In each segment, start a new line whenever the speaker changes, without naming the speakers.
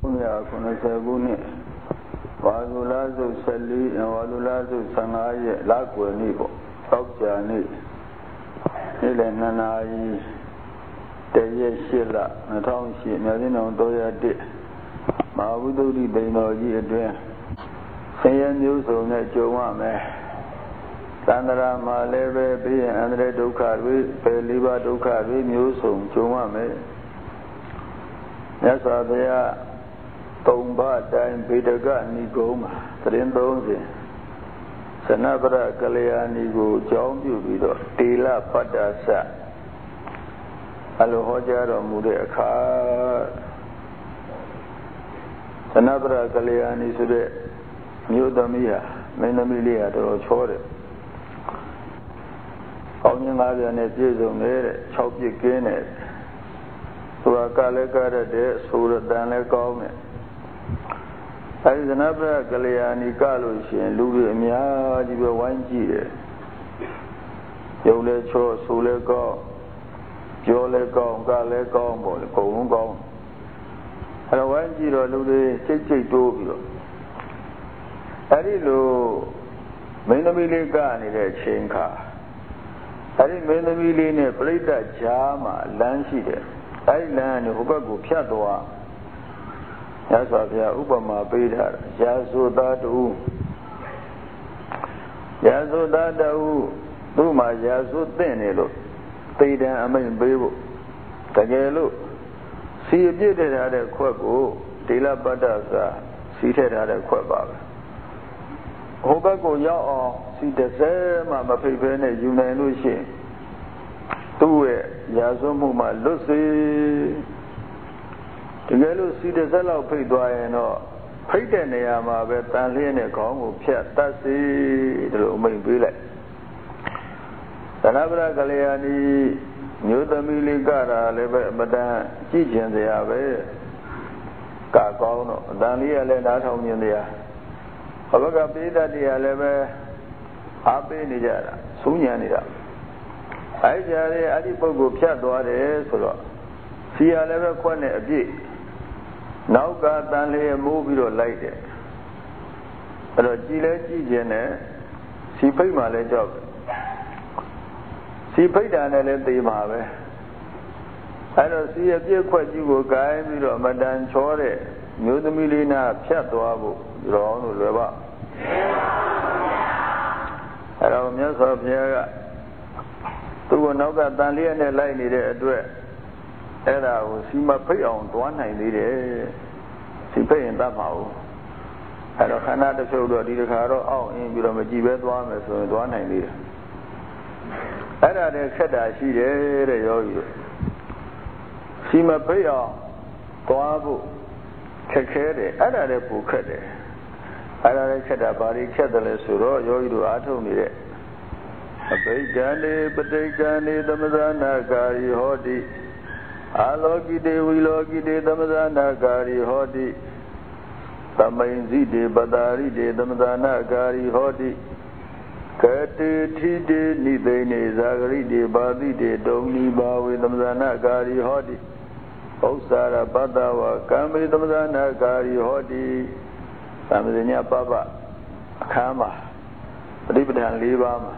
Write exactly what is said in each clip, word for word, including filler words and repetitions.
Ya kuna sabuni wadula zu sali wadula zu sangaye lakwe ni bo tokja ni ile nanayi teye shila two thousand eight myadi nong three oh oneမဟာဝိသုဒ္ဓိတိန်တော်ကြီးအတွင်းဆင်းရဲမျိုးစုံနဲ့ကြုံရမယ်သန္တရာမှာလည်းပဲဘေးရန်အန္တရာယ်ဒုက္ခတွေပဲလေးပါးဒုက္ခတွေမျိုးစုံကြုံရမယ်မြတ်စွာဘုရားသုံးပါးတိုင်းဗေဒကနိဂုံးမှာသတင်းသုံးစဉ်သနဗရကလျာဏီကိုအကြောင်းပြုပြီးတော့တေလပတ္တသအလိုဟောကြားတော်မူတဲ့အခါသနဗရကလျာဏီဆိုတဲ့မြို့သမီးဟာမင်းသမီးလေးဟာတော်ချောတယ်။ကောင်းခြင်းငါးပါးနဲ့ပြည့်စုံနေတဲ့၆ပြည့်ကင်းတဲ့သူကလည်းကားရတဲ့ဆိုရတန်လည်းကောင်းတယ်။အဲဒီသနဗရကလျာဏီကလို့ရှိရင်လူတွေအများကြီးပဲဝိုင်းကြည့်တယ်။ရုပ်လည်းချောဆိုလည်းကောင်းပြောလည်းကောင်းကလည်းကောင်းပေါ့လေအကုန်လုံးကောင်းအဲတော့ဝိုင်းကြည့်တော့လူတွေစိတ်စိတ်တိုးပြီးတော့အဲဒီလိုမင်းသမီးလေးကနေတဲ့အချိန်ခါအဲဒီမင်းသမီးလေးနဲ့ပြိဿကြားမှာလမ်းရှိတယ်အဲဒီလမ်းကနေဟိုဘက်ကိုဖြတ်သွားရသော်ဗျာဥပမာပေးထားရာဇုသားတူရာဇုသားတူသူ့မှာရာဇုသင့်နေလို့သေတံအမိန်ပေးဖို့တကယ်လို့စီအပြည့်ထည့်ထားတဲ့ခွက်ကိုဒေလပတ္တသာစီထည့်ထားတဲ့ခွက်ပါပဲဟိုဘက်ကိုရောက်အောင်စီတစ်စဲမှမဖိတ်ဖဲနဲ့ယူနိုင်လို့ရှိရင်သူ့ရဲ့ရာဇဝမှုမှာလွတ်စေတကယ်လို့စီတစ်စဲလောက်ဖိတ်သွားရင်တော့ဖိတ်တဲ့နေရာမှာပဲတန်လျင်းတဲ့ခေါင်းကိုဖြတ်တတ်စေလို့အမိန်ပေးလိုက်သနဗရကလျာဏီမျိုးသမီးလေးကတာလည်းပဲအမတန်ကြည့်ကျင်စရာပဲကကောင်းတော့အတန်လေးကလည်းနားထောင်ကျင်စရာဘဝကပိဋကတရားလည်းပဲအားပေးနေကြတာစူးညံနေတာအဲကြတဲ့အဲ့ဒီပုဂ္ဂိုလ်ဖြတ်သွားတယ်ဆိုတော့စီရလည်းပဲခွက်နဲ့အပြည့်နောက်ကတန်လေးမိုးပြီးတော့လိုက်တယ်အဲ့တော့ကြည်လဲကြည့်ကျင်တယ်စီဖိတ်မှလည်းကြောက်တယ်စီဖိတ်တာနဲ့လည်းသေမှာပဲအဲ့တော့စီအပြည့်ခွက်ကြီးကိုကိုင်းပြီးတော့မတန်ချောတဲ့မျိုးသမီးလေးနာဖြတ်သွားဖို့ရောင်းလို့လွယ်ပါအဲ့တော့မြတ်စွာဘုရားကသူ့ကိုနောက်ကတန်လျက်နဲ့လိုက်နေတဲ့အတွက်အဲ့ဒါကိုစီမဖိတ်အောင်သွားနိုင်သေးတယ်စီဖိတ်ရင်တတ်မှာဘူးအဲ့တော့ခန္ဓာတစ်ဖြုတ်တော့ဒီတစ်ခါတော့အောက်အင်းပြီးတော့မကြည့်ပဲသွားမယ်ဆိုရင်သွားနိုင်သေးတယ်အဲ့ဒါနဲ့ခက်တာရှိတယ်တဲ့ယောဂီတို့စီမဖိတ်အောင်သွားဖို့ခက်ခဲတယ်အဲ့ဒါလည်းပူခက်တယ်အဲ့ဒါလည်းခက်တာဘာတွေခက်တယ်လဲဆိုတော့ယောဂီတို့အားထုတ်နေတဲ့အဘိဓာနေပဋိက္ခဏေသမဇာနာကာရီဟောတိအာလောကိတေဝိလောကိတေသမဇာနာကာရီဟောတိသမိန်စီတေပတာရိတေသမဇာနာကာရီဟောတိကတေထိတေနိသိနေဇာဂရိတေပါတိတေတုံနိဘာဝေသမဇာနာကာရီဟောတိဥစ္စာရပတ္တဝကံမေသမဇာနာကာရီဟောတိသမဇညပပအခမ်းမှာပဋိပဒံ၄ပါးမှာ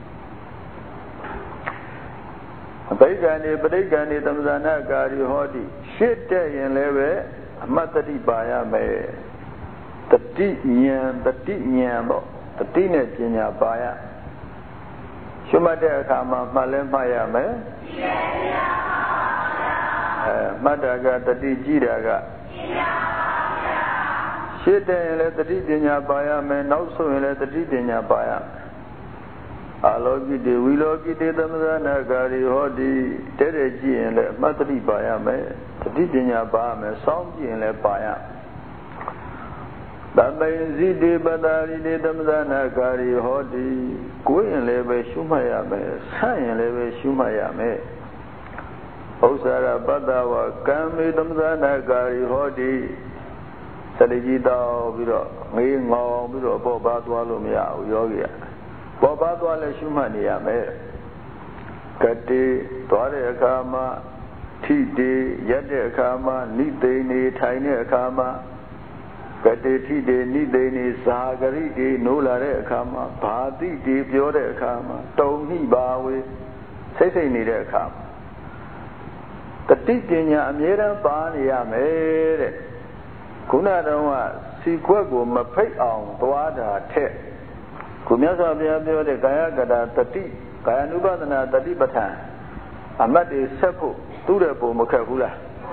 အဘိဓာနေပဋိက္ခဏေသမဇာနာကာရီဟောတိရှစ်တဲ့ရင်လည်းပဲအမတ်တတိပါရမယ်တတိဉာဏ်တတိဉာဏ်ပေါ့တတိနဲ့ပညာပါရရှုမှတ်တဲ့အခါမှာမှတ်လဲမှတ်ရမယ်အဲမှတ်တာကတတိကြည့်တာကရှစ်တဲ့ရင်လည်းတတိပညာပါရမယ်နောက်ဆုံးရင်လည်းတတိပညာပါရအာလောကိတေဝိလောကိတေသမဇာနာကာရီဟောတိတဲ့တဲ့ကြည့်ရင်လည်းအမတ်တတိပါရမယ်တတိပညာပါရမယ်စောင့်ကြည့်ရင်လည်းပါရသဗ္ဗိဇိတေပတာရိတေသမဇာနာကာရီဟောတိကိုယ်ရင်လည်းပဲရှုမှတ်ရမယ်ဆန့်ရင်လည်းပဲရှုမှတ်ရမယ်ဥစ္စာရပတ္တဝကံမေသမဇာနာကာရီဟောတိစတိကြီးတောက်ပြီးတော့ငေးငေါပြီးတော့ပေါ်ပါသွားလို့မရဘူးယောဂီကပေါ်ပါသွားလဲရှုမှတ်နေရမယ်ကတိသွားတဲ့အခါမှာထိတေရက်တဲ့အခါမှာနိသိနေထိုင်တဲ့အခါမှာကတိထိတေနိသိနေသာဂရိတေနိုးလာတဲ့အခါမှာဘာတိတေပြောတဲ့အခါမှာတုံဟိပါဝေစိတ်စိတ်နေတဲ့အခါမှာတတိပညာအမြဲတမ်းပါနေရမယ်တဲ့ခုနတုန်းကစီခွက်ကိုမဖိတ်အောင်သွားတာထက်ခုမြတ်စွာဘုရားပြောတဲ့ကာယကတာတတိကာယ ानु ပဒနာတတိပဋ္ဌာန်အမတ်တွေဆက်ဖို့သူ့တဲ့ပုံမခက်ဘူးလား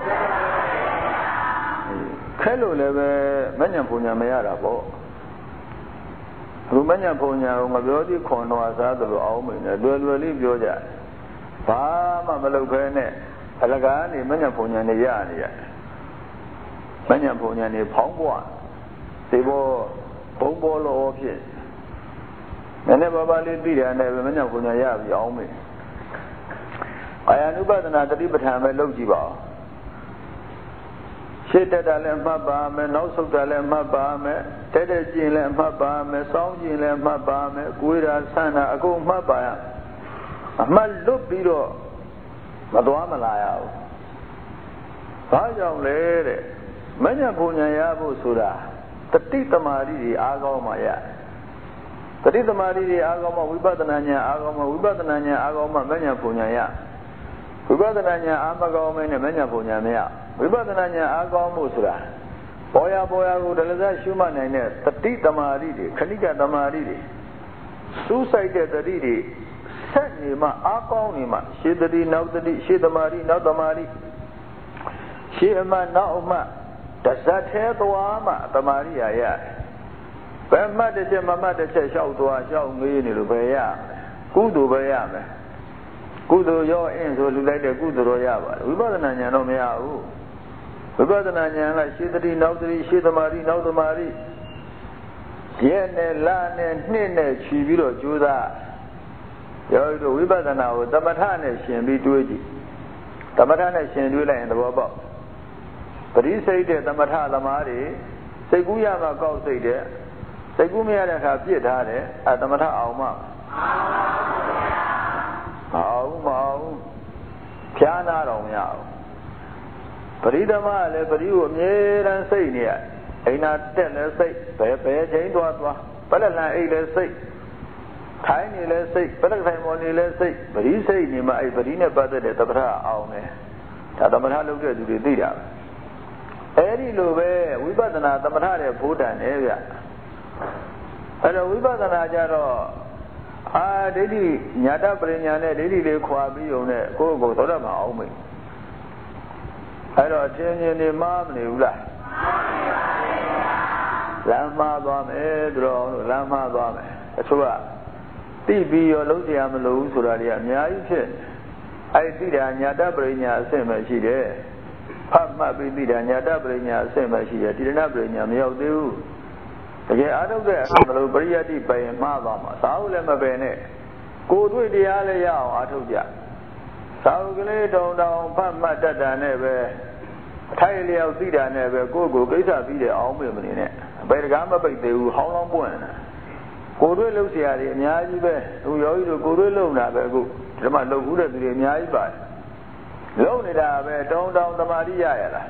ခဲလို့လည်းပဲမညံပူညာမရတာပေါ့အခုမညံပူညာကိုမပြောသေးခွန်တော်စားသလိုအောင်မင်းနဲ့လွယ်လွယ်လေးပြောကြဘာမှမလုပ်ခဲနဲ့အလကားနေမညံပူညာနေရနေရမညံပူညာနေဖောင်းပွားဒီဘောဘုံဘောလောဖြစ်နည်းနည်းပါးပါးလေးသိတယ်နဲ့ပဲမညံပူညာရပြီအောင်မင်းကာယ ानु ပဒနာတတိပဋ္ဌာန်ပဲလုပ်ကြည့်ပါဦးရှေ့တက်တာလည်းမှတ်ပါမယ်နောက်ဆုတ်တာလည်းမှတ်ပါမယ်တက်တက်ကျင်လည်းမှတ်ပါမယ်စောင်းကျင်လည်းမှတ်ပါမယ်ကိုယ်ရာဆန္ဒအကုန်မှတ်ပါရအမှတ်လွတ်ပြီးတော့မသွားမလာရဘူးဘာကြောင့်လဲတဲ့မညံပူညာရဖို့ဆိုတာတတိတမာတိတွေအားကောင်းမှရတတိတမာတိတွေအားကောင်းမှဝိပဿနာဉာဏ်အားကောင်းမှဝိပဿနာဉာဏ်အားကောင်းမှမညံပူညာရဝိပဿနာဉာဏ်အားမကောင်းမင်းနဲ့မညံပူညာမရဝိပဿနာဉာဏ်အားကောင်းမှုဆိုတာပေါ်ရပေါ်ရကိုတလဇရှုမှတ်နိုင်တဲ့တတိတမာတိတွေခဏိကတမာတိတွေစူးစိုက်တဲ့တတိတွေဆက်နေမှအားကောင်းနေမှရှေတတိနောက်တတိရှေတမာတိနောက်တမာတိရှေအမှနောက်အမှတဇတ်သေးသွားမှတမာတိရရဘယ်မှတစ်ချက်မမှတ်တစ်ချက်လျှောက်သွားလျှောက်မေးနေလို့ပဲရကုသိုလ်ပဲရမယ်ကုသိုလ်ရောအင်းဆိုလူလိုက်တဲ့ကုသိုလ်ရောရပါတယ်ဝိပဿနာဉာဏ်တော့မရဘူးဝိပဿနာဉာဏ်ကရှေတတိနောက်တတိရှေတမာတိနောက်တမာတိရက်နဲ့လနဲ့နှစ်နဲ့ခြီးပြီးတော့ကြိုးစားရောတို့ဝိပဿနာကိုသမထနဲ့ရှင်ပြီးတွေးကြည့်သမထနဲ့ရှင်တွေးလိုက်ရင်သဘောပေါက်ပရိစိတ်တဲ့သမထသမားတွေစိတ်ကူးရမှကောက်စိတ်တဲ့စိတ်ကူးမရတဲ့အခါပြစ်ထားတယ်အဲသမထအောင်မှအောင်မအောင်ဖြားနာတော့မရဘူးပရိသမလည်းပရိကိုအမြဲတမ်းစိတ်နေရအိမ်နာတက်လည်းစိတ်ဘယ်ဘယ်ချိန်သွားသွားပလက်လန်အိတ်လည်းစိတ်ထိုင်းနေလည်းစိတ်ပလက်ထိုင်ပေါ်နေလည်းစိတ်ပရိစိတ်နေမှအဲ့ပရိနဲ့ပတ်သက်တဲ့သမထအောင်တယ်ဒါသမထလုပ်တဲ့သူတွေသိတာပဲအဲ့ဒီလိုပဲဝိပဿနာသမထတဲ့ဘုဒ္ဓံနဲ့ဗျအဲ့တော့ဝိပဿနာကြတော့အာဒိဋ္ဌိညာတပရိညာနဲ့ဒိဋ္ဌိလေးခွာပြီးုံနဲ့ကိုယ့်ကိုယ်သောတပန်အောင်မိတ်အဲ့တော့အချင်းချင်းနေမှားမနေဘူးလားလမ်းမှားသွားမယ်သူတော်တို့လမ်းမှားသွားမယ်အချို့ကသိပြီးရောလုံးတရားမလို့ဘူးဆိုတာတွေကအများကြီးဖြစ်အဲ့သိတာညာတပရိညာအဆင့်ပဲရှိတယ်ဖတ်မှတ်ပြီးသိတာညာတပရိညာအဆင့်ပဲရှိတယ်တိရဏပရိညာမရောက်သေးဘူးတကယ်အားထုတ်တဲ့အဆင့်မလို့ပရိယတ္တိပိုင်မှားသွားမှာသာဟုလည်းမပယ်နဲ့ကိုယ်တွေ့တရားလည်းရအောင်အားထုတ်ကြသာဟုကလေးတုံတောင်ဖတ်မှတ်တတ်တာနဲ့ပဲအထိုက်လျောက်သိတာနဲ့ပဲကိုယ့်ကိုကိစ္စပြီးတဲ့အောင်မေမနေနဲ့ဘယ်တကားမပိတ်သေးဘူးဟောင်းလောင်းပွင့်နေတာကိုယ်တွေ့လှုပ်เสียရတယ်အများကြီးပဲသူယောဂီတို့ကိုယ်တွေ့လှုပ်တာပဲအခုဒီမှာလှုပ်ဘူးတဲ့သူတွေအများကြီးပါတယ်လှုပ်နေတာပဲတုံတောင်သမာဓိရရလား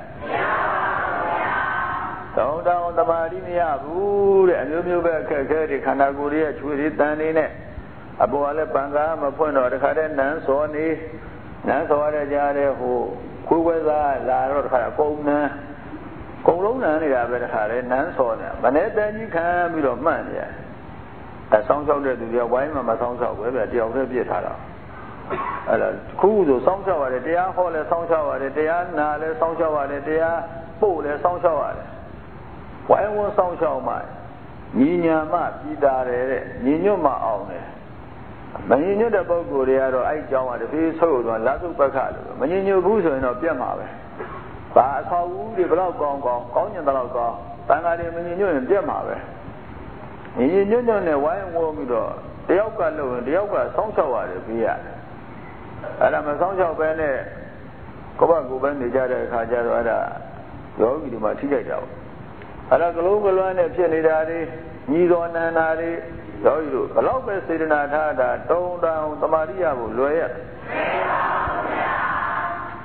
မရပါဘူးဗျာတုံတောင်သမာဓိမရဘူးတဲ့အမျိုးမျိုးပဲအခက်အခဲတွေခန္ဓာကိုယ်ရဲ့ချွေတွေတန်နေနဲ့အပေါ်ကလည်းပံကားမဖွင့်တော့တခါတည်းနန်းစောနေနန်းစောရတဲ့ကြားတဲ့ဟိုကိုယ်ဝဲသားလာတော့တခါကုံနန်းကုံလုံးနန်းနေတာပဲတခါတည်းနန်းစောနေမနေ့တန်းကြီးခံပြီးတော့မှတ်နေရအဆောင်လျှောက်တဲ့သူတွေဝိုင်းမှာမဆောင်လျှောက်ပဲဗျတယောက်တည်းပြစ်ထားတာအဲ့ဒါခုဆိုစောင်းလျှောက်ရတယ်တရားဟောလဲစောင်းလျှောက်ရတယ်တရားနာလဲစောင်းလျှောက်ရတယ်တရားပို့လဲစောင်းလျှောက်ရတယ်ဝိုင်းဝန်းစောင်းလျှောက်မှညီညာမှပြည်တာတယ်တဲ့ညီညွတ်မှအောင်တယ်မညီညွတ်တဲ့ပုဂ္ဂိုလ်တွေကတော့အဲ့ကြောင်းကတပြေးဆုပ်တော့လာသုပ္ပခလို့မညီညွတ်ဘူးဆိုရင်တော့ပြတ်မှာပဲဘာအခေါ်ဦးတွေဘယ်တော့ကောင်းကောင်းကောင်းကျင်တော့ကောင်းတန်ခါတွေမညီညွတ်ရင်ပြတ်မှာပဲညီညီညွတ်ညွတ်နဲ့ဝိုင်းဝန်းပြီးတော့တယောက်ကလို့ရင်တယောက်ကစောင်းလျှောက်ရတယ်ပြီးရတယ်အဲ့ဒါမစောင်းလျှောက်ပဲနဲ့ကိုယ့်ဘကိုယ်ပဲနေကြတဲ့အခါကျတော့အဲ့ဒါယောဂီတွေမှာထိခိုက်တာပေါ့အဲ့ဒါကလုံးကလွမ်းနဲ့ဖြစ်နေတာတွေညီတော်နန္ဒာတွေယောဂီတို့ဘလောက်ပဲစေတနာထားတာတုံတောင်တမာရိယကိုလွယ်ရ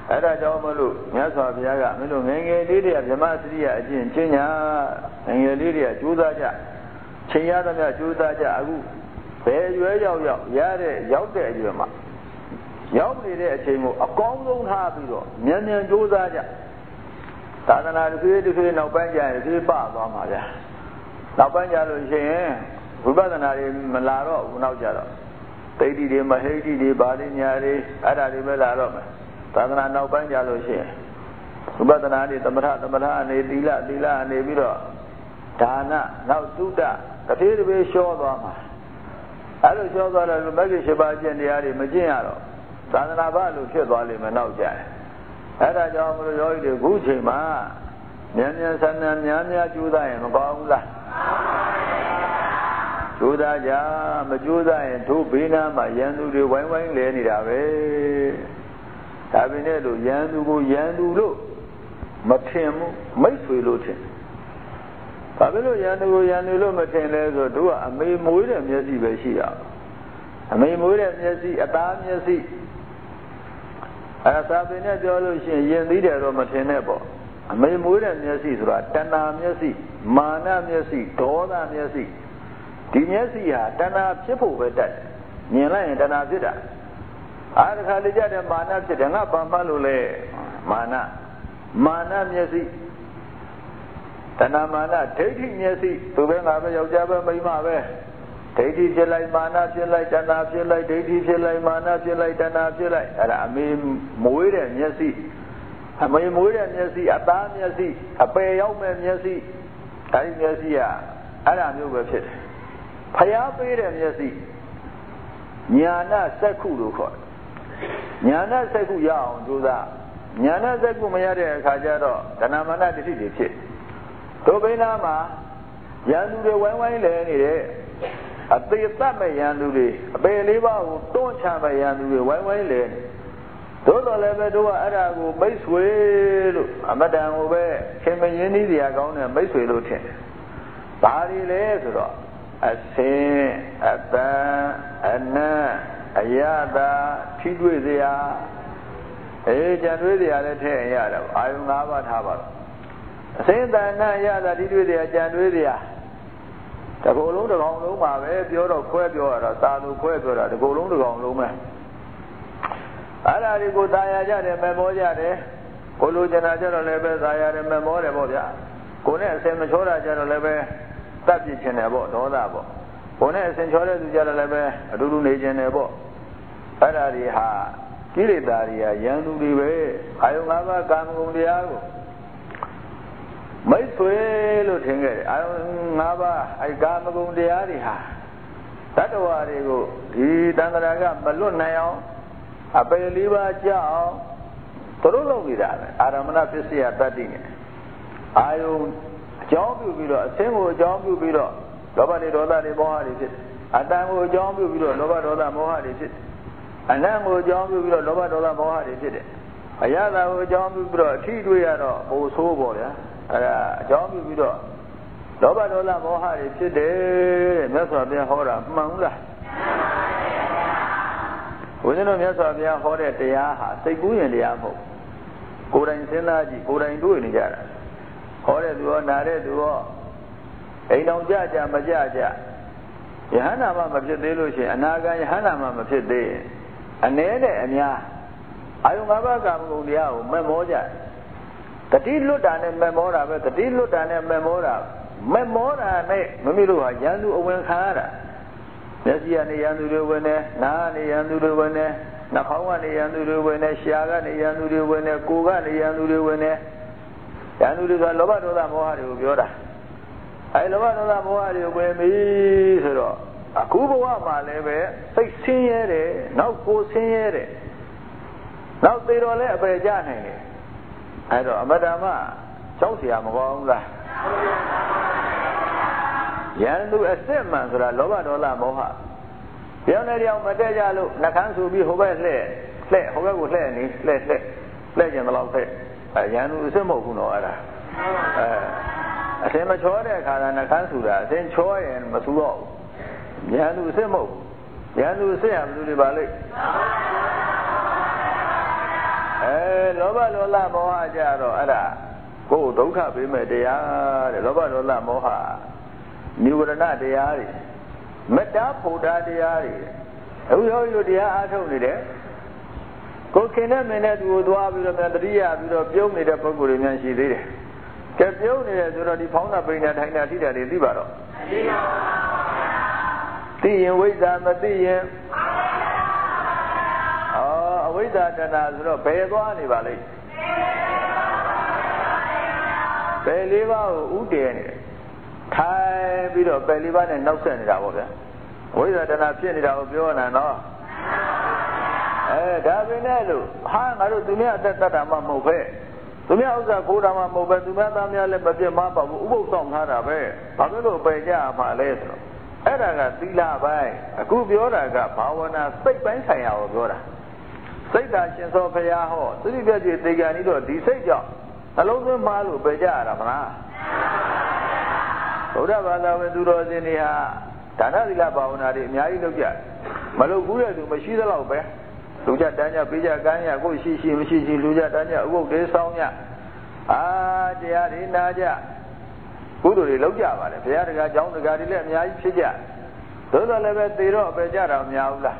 အဲ့ဒါကြောင့်မလို့မြတ်စွာဘုရားကမင်းတို့ငယ်ငယ်လေးတွေကဗြဟ္မစရိယအကျင့်ချင်းညာငယ်ငယ်လေးတွေကကြိုးစားကြချိန်ရသမျှကြိုးစားကြအခုဘယ်ရွယ်ရောက်ရောက်ရတဲ့ရောက်တဲ့အရွယ်မှာရောက်နေတဲ့အချိန်ကိုအကောင်းဆုံးထားပြီးတော့မြန်မြန်ကြိုးစားကြသာသနာတစ်ခေတ်တစ်ခေတ်နောက်ပိုင်းကျရင်တစ်ခေတ်ပသွားမှာဗျာနောက်ပိုင်းကျလို့ရှိရင်ဝိပဿနာတွေမလာတော့ဘူးနောက်ကျတော့ဒိဋ္ဌိတွေမဟိဋ္ဌိတွေဗာလိညာတွေအဲ့ဒါတွေပဲလာတော့မယ်သာသနာနောက်ပိုင်းကျလို့ရှိရင်ဝိပဿနာတွေသမထသမထအနေသီလသီလအနေပြီးတော့ဒါနနောက်သုဒ္ဓတစ်ခေတ်တစ်ခေတ်လျှောသွားမှာအဲ့လိုလျှောသွားတော့မဂ္ဂင်၈ပါးကျင့်တရားတွေမကျင့်ရတော့သာသနာ့ဘာလို့ဖြစ်သွားလိမ့်မယ်နောက်ကျရင်အဲ့ဒါကြောင့်မလို့ယောဂီတွေခုချိန်မှာမြန်မြန်ဆန်ဆန်များများကြိုးစားရင်မကောင်းဘူးလားကြိုးစားကြမကြိုးစားရင်တို့ဘေးနားမှာရန်သူတွေဝိုင်းဝိုင်းလဲနေတာပဲဒါပေမဲ့လို့ရန်သူကိုရန်သူလို့မထင်ဘူးမိတ်ဆွေလို့ထင်ဘာဖြစ်လို့ရန်သူကိုရန်သူလို့မထင်လဲဆိုတို့ကအမေမွေးတဲ့မျက်စိပဲရှိတာအမေမွေးတဲ့မျက်စိအသားမျက်စိအဲသာပင်နဲ့ပြောလို့ရှိရင်ယဉ်သီးတယ်တော့မထင်နဲ့ပေါ့အမေမွေးတဲ့မျက်စိဆိုတာတဏှာမျက်စိမာနမျက်စိဒေါသမျက်စိဒီမျက်စိဟာတဏှာဖြစ်ဖို့ပဲတတ်မြင်လိုက်ရင်တဏှာဖြစ်တာအားတစ်ခါလေကြတဲ့မာနဖြစ်တယ်ငါဘာမှလို့လဲမာနမာနမျက်စိတဏှာမာနဒိဋ္ဌိမျက်စိသူပဲငါပဲယောက်ျားပဲမိန်းမပဲဒိဋ္ဌိဖြစ်လိုက်မာနဖြစ်လိုက်တဏှာဖြစ်လိုက်ဒိဋ္ဌိဖြစ်လိုက်မာနဖြစ်လိုက်တဏှာဖြစ်လိုက်အဲ့ဒါအမေမွေးတဲ့မျက်စိအမေမွေးတဲ့မျက်စိအသားမျက်စိအပယ်ရောက်မဲ့မျက်စိအဲဒီမျက်စိကအဲ့ဒါမျိုးပဲဖြစ်တယ်ဖျားပေးတဲ့မျက်စိညာနာစက္ခုလို့ခေါ်တယ်ညာနာစက္ခုရအောင်ကြိုးစားညာနာစက္ခုမရတဲ့အခါကျတော့တဏှာမာနဒိဋ္ဌိတွေဖြစ်တို့ဘိနာမှာရန်သူတွေဝိုင်းဝိုင်းလဲနေတယ်အသေးသတ်မဲ့ရန်သူတွေအပေလေးပါးကိုတွန်းချမဲ့ရန်သူတွေဝိုင်းဝိုင်းလဲသို့တော်လည်းပဲတို့ကအဲ့ဒါကိုမိတ်ဆွေလို့အမတန်ကိုပဲခင်မရင်းနှီးစရာကောင်းတဲ့မိတ်ဆွေလို့ထင်တယ်။ဘာတွေလဲဆိုတော့အစင်အတန်အနတ်အယတာထိတွေ့စရာအေးကြံတွေ့စရာလည်းထည့်ရတာအာယုံ၅ပါးထားပါတော့အစင်တန်အယတာထိတွေ့စရာကြံတွေ့စရာတကူလုံးတစ်ကောင်လုံးပါပဲပြောတော့ခွဲပြောရတာသာလို့ခွဲပြောတာတကူလုံးတစ်ကောင်လုံးပဲအဲ့ဒါတွေကိုသာယာကြတယ်မမောကြတယ်ကိုလိုချင်တာကြတော့လည်းပဲသာယာတယ်မမောတယ်ပေါ့ဗျာကိုနဲ့အစင်မချောတာကြတော့လည်းပဲတတ်ပြစ်ချင်တယ်ပေါ့ဒေါသပေါ့ကိုနဲ့အစင်ချောတဲ့သူကြတော့လည်းပဲအတူတူနေချင်တယ်ပေါ့အဲ့ဒါတွေဟာကိလေသာတွေကရန်သူတွေပဲအာယုံ၅ပါးကာမဂုဏ်တရားကိုမိတ်ဆွေလို့ထင်ခဲ့တယ်အာယုံ၅ပါးအဲကာမဂုဏ်တရားတွေဟာတတ္တဝါတွေကိုဒီတန်ត្រာကမလွတ်နိုင်အောင်အပေလေးပါးကြောက်အောင်သူတို့လုပ်နေတာပဲအာရမဏပစ္စယတတ္တိနဲ့အာယုံအကြောင်းပြုပြီးတော့အစင်းကိုအကြောင်းပြုပြီးတော့လောဘတွေဒေါသတွေမောဟတွေဖြစ်အတန်ကိုအကြောင်းပြုပြီးတော့လောဘဒေါသမောဟတွေဖြစ်အနတ်ကိုအကြောင်းပြုပြီးတော့လောဘဒေါသမောဟတွေဖြစ်တယ်အယတာကိုအကြောင်းပြုပြီးတော့အထီးတွေ့ရတော့ဟိုဆိုးပေါ့ဗျာအဲဒါအကြောင်းပြုပြီးတော့လောဘဒေါသမောဟတွေဖြစ်တယ်တဲ့မြတ်စွာဘုရားဟောတာမှန်ဘူးလားဘုရားတော်မြတ်စွာဘုရားဟောတဲ့တရားဟာစိတ်ကူးရင်တရားမဟုတ်ကိုယ်တိုင်စဉ်းစားကြည့်ကိုယ်တိုင်တွေ့နေကြတာဟောတဲ့သူရောနာတဲ့သူရောအိမ်တော်ကြကြမကြကြယဟန္တာမှမဖြစ်သေးလို့ရှိရင်အနာဂံယဟန္တာမှမဖြစ်သေးရင်အ ਨੇ နဲ့အများအာယုံ၅ပါးကာမဂုဏ်တရားကိုမက်မောကြတတိလွတ်တာနဲ့မက်မောတာပဲတတိလွတ်တာနဲ့မက်မောတာမက်မောတာနဲ့မမိလို့ဟာရန်သူအဝင်ခံရတာမျက်စိကနေရန်သူတွေဝင်တယ်နားကနေရန်သူတွေဝင်တယ်နှာခေါင်းကနေရန်သူတွေဝင်တယ်ရှားကနေရန်သူတွေဝင်တယ်ကိုယ်ကနေရန်သူတွေဝင်တယ်ရန်သူတွေကလောဘဒေါသမောဟတွေကိုပြောတာအဲလောဘဒေါသမောဟတွေကိုဝင်ပြီဆိုတော့အခုဘဝမှာလည်းပဲစိတ်ဆင်းရဲတယ်နောက်ကိုယ်ဆင်းရဲတယ်နောက်သေတော်လည်းအပယ်ကြနိုင်တယ်အဲတော့အမတ္တမကြောက်เสียမကောင်းဘူးလားရန်သူအစစ်မှန်ဆိုတာလောဘဒေါသမောဟပြောင်းနေတောင်မတက်ကြလို့နှကန်းဆူပြီးဟိုဘက်လှဲ့လှဲ့ဟိုဘက်ကိုလှဲ့နေလှဲ့လှဲ့လှဲ့ကျင်တော့လှဲ့အဲရန်သူအစစ်မဟုတ်ဘူးနော်အဲ့ဒါအဲအစင်မချောတဲ့အခါကနှကန်းဆူတာအစင်ချောရင်မဆူတော့ဘူးရန်သူအစစ်မဟုတ်ရန်သူအစစ်ရဘယ်လိုတွေပါလိမ့်အဲအဲလောဘဒေါသမောဟကြတော့အဲ့ဒါကိုယ်ဒုက္ခပေးမဲ့တရားတဲ့လောဘဒေါသမောဟနိဝရဏတရားတွေမေတ္တာဖို့တာတရားတွေအခုရောဒီလိုတရားအားထုတ်နေတယ်ကိုယ်ခင်တဲ့မင်းနဲ့သူကိုသွားပြီးတော့မြန်တတိယပြီးတော့ပြုံးနေတဲ့ပုဂ္ဂိုလ်တွေများရှိသေးတယ်ကဲပြုံးနေတယ်ဆိုတော့ဒီဖောင်းတာပိန်တာထိုင်တာထိတာတွေသိပါတော့သိပါပါသိရင်ဝိဇ္ဇာမသိရင်အော်အဝိဇ္ဇာတဏှာဆိုတော့ဘယ်သွားနေပါလိမ့်ပယ်လေးပါးကိုဥတည်နေတယ်ထိုင်ပြီးတော့ပယ်လေးပါးနဲ့နောက်ဆက်နေတာပေါ့ဗျာဝိဇ္ဇာတဏှာဖြစ်နေတာကိုပြောနေတာနော်အဲဒါပဲနဲ့လို့ဟာငါတို့သူများအသက်တတ်တာမှမဟုတ်ပဲသူများဥစ္စာခိုးတာမှမဟုတ်ပဲသူများသားများလည်းမပြတ်မပါဘူးဥပုသ်ဆောင်ထားတာပဲဘာဖြစ်လို့ပယ်ကြမှာလဲဆိုတော့အဲ့ဒါကသီလပိုင်းအခုပြောတာကဘာဝနာစိတ်ပိုင်းဆိုင်ရာကိုပြောတာစိတ်သာရှင်သောဘုရားဟောသတိပြည့်ကြည်သေကံဤတော့ဒီစိတ်ကြောင့်နှလုံးသွင်းမှားလို့ပယ်ကြရတာမလားဘုရားဘာသာဝင်သူတော်စင်တွေဟာဒါနသီလဘာဝနာတွေအများကြီးလုပ်ကြမလုပ်ဘူးတဲ့သူမရှိသလောက်ပဲလူကြတန်းကြပေးကြကမ်းကြကိုရှိရှိမရှိရှိလူကြတန်းကြဥပုပ်တွေဆောင်းကြအာတရားတွေနာကြကုသိုလ်တွေလုပ်ကြပါလေဘုရားတကားကျောင်းတကားတွေလည်းအများကြီးဖြစ်ကြသို့တော်လည်းပဲသေတော့အပေကြတာမများဘူးလား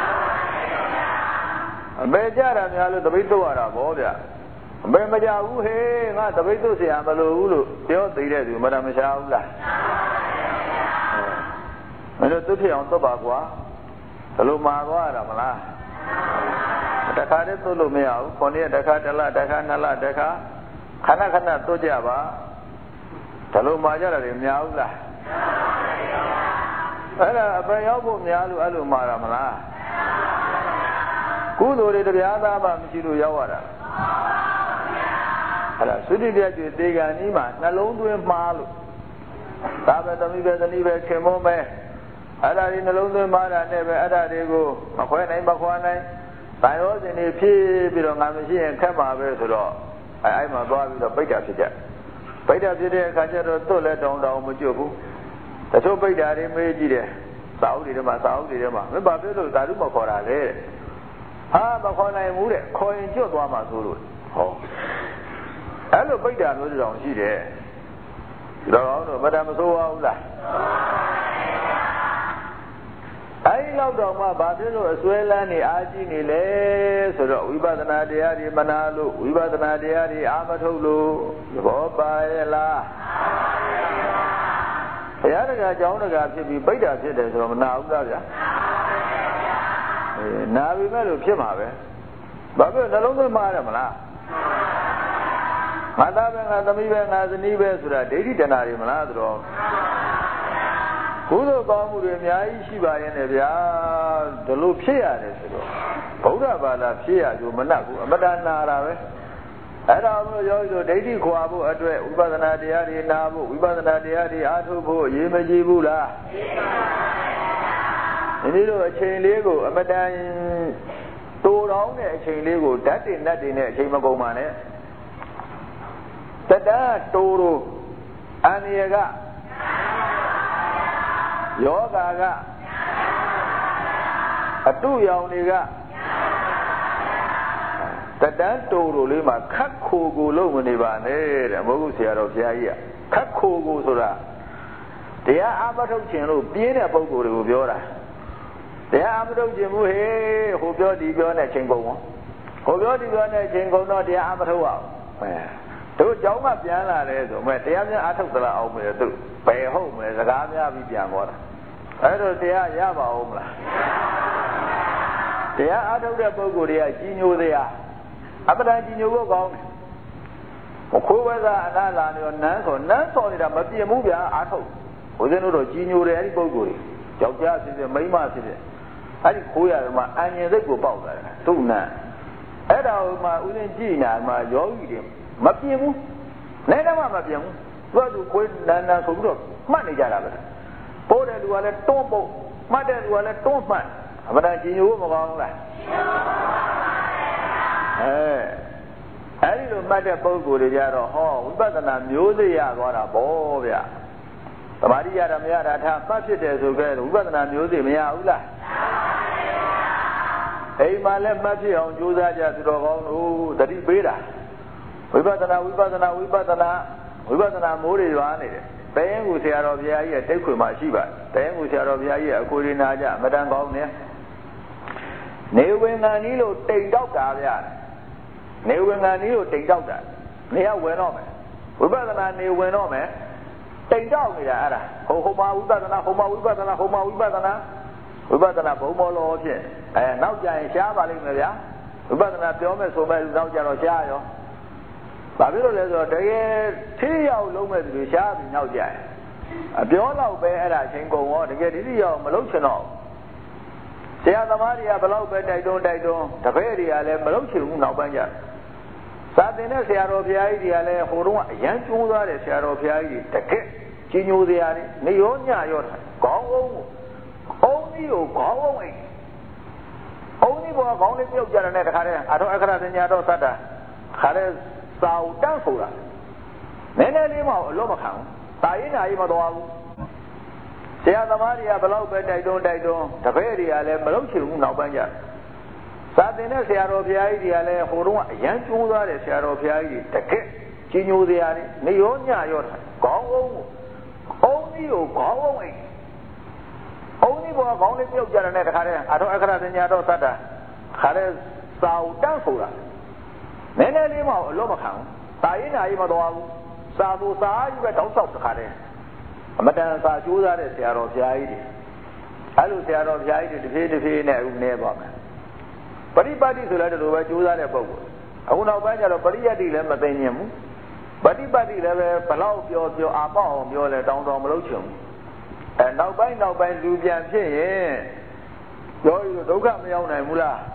အပေကြတာများလို့တပိတ်တော့ရတာဗောဗျာအပေမကြဘူးဟေးငါတပိတ်တော့เสียမလို့ဘူးလို့ပြောသေးတဲ့သူမရမရှာဘူးလားမင်းတို့သူဖြစ်အောင်သွတ်ပါကွာဘယ်လိုမှာသွားရတာမလားတခါတည်းသွတ်လို့မရဘူးခေါင်းရက်တခါတစ်လတခါနှစ်လတခါခဏခဏသွတ်ကြပါဒါလိုမှာကြတာတွေများဘူးလားအဲ့ဒါအပယ်ရောက်ဖို့များလို့အဲ့လိုမှာတာမလားကုသိုလ်တွေတရားသားမှမရှိလို့ရောက်ရတာအဲ့ဒါသုတိပြည့်ကျွေသေကံကြီးမှာနှလုံးသွင်းမှားလို့ဒါပဲသမီးပဲဇနီးပဲခင်မုန်းပဲအဲ့ဒါဒီနှလုံးသွင်းမှားတာနဲ့ပဲအဲ့ဒါတွေကိုမခွဲနိုင်မခွာနိုင်တန်ရောစဉ်တွေဖြည့်ပြီးတော့ငါမရှိရင်ခက်ပါပဲဆိုတော့အဲ့အဲ့မှာသွားပြီးတော့ပိဋကဖြစ်ကြပိဋကဖြစ်တဲ့အခါကျတော့သွတ်လဲတောင်းတောင်းမကျွတ်ဘူးတချို့ပိဋကတွေမေးကြည့်တယ်စာအုပ်တွေထဲမှာစာအုပ်တွေထဲမှာမင်းဘာဖြစ်လို့ဓာတုမခေါ်တာလဲဟာမခေါ်နိုင်ဘူးတဲ့ခေါ်ရင်ကျွတ်သွားမှာဆိုလို့ဟောအဲ့လိုပိဋကမျိုးတောင်ရှိတယ်ဒါတော့တော့မတမဆိုးပါဘူးလားအဲဒီလောက်တော့မှဘာဖြစ်လို့အစွဲလန်းနေအားကြီးနေလဲဆိုတော့ဝိပဿနာတရားတွေမနာလို့ဝိပဿနာတရားတွေအာမထုတ်လို့ဘောပါရဲ့လားဘုရားတကာကျောင်းတကာဖြစ်ပြီးပိဋကဖြစ်တယ်ဆိုတော့မနာဘူးလားဗျာအဲနာပြီမဲ့လို့ဖြစ်မှာပဲဘာဖြစ်နှလုံးသွင်းမှားတယ်မလားငါသားပဲငါသမီးပဲငါဇနီးပဲဆိုတာဒိဋ္ဌိတဏှာတွေမလားဆိုတော့ကုသိုလ်ကောင်းမှုတွေအများကြီးရှိပါရဲ့နဲ့ဗျာဒီလိုဖြစ်ရတယ်ဆိုတော့ဗုဒ္ဓဘာသာဖြစ်ရဆိုမနှက်ဘူးအမတန်နာတာပဲအဲ့ဒါမျိုးရောဆိုဒိဋ္ဌိခွာဖို့အတွက်ဝိပဿနာတရားတွေနာဖို့ဝိပဿနာတရားတွေအားထုတ်ဖို့အရေးမကြီးဘူးလားဒီလိုအချိန်လေးကိုအမတန်တူတောင်းတဲ့အချိန်လေးကိုဓာတ်တင်နဲ့တင်တဲ့အချိန်မကုန်ပါနဲ့တတတူတို့အန္တရာယ်ကယောဂါကအတုရောင်တွေကတတန်းတူတို့လေးမှာခတ်ခိုကိုလုံးမနေပါနဲ့တဲ့မဟုတ်ဘူးဆရာတော်ဘုရားကြီးကခတ်ခိုကိုဆိုတာတရားအာမထုတ်ခြင်းလို့ပြင်းတဲ့ပုံကိုယ်တွေကိုပြောတာတရားအာမထုတ်ခြင်းဘူးဟေးဟိုပြောဒီပြောနဲ့ချိန်ကုန်ရောဟိုပြောဒီပြောနဲ့ချိန်ကုန်တော့တရားအာမထုတ်အောင်အဲတို့เจ้าကပြန်လာတယ်ဆိုမဲ့တရားများအာထုတ်သလားအောင်မယ်သူဘယ်ဟုတ်မလဲစကားများပြီးပြန်သွားတာအဲ့တော့တရားရပါဦးမလားတရားအာထုတ်တဲ့ပုဂ္ဂိုလ်တွေကကြီးညိုတရားအပ္ပဒကြီးညိုဖို့ကောင်းတယ်ခိုးဝဲသာအနာလာနေတော့နန်းဆိုနန်းစော်နေတာမပြင်းဘူးဗျာအာထုတ်ဘုရားတို့တော့ကြီးညိုတယ်အဲ့ဒီပုဂ္ဂိုလ်တွေယောက်ျားဖြစ်ဖြစ်မိန်းမဖြစ်ဖြစ်အဲ့ဒီခိုးရတယ်မှာအញ្ញင်စိတ်ကိုပေါက်လာတယ်သူ့နန်းအဲ့ဒါဟိုမှာဥစဉ်ကြည့်နေတာမှာယောဂီတွေမပြင်းဘူးလဲတော့မှမပြင်းဘူးသူကသူကိုယ်နန်းနန်းဆိုပြီးတော့မှတ်နေကြတာပဲပိုးတဲ့လူကလည်းတွန်းပုတ်မှတ်တဲ့လူကလည်းတွန်းမှတ်အမှန်တန်ကြီးညိုဖို့မကောင်းဘူးလားအဲအဲ့ဒီလိုမှတ်တဲ့ပုဂ္ဂိုလ်တွေကြတော့ဟောဝိပဿနာမျိုးစေ့ရသွားတာပေါ့ဗျာသမာဓိရတာမရတာထားမှတ်ဖြစ်တယ်ဆိုကြတယ်ဝိပဿနာမျိုးစေ့မရဘူးလားအိမ်မှာလည်းမှတ်ဖြစ်အောင်ကြိုးစားကြသူတော်ကောင်းတို့တတိပေးတာဝိပဿနာဝိပဿနာဝိပဿနာဝိပဿနာမိုးတွေရွာနေတယ်တရင်ကူဆရာတော်ဘုရားကြီးရဲ့တိတ်ခွေမှာရှိပါတရင်ကူဆရာတော်ဘုရားကြီးရဲ့အကိုရင်းနာကြအမတန်ကောင်းနေနေဝင်ငံကြီးလို့တိမ်တောက်တာဗျာနေဝင်ငံကြီးလို့တိမ်တောက်တာနေရဝင်တော့မယ်ဝိပဿနာနေဝင်တော့မယ်တိမ်တောက်နေတာအဲ့ဒါဟိုဟိုမှာဝိပဿနာဟိုမှာဝိပဿနာဟိုမှာဝိပဿနာဝိပဿနာဘုံမောလောဖြင့်အဲနောက်ကြရင်ရှားပါလိမ့်မယ်ဗျာဝိပဿနာပြောမယ်ဆိုမဲ့နောက်ကြတော့ရှားရောဘာဖြစ်လို့လဲဆိုတော့တကယ်ထိရောက်လုံးမဲ့သူတွေရှားပြီးနောက်ကြရင်အပြောတော့ပဲအဲ့ဒါအချိန်ကုန်ရောတကယ်ဒီထိရောက်မလုပ်ချင်တော့ဆရာသမားတွေကဘလောက်ပဲတိုက်တွန်းတိုက်တွန်းတပည့်တွေကလည်းမလုပ်ချင်ဘူးနောက်ပိုင်းကျစာသင်တဲ့ဆရာတော်ဘုရားကြီးတွေကလည်းဟိုတုန်းကအရန်ကျိုးသွားတဲ့ဆရာတော်ဘုရားကြီးတကယ်ကြီးညိုစရာတွေနေရောညရောခေါင်းအောင်အုံးကြီးကိုခေါင်းအောင်အိမ်အုံးကြီးဘောခေါင်းလေးပြုတ်ကြတယ်နဲ့တခါတည်းအထောအခရစညာတော်သတ္တခါတဲ့စာအုပ်တန်းဆိုတာနည်းနည်းလေးမှအလို့မခံဘူးတာရင်နာကြီးမတော်ဘူးဆရာသမားတွေကဘလောက်ပဲတိုက်တွန်းတိုက်တွန်းတပည့်တွေကလည်းမလုပ်ချင်ဘူးနောက်ပိုင်းကျစာသင်တဲ့ဆရာတော်ဘုရားကြီးတွေကလည်းဟိုတုန်းကအရန်ကျိုးသွားတဲ့ဆရာတော်ဘုရားကြီးတကယ်ကြီးညိုစရာတွေနေရောညရောခေါင်းအောင်အုံးကြီးကိုခေါင်းအောင်အိမ်အုံးကြီးဘောခေါင်းလေးပြုတ်ကြတယ်နဲ့တခါတည်းအထောအခရစညာတော်သတ္တခါတဲ့စာအုပ်တန်းဆိုတာနည်းနည်းလေးမှအလို့မခံဘူးတာရင်နာကြီးမတော်ဘူးစာသူစာကြီးပဲတောက်လျှောက်တခါတည်းအမတန်စာကျိုးစားတဲ့ဆရာတော်ဘုရားကြီးတွေအဲ့လိုဆရာတော်ဘုရားကြီးတွေတစ်ဖြည်းတစ်ဖြည်းနဲ့ဦးနေပါမယ်ပရိပတ်တိဆိုလည်းဒီလိုပဲကျိုးစားတဲ့ပုဂ္ဂိုလ်အခုနောက်ပိုင်းကျတော့ပရိယတ်တိလည်းမသိဉင်ဘူးပฏิပတ်တိလည်းပဲဘလောက်ပြောပြောအာပေါအောင်ပြောလဲတောင်းတော်မလုပ်ချင်ဘူးအဲနောက်ပိုင်းနောက်ပိုင်းလူပြန်ဖြစ်ရင်ပြောရဒုက္ခမရောက်နိုင်ဘူးလား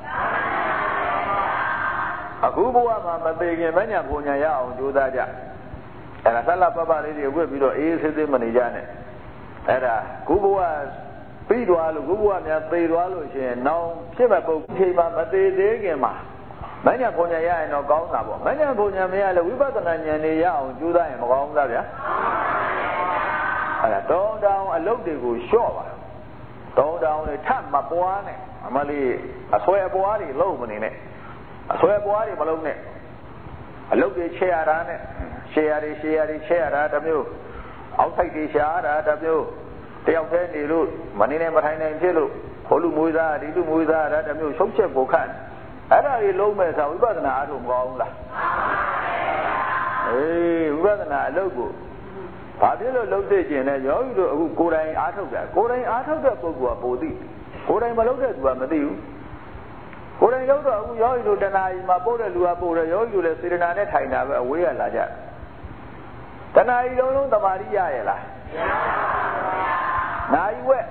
အခုဘဝမှာမသိခင်မညာပူညာရအောင်ကြိုးစားကြအဲဒါဆက်လက်ပပလေးတွေဝတ်ပြီးတော့အေးဆေးဆေးမနေကြနဲ့အဲဒါခုဘဝပြီးသွားလို့ခုဘဝများသေသွားလို့ရှိရင်နောင်ဖြစ်မဲ့ပုဂ္ဂိုလ်ချိန်မှာမသေးသေးခင်မှာမညာပူညာရရင်တော့ကောင်းတာပေါ့မညာပူညာမရလဲဝိပဿနာဉာဏ်တွေရအောင်ကြိုးစားရင်မကောင်းဘူးလားဗျာအဲဒါတောင်းတောင်းအလုပ်တွေကိုလျှော့ပါတောင်းတောင်းတွေထပ်မပွားနဲ့အမလေးအဆွဲအပွားတွေလုံးမနေနဲ့အဆွဲပွားတွေမလုံးနဲ့အလုပ်တွေချဲရတာနဲ့ရှေ့ရတွေရှေ့ရတွေချဲရတာတစ်မျိုးအောက်ဆိုင်တွေရှားတာတစ်မျိုးတယောက်တည်းနေလို့မနေနဲ့မထိုင်နိုင်ဖြစ်လို့ဟိုလူမွေးသားဒီလူမွေးသားတာတစ်မျိုးရှုပ်ချက်ကိုခန့်အဲ့ဒါကြီးလုံးမဲ့ဆိုဝိပဿနာအားထုတ်မကောင်းဘူးလားအေးဝိပဿနာအလုပ်ကိုဘာဖြစ်လို့လုံးသိကျင်လဲယောဂီတို့အခုကိုယ်တိုင်အားထုတ်တာကိုယ်တိုင်အားထုတ်တဲ့ပုဂ္ဂိုလ်ကပိုသိကိုယ်တိုင်မလုပ်တဲ့သူကမသိဘူးကိုယ်တိုင်လုပ်တော့အခုယောဂီတို့တဏှာကြီးမှာပို့တဲ့လူကပို့တယ်ယောဂီတို့လည်းစေတနာနဲ့ထိုင်တာပဲအဝေးကလာကြတဏှာကြီးလုံးလုံးတမာတိရရဲ့လားမရပါဘူးနာယီဝက်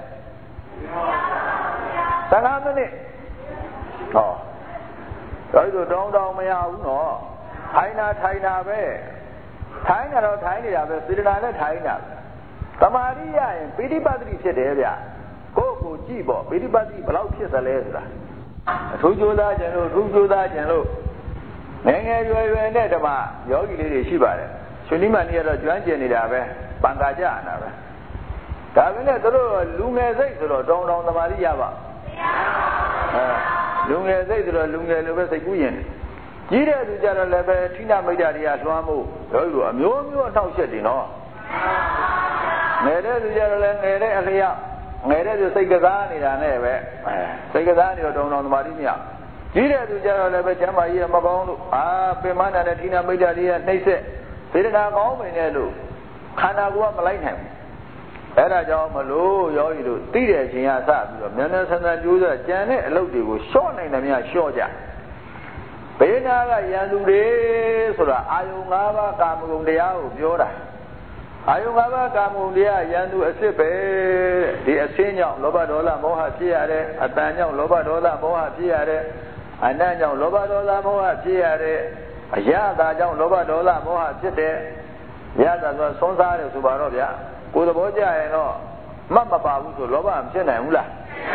သံဃာမိနစ်ဟောယောဂီတို့တောင်းတောင်းမရဘူးနော်ထိုင်တာထိုင်တာပဲထိုင်တာတော့ထိုင်နေတာပဲစေတနာနဲ့ထိုင်တာတမာတိရရင်ပိဋိပတ်တိဖြစ်တယ်ဗျကိုယ့်ကိုကြည့်ပေါ့ပိဋိပတ်တိဘယ်လောက်ဖြစ်သလဲဆိုတာအထူးကြိုးစားခြင်းလို့အထူးကြိုးစားခြင်းလို့ငယ်ငယ်ရွယ်ရွယ်နဲ့ဓမ္မယောဂီလေးတွေရှိပါတယ်ရှင်နိမန်ကြီးကတော့ကျွမ်းကျင်နေတာပဲပန်ကာကြနေတာပဲဒါပေမဲ့တို့လူငယ်စိတ်ဆိုတော့တောင်းတောင်းသမာဓိရပါမရပါဘူးလူငယ်စိတ်ဆိုတော့လူငယ်လိုပဲစိတ်ကူးရင်ကြီးတဲ့သူကြတော့လည်းပဲထိနာမိတ်တာတွေကလွှမ်းမှုယောဂီတို့အမျိုးမျိုးအထောက်အချက်တွေနော်ငယ်တဲ့သူကြတော့လည်းငယ်တဲ့အလျောက်ငယ်တဲ့သူစိတ်ကစားနေတာနဲ့ပဲစိတ်ကစားနေတော့တောင်းတောင်းသမာဓိမရကြီးတဲ့သူကြတော့လည်းပဲကျမ်းမာကြီးမကောင်းလို့အာပင်မနာတဲ့ထိနာမိတ်တာတွေကနှိမ့်ဆက်စေတနာကောင်းပင်နဲ့လို့ခန္ဓာကိုယ်ကမလိုက်နိုင်ဘူးအဲ့ဒါကြောင့်မလို့ယောဂီတို့သိတဲ့အချိန်ကစပြီးတော့မြန်မြန်ဆန်ဆန်ကြိုးစားကြံတဲ့အလုပ်တွေကိုလျှော့နိုင်တယ်များလျှော့ကြဘေးနာကရန်သူတွေဆိုတာအာယုံ၅ပါးကာမဂုဏ်တရားကိုပြောတာအာယုံ၅ပါးကာမဂုဏ်တရားရန်သူအစ်စ်ပဲဒီအစင်းကြောင့်လောဘဒေါသမောဟဖြစ်ရတယ်အတန်ကြောင့်လောဘဒေါသမောဟဖြစ်ရတယ်အနတ်ကြောင့်လောဘဒေါသမောဟဖြစ်ရတယ်အယတာကြောင့်လောဘဒေါသမောဟဖြစ်တယ်ရတာဆိုဆုံးစားတယ်ဆိုပါတော့ဗျာကိုယ်သဘောကျရင်တော့မတ်မပါဘူးဆိုလောဘမဖြစ်နိုင်ဘူးလား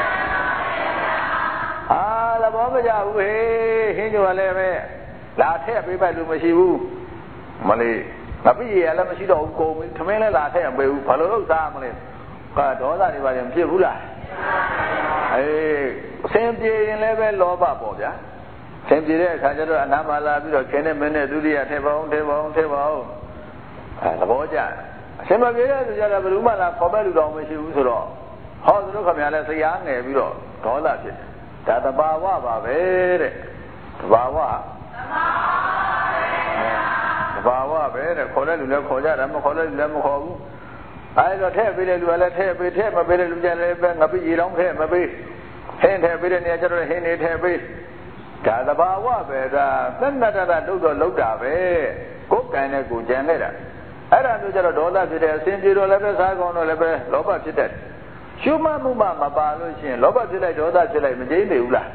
အာသဘောမကျဘူးဟေးဟင်းကျော်လည်းပဲလာထည့်ပေးပိုက်လို့မရှိဘူးမလေးငပိရလည်းမရှိတော့ဘူးကုန်ပြီထမင်းလည်းလာထည့်မပေးဘူးဘာလို့လို့စားမလဲကဒေါသတွေပါရင်ဖြစ်ဘူးလားအေးဘဆင်ပြေရင်လည်းပဲလောဘပေါ့ဗျာဆင်ပြေတဲ့အခါကျတော့အနာမလာပြီးတော့ခင်းနဲ့မင်းနဲ့ဒုတိယထဲပါအောင်ထဲပါအောင်ထဲပါအောင်အဲသဘောကျအရှင်မပြေတဲ့ဆိုကြတော့ဘယ်သူမှလာခေါ်မဲ့လူတော်မရှိဘူးဆိုတော့ဟောသူတို့ခင်ဗျားလည်းစိတ်အားငယ်ပြီးတော့ဒေါသဖြစ်တယ်ဒါတဘာဝပါပဲတဲ့တဘာဝတဘာဝပဲတဲ့ခေါ်တဲ့လူလည်းခေါ်ကြတယ်မခေါ်တဲ့လူလည်းမခေါ်ဘူးအဲဒါထည့်ပေးတဲ့လူကလည်းထည့်ပေးထည့်မပေးတဲ့လူကြလည်းပဲငါပြည့်ရောင်းထည့်မပေးဟင်းထည့်ပေးတဲ့နေရာကျတော့ဟင်းနေထည့်ပေးဒါတဘာဝပဲဒါသက်နတ္တတာလုပ်တော့လုပ်တာပဲကိုယ်ကံနဲ့ကိုယ်ကြံခဲ့တာအဲ့ဒါမျိုးကျတော့ဒေါသဖြစ်တယ်အစဉ်ပြေတော့လည်းပဲစားကောင်းတော့လည်းပဲလောဘဖြစ်တယ်ရှုမှတ်မှုမှမပါလို့ရှိရင်လောဘဖြစ်လိုက်ဒေါသဖြစ်လိုက်မကျေနေဘူးလား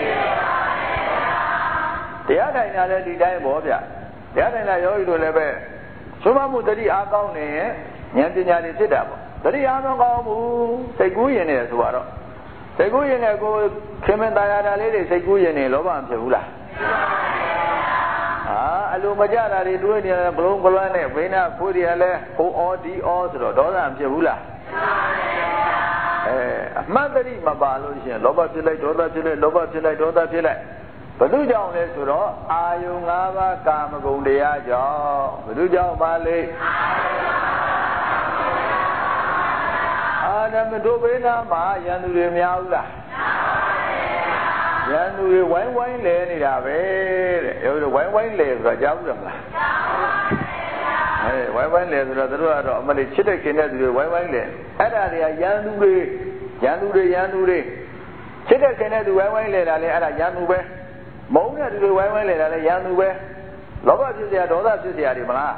တရားထိုင်တာလည်းဒီတိုင်းပေါ့ဗျတရားထိုင်တာယောဂီတို့လည်းပဲရှုမှတ်မှုတတိအားကောင်းနေရင်ဉာဏ်ပညာတွေဖြစ်တာပေါ့တတိအားမကောင်းဘူးစိတ်ကူးရင်နေဆိုတော့စိတ်ကူးရင်လည်းကိုခင်မင်တရားတာလေးတွေစိတ်ကူးရင်နေလောဘမဖြစ်ဘူးလားဟာအလိုမကြတာတွေတွေးနေတယ်ဘလုံးဘလွမ်းနဲ့ဘိနာဖိုးတွေကလည်းဟိုအော်ဒီအော်ဆိုတော့ဒေါသမဖြစ်ဘူးလားအဲအမှတ်တတိမပါလို့ရှိရင်လောဘဖြစ်လိုက်ဒေါသဖြစ်လိုက်လောဘဖြစ်လိုက်ဒေါသဖြစ်လိုက်ဘယ်သူကြောင့်လဲဆိုတော့အာယုံ၅ပါးကာမဂုဏ်တရားကြောင့်ဘယ်သူကြောင့်ပါလဲအာရမတို့ဘေးနာမှာယန္တုတွေများဘူးလားယန္တုတွေဝိုင်းဝိုင်းလဲနေတာပဲတဲ့ရောဝိုင်းဝိုင်းလဲဆိုတာကြားဘူးလားအဲဝိုင်းဝိုင်းလဲဆိုတော့တို့ကတော့အမလေးချစ်တဲ့ခင်တဲ့သူတွေဝိုင်းဝိုင်းလဲအဲ့ဒါတွေကယန္တုတွေယန္တုတွေယန္တုတွေချစ်တဲ့ခင်တဲ့သူဝိုင်းဝိုင်းလဲတာလေအဲ့ဒါယန္တုပဲမုန်းတဲ့သူတွေဝိုင်းဝိုင်းလဲတာလေယန္တုပဲလောဘဖြစ်เสียဒေါသဖြစ်เสียတွေမလား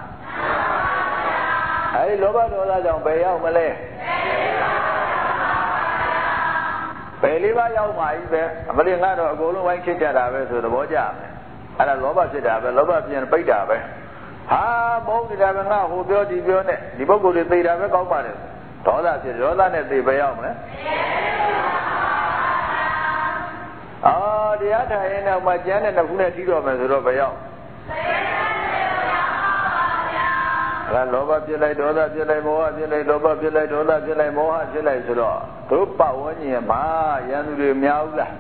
အဲဒီလောဘဒေါသကြောင့်ဘယ်ရောက်မလဲဘယ်လေးပါးရောက်မှာကြီးပဲအမလေးငါတော့အကုန်လုံးဝိုင်းခစ်ကြတာပဲဆိုသဘောကျမယ်အဲ့ဒါလောဘဖြစ်တာပဲလောဘပြန်ပိတ်တာပဲဟာမဟုတ်နေတာပဲငါဟိုပြောဒီပြောနဲ့ဒီပုဂ္ဂိုလ်တွေသိတာပဲကောင်းပါတယ်ဒေါသဖြစ်ဒေါသနဲ့သိပဲရောက်မလဲအော်တရားထိုင်ရင်တော့မှကျမ်းတဲ့နှစ်ခုနဲ့ထီးတော့မယ်ဆိုတော့ဘယ်ရောက်အဲလောဘဖြစ်လိုက်ဒေါသဖြစ်လိုက်မောဟဖြစ်လိုက်လောဘဖြစ်လိုက်ဒေါသဖြစ်လိုက်မောဟဖြစ်လိုက်ဆိုတော့တို့ပတ်ဝန်းကျင်မှာယန္တုတွေများဘူးလား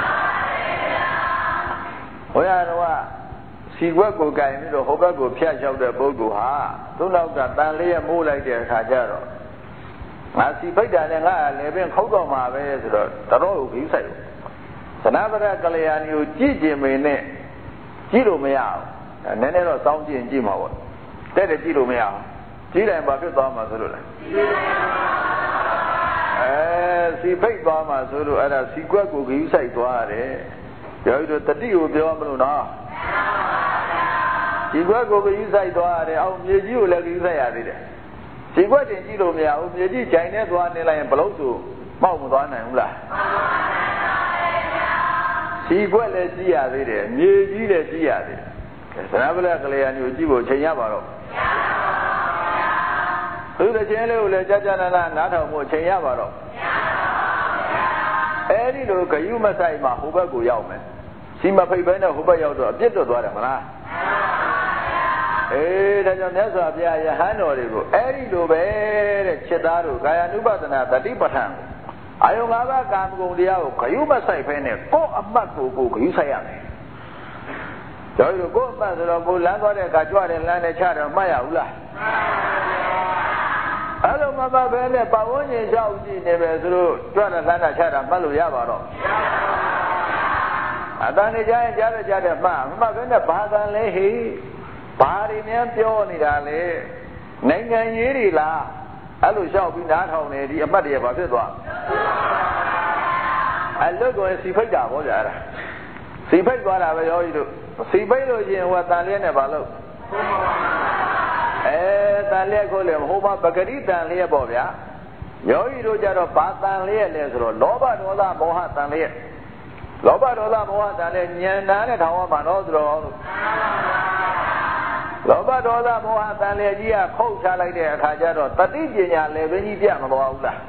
များပါဘူးဗျာဘုရားတော်ကစီကွက်ကိုကြိုင်ပြီးတော့ဟိုဘက်ကိုဖျက်လျှောက်တဲ့ပုဂ္ဂိုလ်ဟာသူ့နောက်ကတန်လေးရမိုးလိုက်တဲ့အခါကျတော့ငါစီပိတ်တာနဲ့ငါလည်းပင်ခုတ်တော့မှာပဲဆိုတော့တော်တော်ကိုကြီးဆိုင်သနာပရကလျာဏီကိုကြည့်ကျင်မင်းနဲ့ကြည့်လို့မရဘူးနည်းနည်းတော့စောင်းကြည့်ရင်ကြည့်မှာပေါ့တဲ့တဲ့ကြည့်လို့မရဘူးကြည့်တယ်ဘာဖြစ်သွားမှာဆိုလို့လဲအဲစီဖိတ်သွားမှာဆိုလို့အဲ့ဒါစီကွက်ကိုဂရုစိုက်သွားရတယ်ယောဂီတို့တတိကိုပြောမလို့နော်စီကွက်ကိုဂရုစိုက်သွားရတယ်အောင်မြေကြီးကိုလည်းဂရုစိုက်ရသေးတယ်စီကွက်တင်ကြည့်လို့မရဘူးမြေကြီးဂျိုင်နဲ့သွားနေလိုက်ရင်ဘလို့ဆိုမောက်မသွားနိုင်ဘူးလားစီကွက်လည်းကြည့်ရသေးတယ်မြေကြီးလည်းကြည့်ရသေးတယ်သနာပလကလေးမျိုးကြည့်ဖို့ချိန်ရပါတော့သူတစ်ချင်းလေးကိုလည်းကြာကြာနာနာနားထောင်ဖို့ချိန်ရပါတော့အဲ့ဒီလိုဂယုမဆိုင်မှာဟိုဘက်ကိုရောက်မယ်စီမဖိတ်ပဲနဲ့ဟိုဘက်ရောက်တော့အပြစ်တွတ်သွားတယ်မလားအေးဒါကြောင့်မြတ်စွာဘုရားယဟန်တော်တွေကိုအဲ့ဒီလိုပဲတဲ့จิตသားတို့ကာယ ानु ပဒနာတတိပဋ္ဌာန်အာယုံ၅ပါးကာမဂုဏ်တရားကိုဂယုမဆိုင်ဖဲနဲ့ကိုယ်အမှတ်ကိုကိုယ်ဂယုဆိုင်ရမယ်ကျော်တို့ကိုယ်အမှတ်ဆိုတော့ကိုယ်လမ်းသွားတဲ့အခါကြွတယ်လမ်းနဲ့ချတယ်မှတ်ရဘူးလားအဲ့လိုမမှတ်ပဲနဲ့ပဝန်းကျင်ကြောက်ကြည့်နေပဲသူတို့ကြွတယ်လမ်းနဲ့ချတာမှတ်လို့ရပါတော့အတန်နေကြရင်ကြားရကြတဲ့မှတ်မမှတ်ပဲနဲ့ဘာသာလဲဟိဘာတွေများပြောနေတာလဲနိုင်ငံရေးတွေလားအဲ့လိုလျှောက်ပြီးနားထောင်နေဒီအမှတ်တွေကဘာဖြစ်သွားအလွတ်ကိုစီဖိတ်တာပေါ့ဗျာအဲ့ဒါစီဖိတ်သွားတာပဲယောဂီတို့စီဖိတ်လို့ရှိရင်ဟိုတန်လျက်နဲ့ဘာလို့အဲတန်လျက်ကိုလေဟိုမှာပဂရိတန်လျက်ပေါ့ဗျာယောဂီတို့ကြတော့ဘာတန်လျက်လဲဆိုတော့လောဘဒေါသမောဟတန်လျက်လောဘဒေါသမောဟတန်လျက်ဉာဏ်နာနဲ့ထောင်ရမှာတော့ဆိုတော့လောဘဒေါသမောဟတန်လျက်ကြီးကခုတ်ချလိုက်တဲ့အခါကျတော့တတိပညာလည်းဘင်းကြီးပြမသွားဘူးလား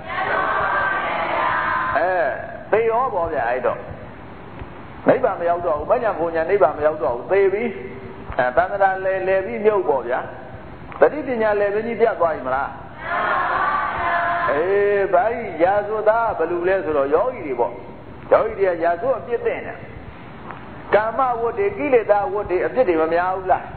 အဲသေရောပေါ့ဗျာအဲ့တော့နိဗ္ဗာန်မရောက်တော့ဘူးမညာဘုံညာနိဗ္ဗာန်မရောက်တော့ဘူးသေပြီအဲတန်ត្រာလဲလဲပြီးမြုပ်ပေါ့ဗျာတတိပညာလည်းဘင်းကြီးပြသွားပြီမလားအေးဘာကြီးရာဇဝတာဘယ်လိုလဲဆိုတော့ယောဂီတွေပေါ့ယောဂီတွေကရာဇဝတ်အပြစ်တင်တယ်ကာမဝတ္တေကိလေသာဝတ္တေအပြစ်တွေမများဘူးလား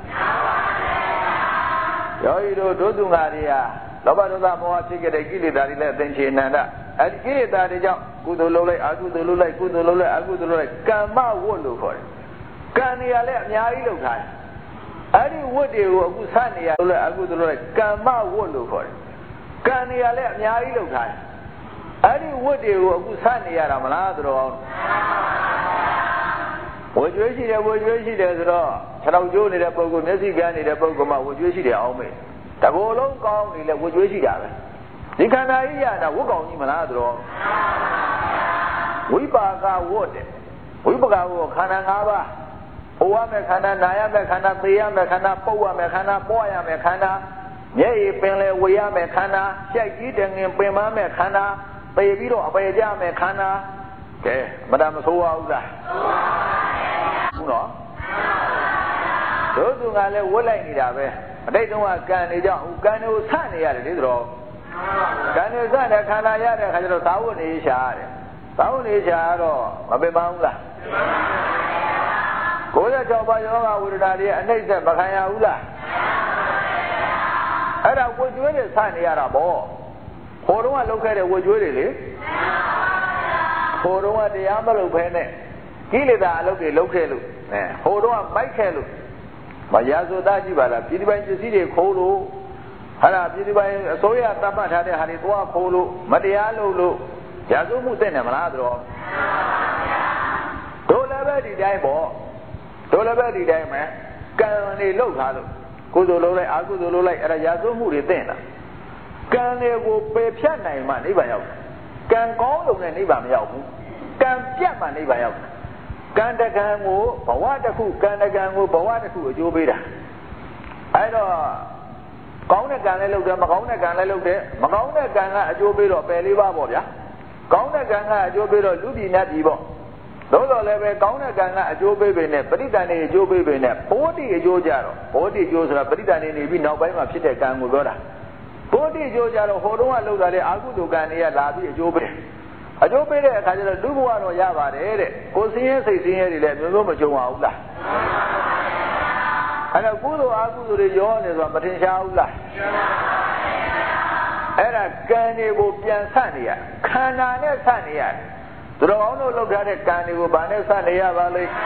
ယောဂီတို့ဒုသူငါတွေကလောဘဒေါသမောဟဖြစ်ခဲ့တဲ့ကိလေသာတွေလည်းအသင်္ချေနန္ဒအဲဒီကိလေသာတွေကြောင့်ကုသိုလ်လုပ်လိုက်အကုသိုလ်လုပ်လိုက်ကုသိုလ်လုပ်လိုက်အကုသိုလ်လုပ်လိုက်ကာမဝတ္လို့ခေါ်တယ်ကံနေရလည်းအများကြီးလုပ်ထားတယ်အဲ့ဒီဝတ္တွေကိုအခုစနေရလို့အခုတို့လည်းကမ္မဝတ္လို့ခေါ်တယ်ကံနေရလည်းအများကြီးလုပ်ထားတယ်အဲ့ဒီဝတ္တွေကိုအခုစနေရတာမလားဆိုတော့ဝကြွေးရှိတယ်ဝကြွေးရှိတယ်ဆိုတော့ခြေထောက်ကျိုးနေတဲ့ပုဂ္ဂိုလ်မျက်စိကန်းနေတဲ့ပုဂ္ဂိုလ်မှာဝကြွေးရှိတယ်အောင်မေးတကိုယ်လုံးကောင်းနေလဲဝကြွေးရှိတာပဲဒီခန္ဓာကြီးရတာဝတ်ကောင်းကြီးမလားဆိုတော့ဝိပါကဝတ်တယ်ဝိပါကဝတ်ခန္ဓာ၅ပါးဟိုရမယ်ခန္ဓာနာရမယ်ခန္ဓာသေရမယ်ခန္ဓာပုတ်ရမယ်ခန္ဓာပွားရမယ်ခန္ဓာမျက်ရည်ပင်လေဝေရမယ်ခန္ဓာကြိုက်ကြီးတငင်ပင်ပန်းမယ်ခန္ဓာသေပြီးတော့အပေကြမယ်ခန္ဓာကဲမတမဆိုးပါဘူးလားဟုတ်နော်တို့သူကလည်းဝတ်လိုက်နေတာပဲအတိတ်တုန်းကကံနေကြောင့်ကံကိုဆန့်နေရတယ်လေဆိုတော့ကံကိုဆန့်တဲ့ခန္ဓာရတဲ့ခါကျတော့သာဝတ္နေရှာရတယ်သာဝတ္နေရှာတော့မပင်ပန်းဘူးလားကိုယ်ရကြောပါယောဂဝိရဒတွေအနှိမ့်ဆက်မခံရဘူးလားအဲ့ဒါဝကျွေးတွေစနေရတာပေါ့ဟိုတုန်းကလုပ်ခဲ့တဲ့ဝကျွေးတွေလေဟိုတုန်းကတရားမလုပ်ဖဲနဲ့ကိလေသာအလုပ်တွေလုပ်ခဲ့လို့အဲဟိုတုန်းကမိုက်ခဲ့လို့မရာဇဝသားကြည့်ပါလားပြည်သူပိုင်းပစ္စည်းတွေခိုးလို့ဟာလားပြည်သူပိုင်းအစိုးရတတ်မှတ်ထားတဲ့ဟာတွေသွားခိုးလို့မတရားလုပ်လို့ရာဇဝမှုတဲ့နေမလားဆိုတော့တို့လည်းပဲဒီတိုင်းပေါ့တို့လည်းပဲဒီတိုင်းပဲကံတွေလှုပ်ထားလို့ကုသိုလ်လုပ်လိုက်အကုသိုလ်လုပ်လိုက်အဲ့ဒါရာဇဝမှုတွေတဲ့တာကံတွေကိုပယ်ဖြတ်နိုင်မှနိဗ္ဗာန်ရောက်ကံကောင်းလို့နဲ့နိဗ္ဗာန်မရောက်ဘူးကံပြတ်မှနိဗ္ဗာန်ရောက်ကံတကံကိုဘဝတစ်ခုကံတကံကိုဘဝတစ်ခုအကျိုးပေးတာအဲ့တော့ကောင်းတဲ့ကံလည်းလုပ်တယ်မကောင်းတဲ့ကံလည်းလုပ်တယ်မကောင်းတဲ့ကံကအကျိုးပေးတော့ပယ်လေးပါပေါ့ဗျာကောင်းတဲ့ကံကအကျိုးပေးတော့လူပြည်နတ်ပြည်ပေါ့သို့တော်လည်းပဲကောင်းတဲ့ကံကအကျိုးပေးပေနဲ့ပရိသတ်နေအကျိုးပေးပေနဲ့ဘောဓိအကျိုးကြတော့ဘောဓိအကျိုးဆိုတာပရိသတ်နေနေပြီးနောက်ပိုင်းမှာဖြစ်တဲ့ကံကိုပြောတာဘောဓိအကျိုးကြတော့ဟိုတုန်းကလုပ်တာလေအာဟုတုကံတွေကလာပြီးအကျိုးပေးအကျိုးပေးတဲ့အခါကျတော့လူဘဝတော့ရပါတယ်တဲ့ကိုယ်စင်းရဲစိတ်စင်းရဲတွေလည်းမျိုးမျိုးမကြုံပါဘူးလားအဲ့တော့ကုသိုလ်အာဟုတုတွေရောနေဆိုတာမထင်ရှားဘူးလားအဲ့ဒါကံတွေကိုပြန်ဆန့်နေရခန္ဓာနဲ့ဆန့်နေရတယ်သူတော်အောင်လို့လုပ်ထားတဲ့ကံတွေကိုဗာနဲ့ဆန့်နေရပါလိမ့်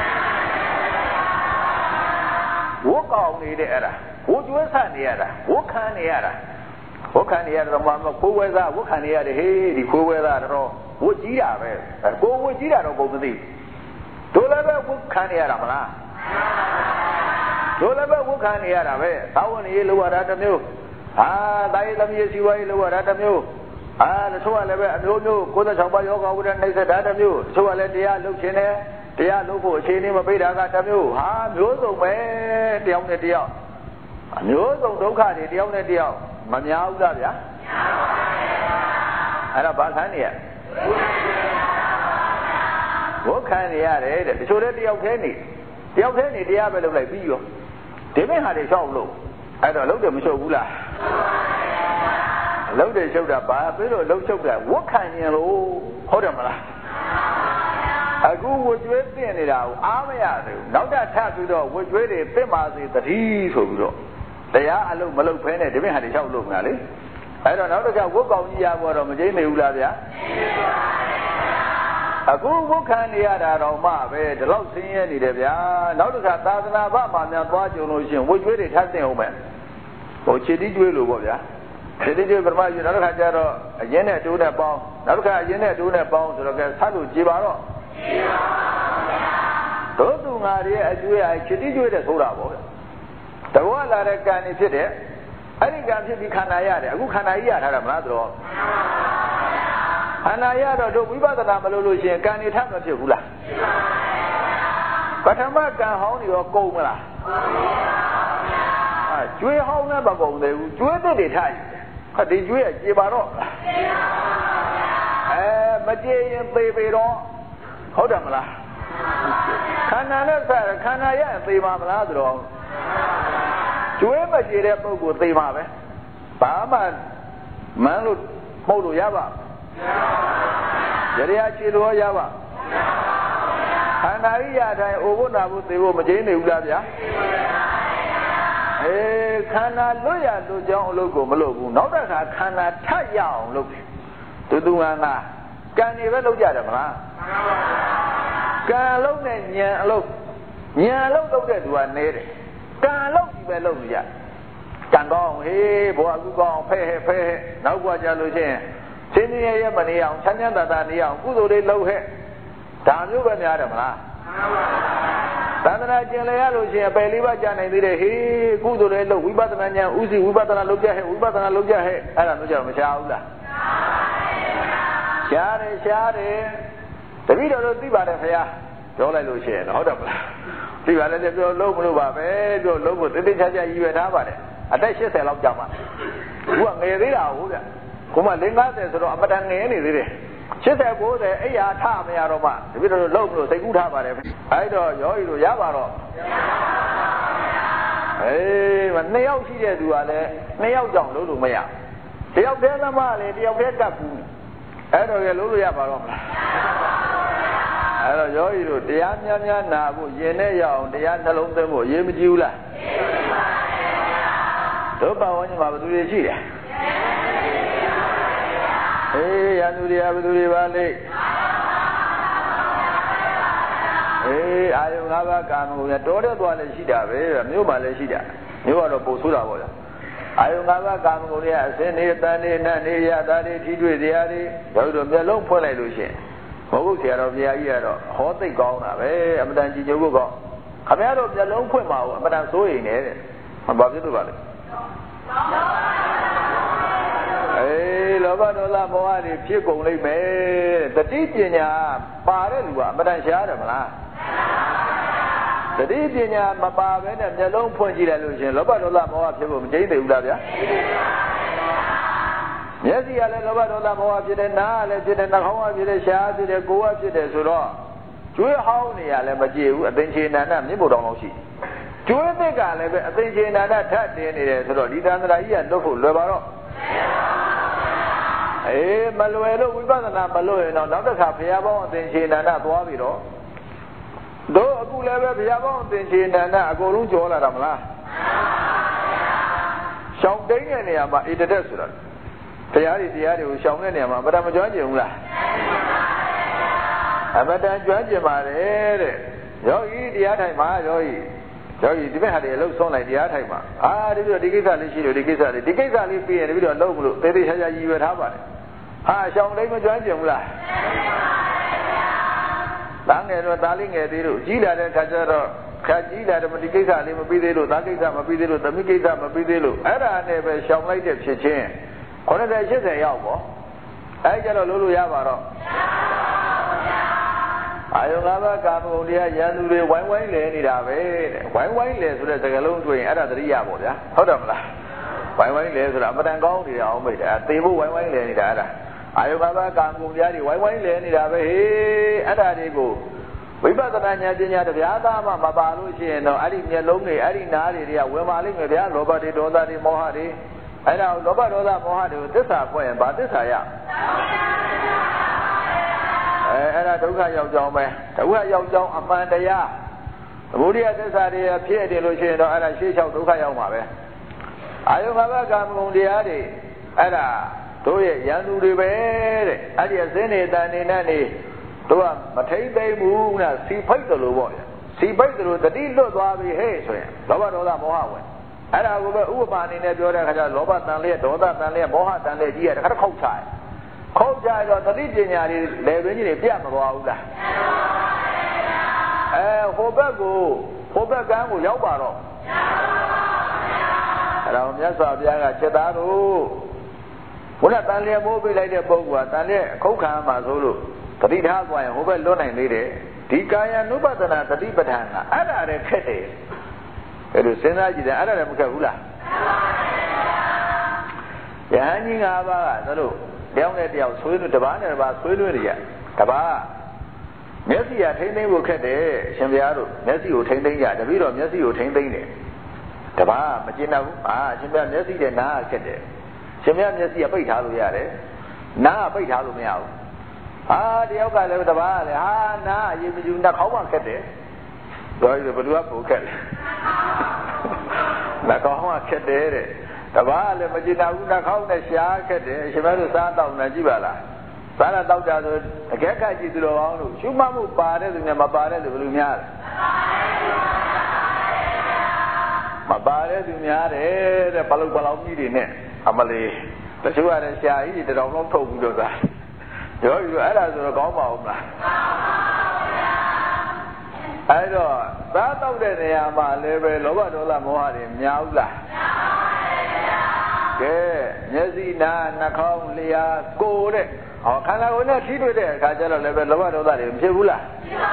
ဝတ်ကောင်းနေတဲ့အဲ့ဒါဝတ်ကျွေးဆန့်နေရတာဝတ်ခံနေရတာဝတ်ခံနေရတော့မှခိုးဝဲသားဝတ်ခံနေရတယ်ဟေးဒီခိုးဝဲသားတော့ဝတ်ကြီးတာပဲကိုဝတ်ကြီးတာတော့ဘုံမသိတို့လည်းပဲဝတ်ခံနေရတာမလားတို့လည်းပဲဝတ်ခံနေရတာပဲသာဝနေရေးလောရတာတစ်မျိုးဟာတိုင်းသမီးစီဝါရေးလောရတာတစ်မျိုးအာတချို့ကလည်းပဲအမျိုးမျိုးကိုယ်သက်ဆောင်ပါယောဂဝိဒနှိစ္စတာတစ်မျိုးတချို့ကလည်းတရားလုပ်ခြင်းနဲ့တရားလုပ်ဖို့အခြေအနေမပေးတာကတစ်မျိုးဟာမျိုးစုံပဲတယောက်နဲ့တယောက်အမျိုးစုံဒုက္ခတွေတယောက်နဲ့တယောက်မများဘူးလားဗျာအဲ့ဒါဘာခံနေရဝတ်ခံနေရတယ်တဲ့တချို့လည်းတယောက်တည်းနေတယောက်တည်းနေတရားပဲလုပ်လိုက်ပြီးရောဒီမဲ့ဟာတွေရှောက်လို့အဲ့တော့လုပ်တယ်မရှုပ်ဘူးလားလုပ်တယ်ရှုပ်တာဘာပြီးတော့လှုပ်ရှုပ်တာဝတ်ခံရင်လို့ဟုတ်တယ်မလားအခုဝတ်ကြွေးသိနေတာကိုအားမရသေးဘူးနောက်ထပ်ထပ်ပြီးတော့ဝတ်ကြွေးတွေသိပါစေတတိဆိုပြီးတော့တရားအလုပ်မလုပ်ဖဲနဲ့ဒီမဲ့ဟာတွေရှောက်လို့မလားလေအဲ့တော့နောက်တစ်ခါဝတ်ကောင်းကြီးရဖို့တော့မကျိနေဘူးလားဗျာအခုဝတ်ခံနေရတာတော့မှပဲဒီလောက်ဆင်းရဲနေတယ်ဗျာနောက်တစ်ခါသာသနာ့ဘမှာများသွားကြုံလို့ရှိရင်ဝတ်ကြွေးတွေထပ်သိအောင်မယ်ဟိုခြေတိကျွေးလို့ပေါ့ဗျာခြေတိကျွေးပရမယူနောက်တစ်ခါကျတော့အရင်နဲ့တိုးနဲ့ပေါင်းနောက်တစ်ခါအရင်နဲ့တိုးနဲ့ပေါင်းဆိုတော့ကဲဆက်လို့ကြည်ပါတော့ကြည်ပါဗျာတို့သူငါတွေရဲ့အကျွေးအခြေတိကျွေးတဲ့ဆိုတာပေါ့ဗျာတဘောလာတဲ့ကံနေဖြစ်တဲ့အဲ့ဒီကံဖြစ်ပြီးခန္ဓာရတယ်အခုခန္ဓာကြီးရထားတာမလားတော့ခန္ဓာရတော့တို့ဝိပဿနာမလုပ်လို့ရှိရင်ကံနေထပ်မဖြစ်ဘူးလားပထမကံဟောင်းတွေရောကုန်မလားအဲကျွေးဟောင်းနဲ့မကုန်သေးဘူးကျွေးတဲ့တွေထားယူတယ်ဟာဒီကျွေးရကြေပါတော့အဲမကြေရင်သေပေတော့ဟုတ်တယ်မလားခန္ဓာနဲ့ဆက်ခန္ဓာရရင်သေပါမလားဆိုတော့ကျွေးမကြေတဲ့ပုဂ္ဂိုလ်သေပါပဲဘာမှမန်းလို့မှုတ်လို့ရပါရရချေလို့ရပါခန္ဓာရိယာတိုင်းအိုဖို့နာဖို့သေဖို့မကျေနေဘူးလားဗျာအေးခန္ဓာလွတ်ရလွတ်ကြောင်းအလုပ်ကိုမလုပ်ဘူးနောက်တစ်ခါခန္ဓာထပ်ရအောင်လုပ်တယ်တူတူငါငါကံနေပဲလုပ်ကြတယ်မလားကံအလုပ်နဲ့ဉာဏ်အလုပ်ဉာဏ်အလုပ်လုပ်တဲ့သူကနေတယ်ကံအလုပ်ကြီးပဲလုပ်ကြကံကောင်းဟေးဘောအကူကောင်းဖဲ့ဟဲ့ဖဲ့ဟဲ့နောက်ကကြလို့ချင်းစင်းရဲရဲမနေအောင်ချမ်းချမ်းသာသာနေအောင်ကုသိုလ်တွေလုပ်ဟဲ့ဒါမျိုးပဲများတယ်မလားသန္တနာကျင်လေရလို့ချင်းအပယ်လေးပါးကြာနိုင်သေးတယ်ဟေးကုသိုလ်တွေလုပ်ဝိပဿနာဉာဏ်ဥစီဝိပဿနာလုပ်ကြဟဲ့ဝိပဿနာလုပ်ကြဟဲ့အဲ့ဒါမျိုးကြတော့မရှားဘူးလားရှားတယ်ရှားတယ်တပည့်တော်တို့သိပါတယ်ခင်ဗျာပြောလိုက်လို့ရှိရင်ဟုတ်တယ်မလားသိပါလေပြောလုံးမလို့ပါပဲပြောလုံးကိုတိတိကျကျရည်ရွယ်ထားပါတယ်အသက်၈၀လောက်ကြာမှာသူကငယ်သေးတာဟုတ်ဗျကိုမ၄၅၀ဆိုတော့အမတန်ငယ်နေသေးတယ်၈၀၉၀အဲ့ရထမရတော့မှတပည့်တော်တို့လုံးမလို့သိကူးထားပါတယ်အဲ့တော့ရောဤတို့ရပါတော့အေးမနှစ်ယောက်ရှိတဲ့သူကလည်းနှစ်ယောက်ကြောင့်လုံးလို့မရတယောက်တည်းသမားလေတယောက်တည်းကပ်ကူအဲ့တော့ရလုံးလို့ရပါတော့မလားအဲ့တော့ယောဂီတို့တရားများများနာဖို့ယင်နဲ့ရအောင်တရားနှလုံးသွင်းဖို့အရေးမကြီးဘူးလားတို့ပါဝင်မှာဘယ်သူတွေရှိတယ်အေးရန်သူတွေကဘယ်သူတွေပါလိမ့်အေးအာယုံ၅ပါးကာမဂုဏ်နဲ့တော်တဲ့သွားလည်းရှိတာပဲမြို့မှာလည်းရှိတာမြို့ကတော့ပို့ဆိုးတာပေါ့ဗျာအာယုံ၅ပါးကာမဂုဏ်တွေကအစင်းနေတန်နေနတ်နေရတာတွေထိတွေ့တရားတွေတို့တို့မျက်လုံးဖွင့်လိုက်လို့ရှိရင်ဘုရားဆရာတော်ဘုရားကြီးကတော့ဟောသိကောင်းတာပဲအမတန်ကြည်ညိုဖို့ကောင်းခင်ဗျားတို့မျက်လုံးဖွင့်ပါဦးအမတန်စိုးရိမ်နေတဲ့ဘာဖြစ်လို့ပါလဲအေးလောဘဒေါသမောဟတွေဖြစ်ကုန်လိမ့်မယ်တတိပညာပါတဲ့လူကအမတန်ရှားတယ်မလားတတိပညာမပါဘဲနဲ့မျက်လုံးဖွင့်ကြည့်လိုက်လို့ရှင်လောဘဒေါသမောဟဖြစ်ဖို့မကျိန်းသေးဘူးလားဗျာမျက်စိကလည်းလောဘဒေါသမောဟဖြစ်တယ်နားကလည်းဖြစ်တယ်နှာခေါင်းကဖြစ်တယ်ရှားဖြစ်တယ်ကိုယ်ကဖြစ်တယ်ဆိုတော့ကျွေးဟောင်းနေရလည်းမကြည့်ဘူးအသိဉာဏ်နာမြင့်ဖို့တောင်လို့ရှိကျွေးသက်ကလည်းပဲအသိဉာဏ်နာထပ်တင်နေတယ်ဆိုတော့ဒီသန္တရာကြီးကလွတ်ဖို့လွယ်ပါတော့အေးမလွယ်လို့ဝိပဿနာမလွယ်ရင်တော့နောက်တစ်ခါဘုရားပေါင်းအသိဉာဏ်နာသွားပြီတော့တို့အခုလည်းပဲဘုရားပေါင်းအသိဉာဏ်နာအကုန်လုံးကြောလာတာမလားရှောင်းတိန်တဲ့နေရာမှာဣတတက်ဆိုတာတရားတွေတရားတွေကိုရှောင်တဲ့နေရာမှာအမတန်မကြွားကျင်ဘူးလားအမတန်ကြွားကျင်ပါတယ်တဲ့ယောဂီတရားထိုင်မှာယောဂီယောဂီဒီဘက်ဟာတွေအလုပ်ဆုံးလိုက်တရားထိုင်မှာအာဒီပြီးတော့ဒီကိစ္စလေးရှိလို့ဒီကိစ္စလေးဒီကိစ္စလေးပြီးရင်ဒီပြီးတော့လုပ်မလို့သေသေးချာချာရည်ရွယ်ထားပါတယ်ဟာရှောင်လေးမကြွားကျင်ဘူးလားသားငယ်တော့သားလေးငယ်သေးလို့ကြီးလာတဲ့ခါကျတော့ခါကြီးလာတယ်ဒီကိစ္စလေးမပြီးသေးလို့သားကိစ္စမပြီးသေးလို့သမီးကိစ္စမပြီးသေးလို့အဲ့ဒါနဲ့ပဲရှောင်လိုက်တဲ့ဖြစ်ချင်းခုနှစ်ဆယ်ရှစ်ဆယ်ရောက်ပေါ့အဲ့ကြတော့လို့လို့ရပါတော့အာယုံ၅ပါးကာမဂုဏ်တရားရန်သူတွေဝိုင်းဝိုင်းလဲနေတာပဲတဲ့ဝိုင်းဝိုင်းလဲဆိုတဲ့စကားလုံးတွေ့ရင်အဲ့ဒါသတိရပေါ့ဗျာဟုတ်တယ်မလားဝိုင်းဝိုင်းလဲဆိုတာအမတန်ကောင်းနေအောင်မိတ်တယ်သေဖို့ဝိုင်းဝိုင်းလဲနေတာအဲ့ဒါအာယုံ၅ပါးကာမဂုဏ်တရားတွေဝိုင်းဝိုင်းလဲနေတာပဲဟေးအဲ့ဒါတွေကိုဝိပဿနာဉာဏ်ပညာတရားသားမှမပါလို့ရှိရင်တော့အဲ့ဒီမျက်လုံးတွေအဲ့ဒီနားတွေတွေကဝင်ပါလိမ့်မယ်ဗျာလောဘတွေဒေါသတွေမောဟတွေအဲ့ဒါလောဘဒေါသမောဟတွေကိုသစ္စာဖွင့်ရင်ဗာသစ္စာရအဲအဲ့ဒါဒုက္ခရောက်ကြောင်းပဲဒုက္ခရောက်ကြောင်းအမှန်တရားသမုဒိယသစ္စာတွေဖြစ်တယ်လို့ရှိရင်တော့အဲ့ဒါရှေ့လျှောက်ဒုက္ခရောက်မှာပဲအာယုဘဘကာမဂုဏ်တရားတွေအဲ့ဒါတို့ရဲ့ရန်သူတွေပဲတဲ့အဲ့ဒီအစင်းနေတန်နေနဲ့နေတို့ကမထိမ့်သိမ့်ဘူးလားစီဖိတ်တယ်လို့ပေါ့ဗျာစီဖိတ်တယ်လို့တတိလွတ်သွားပြီဟဲ့ဆိုရင်လောဘဒေါသမောဟဝင်အဲ့ဒါကိုပဲဥပမာအနေနဲ့ပြောတဲ့အခါကျလောဘတန်လျက်ဒေါသတန်လျက်မောဟတန်လျက်ကြီးရတခါတခုတ်ချတယ်ခုတ်ချတော့သတိပညာတွေလေတွင်းကြီးတွေပြတ်မသွားဘူးလားအဲဟိုဘက်ကိုဟိုဘက်ကန်းကိုရောက်ပါတော့အဲ့တော့မြတ်စွာဘုရားကချက်သားတို့ဘုရားတန်လျက်မိုးပေးလိုက်တဲ့ပုဂ္ဂိုလ်ကတန်လျက်ခုတ်ခံမှာဆိုလို့သတိထားသွားရင်ဟိုဘက်လွတ်နိုင်သေးတယ်ဒီကာယ ानु ပဒနာသတိပဋ္ဌာန်ကအဲ့ဒါလည်းခက်တယ်အဲ့လိုစဉ်းစားကြည့်တယ်အဲ့ဒါလည်းမခက်ဘူးလားယဟန်ကြီး၅ပါးကသတို့တယောက်နဲ့တယောက်ဆွေးနွေးတပားနဲ့တပားဆွေးနွေးနေကြတပားမျက်စိကထိမ့်သိမ့်ဖို့ခက်တယ်ရှင်ဘုရားတို့မျက်စိကိုထိမ့်သိမ့်ကြတပည့်တော်မျက်စိကိုထိမ့်သိမ့်တယ်တပားမကျင်တော့ဘူးအာရှင်ဘုရားမျက်စိနဲ့နားကခက်တယ်ရှင်ဘုရားမျက်စိကပိတ်ထားလို့ရတယ်နားကပိတ်ထားလို့မရဘူး啊，这要干了的吧？啊，那也没有那好嘛，开的，所以不如不开了。那好嘛，开的嘞，的吧？了，没就那那好那下开的，什么都三到那几百了，三到家都开开几多网路，就嘛不扒的，人家嘛扒的都不露面了。嘛扒的都面的，这巴拉巴拉米的呢，阿妈嘞，这就话这下雨这老老头不就是？有有အဲ့ဒါဆိုတော့ကောင်းပါဦးမလားအဲ့တော့သားတောက်တဲ့နေရာမှာလည်းပဲလောဘဒေါသမောဟတွေများဘူးလားကဲမျက်စိနာနှာခေါင်းလျှာကိုယ်တဲ့ဟောခန္ဓာကိုယ်နဲ့ထိတွေ့တဲ့အခါကျတော့လည်းပဲလောဘဒေါသတွေမဖြစ်ဘူးလား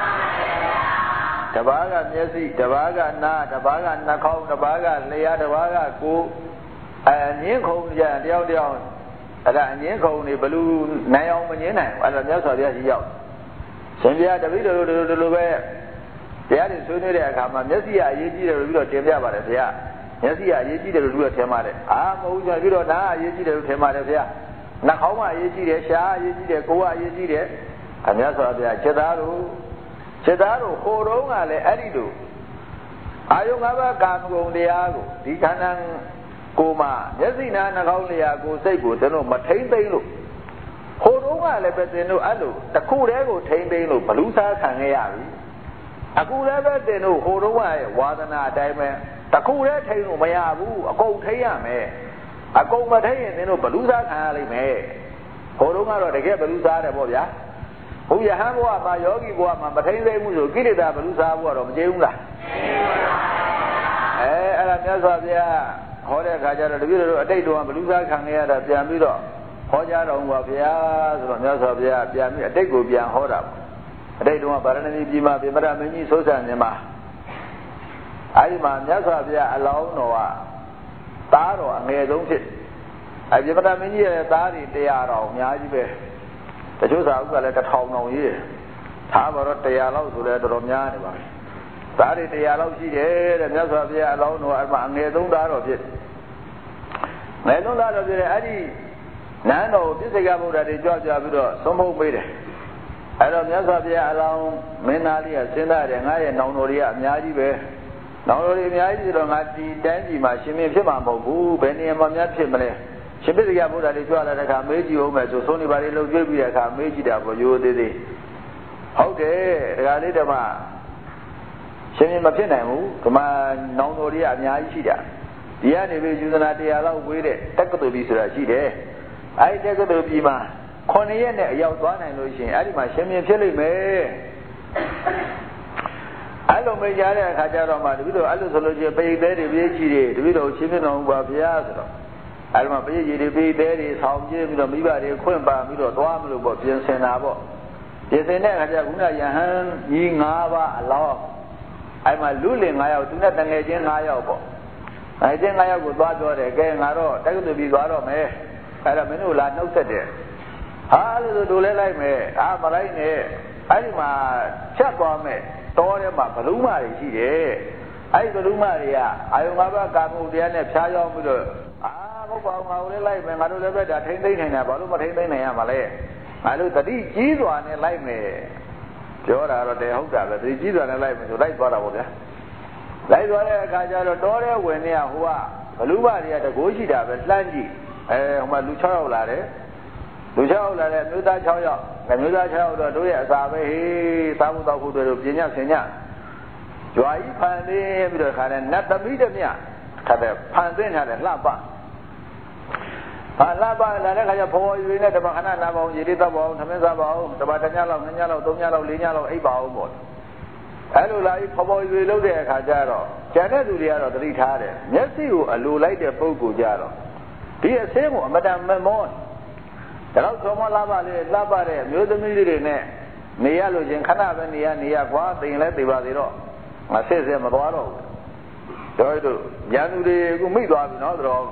ဖြစ်ပါဘူးတပါးကမျက်စိတပါးကနားတပါးကနှာခေါင်းတပါးကလျှာတပါးကကိုယ်အငင်းခုံကြတယောက်တယောက်အဲ့ဒါအငင်းခုံနေဘလူနိုင်အောင်မငင်းနိုင်အဲ့ဒါမြတ်စွာဘုရားကြီးရောက်ရှင်ဘုရားတပည့်တော်တို့တို့လိုပဲတရားတွေဆွေးနွေးတဲ့အခါမှာမျက်စိကအရေးကြီးတယ်လို့ပြီးတော့တင်ပြပါတယ်ဘုရားမျက်စိကအရေးကြီးတယ်လို့ပြီးတော့ထင်ပါတယ်အာမဟုတ်ကြပြီးတော့နားအရေးကြီးတယ်လို့ထင်ပါတယ်ဘုရားနှာခေါင်းကအရေးကြီးတယ်ရှားအရေးကြီးတယ်ကိုယ်ကအရေးကြီးတယ်အမြတ်စွာဘုရားจิตသားတို့จิตသားတို့ဟိုတုန်းကလည်းအဲ့ဒီလိုအာယုငါးပါးကာမဂုဏ်တရားကိုဒီခန္ဓာကိုယ်မှာမျက်စိနာနှာခေါင်းလျှာကိုယ်စိတ်ကိုသင်တို့မထိမ့်သိမ့်လို့ဟိုတုန်းကလည်းပဲသင်တို့အဲ့လိုတစ်ခုတည်းကိုထိမ့်သိမ့်လို့ဘလူစားခံခဲ့ရပြီအခုလည်းပဲသင်တို့ဟိုတုန်းကရဲ့ဝါဒနာအတိုင်းပဲတစ်ခုတည်းထိမ့်လို့မရဘူးအကုန်ထိမ့်ရမယ်အကုန်မထိမ့်ရင်သင်တို့ဘလူစားခံရလိမ့်မယ်ဟိုတုန်းကတော့တကယ်ဘလူစားတယ်ပေါ့ဗျာဘုရားဟန်ဘဝမှာယောဂီဘဝမှာမထိမ့်သိမ့်မှုဆိုကိလေသာဘလူစားဘဝတော့မကျေဘူးလားအဲအဲ့ဒါမြတ်စွာဘုရားဟောတဲ့အခါကျတော့တပည့်တော်အတိတ်တော်ကဘလူစားခံရတာပြန်ပြီးတော့ဟောကြားတော်မူပါဗျာဆိုတော့မြတ်စွာဘုရားပြန်ပြီးအတိတ်ကိုပြန်ဟောတာပေါ့အတိတ်တော်ကဗာရဏသီပြည်မှာပြမရမင်းကြီးဆိုးဆန်နေမှာအဲဒီမှာမြတ်စွာဘုရားအလောင်းတော်ကသားတော်အငယ်ဆုံးဖြစ်အဲပြမရမင်းကြီးရဲ့သားတွေတရားတော်အများကြီးပဲတချို့စာအုပ်ကလည်းတစ်ထောင်တောင်ရေးတယ်ထားပါတော့တရားလောက်ဆိုလည်းတော်တော်များနေပါသားတွေတရားလောက်ရှိတယ်တဲ့မြတ်စွာဘုရားအလောင်းတော်အမှအငယ်ဆုံးသားတော်ဖြစ်ငယ်ဆုံးသားတော်ဖြစ်တဲ့အဲ့ဒီနန်းတော်ပြစ္ဆေကဗုဒ္ဓတွေကြွကြွပြီးတော့သုံးဖို့ပေးတယ်အဲ့တော့မြတ်စွာဘုရားအလောင်းမင်းသားလေးကစဉ်းစားတယ်ငါရဲ့နောင်တော်တွေကအများကြီးပဲနောင်တော်တွေအများကြီးဆိုတော့ငါဒီတိုင်းပြည်မှာရှင်မင်းဖြစ်မှာမဟုတ်ဘူးဘယ်နေရာမှာများဖြစ်မလဲရှင်ပြစ္ဆေကဗုဒ္ဓတွေကြွလာတဲ့အခါမေးကြည့်အောင်မယ်ဆိုဆုံးနေပါလေလုံကျွေးပြီးတဲ့အခါမေးကြည့်တာပေါ့ရိုးသေးသေးဟုတ်တယ်ဒကာလေးဓမ္မရှင်မင်းမဖြစ်နိုင်ဘူးဓမ္မနောင်တော်တွေကအများကြီးရှိတာဒီကနေပြီးယူဇနာတရားလောက်ဝေးတဲ့တက္ကသိုလ်ကြီးဆိုတာရှိတယ်အဲဒီတက္ကသိုလ်ကြီးမှာခုနှစ်ရက်နဲ့အရောက်သွားနိုင်လို့ရှိရင်အဲ့ဒီမှာရှင်မင်းဖြစ်လိမ့်မယ်အဲ့လိုမေးကြတဲ့အခါကျတော့မှတပည့်တော်အဲ့လိုဆိုလို့ချင်းပိဋကသေးတွေပြည့်ချီတွေတပည့်တော်ရှင်မင်းတော်ဘုရားဆိုတော့အဲ့ဒီမှာပိဋကကြီးတွေပိဋကသေးတွေဆောင်းပြင်းပြီးတော့မိဘတွေခွင့်ပါပြီးတော့သွားမလို့ပေါ့ပြင်ဆင်တာပေါ့ပြင်ဆင်တဲ့အခါကျခုနယဟန်ကြီး၅ပါးအလောင်းအဲ့မှာလူလင်၅ယောက်သူနဲ့တငယ်ချင်း၅ယောက်ပေါ့အဲ့ဒီ၅ယောက်ကိုသွားပြောတယ်ကဲငါတော့တက္ကသိုလ်ပြီးသွားတော့မယ်အဲ့ဒါမင်းတို့လာနှုတ်ဆက်တယ်ဟာလို့တို့လဲလိုက်မယ်အာမလိုက်နဲ့အဲ့ဒီမှာချက်သွားမယ်တောထဲမှာဘလူးမတွေရှိတယ်အဲ့ဒီဘလူးမတွေကအာယုံ၅ပါးကာမှုတရားနဲ့ဖြားရောက်ပြီးတော့အာဘုရားငါတို့လဲလိုက်မယ်ငါတို့လည်းပဲဒါထိမ့်သိမ့်နိုင်တာဘာလို့မထိမ့်သိမ့်နိုင်ရမှာလဲငါတို့တတိကြီးစွာနဲ့လိုက်မယ်ပြောတာတော့တယ်ဟုတ်တာပဲတတိကြီးစွာနဲ့လိုက်မယ်ဆိုလိုက်သွားတာပေါ့ဗျာလိုက်သွားတဲ့အခါကျတော့တောထဲဝင်နေဟိုကဘလူးမတွေကတကိုးရှိတာပဲလှမ်းကြည့်အဲဟိုမှာလူ၆ယောက်လာတယ်လူ၆ယောက်လာတယ်မျိုးသား၆ယောက်မျိုးသား၆ယောက်တော့တို့ရဲ့အစာပဲဟေးစားဖို့တောက်ဖို့တို့ပြညဆင်ညကြွားကြီးဖန်သိပြီးတော့ခါတဲ့နတ်သမီးတမြခါတဲ့ဖန်သိထားတဲ့လှပဟာလှပလာတဲ့ခါကျဖော်ရွေနဲ့တပခဏနာပေါင်းရေလေးတော့ပေါင်းသမင်းစားပါအောင်တပတညလောက်နှစ်ညလောက်သုံးညလောက်လေးညလောက်အိပ်ပါအောင်ပေါ့အဲ့လိုလာပြီးဖော်ဖော်ရွေလုပ်တဲ့အခါကျတော့ကျန်တဲ့သူတွေကတော့သတိထားတယ်မျက်စိကိုအလိုလိုက်တဲ့ပုဂ္ဂိုလ်ကြတော့ဒီအစင်းကိုအမတန်မမောဒါတော့သောမလာပါလေလှပတဲ့အမျိုးသမီးတွေနဲ့နေရလို့ချင်းခဏပဲနေရနေရကွာတိမ်လဲသိပါသေးတော့ငါဆစ်ဆစ်မသွားတော့ဘူးတို့တို့ဉာဏ်သူတွေအခုမိသွားပြီနော်တော်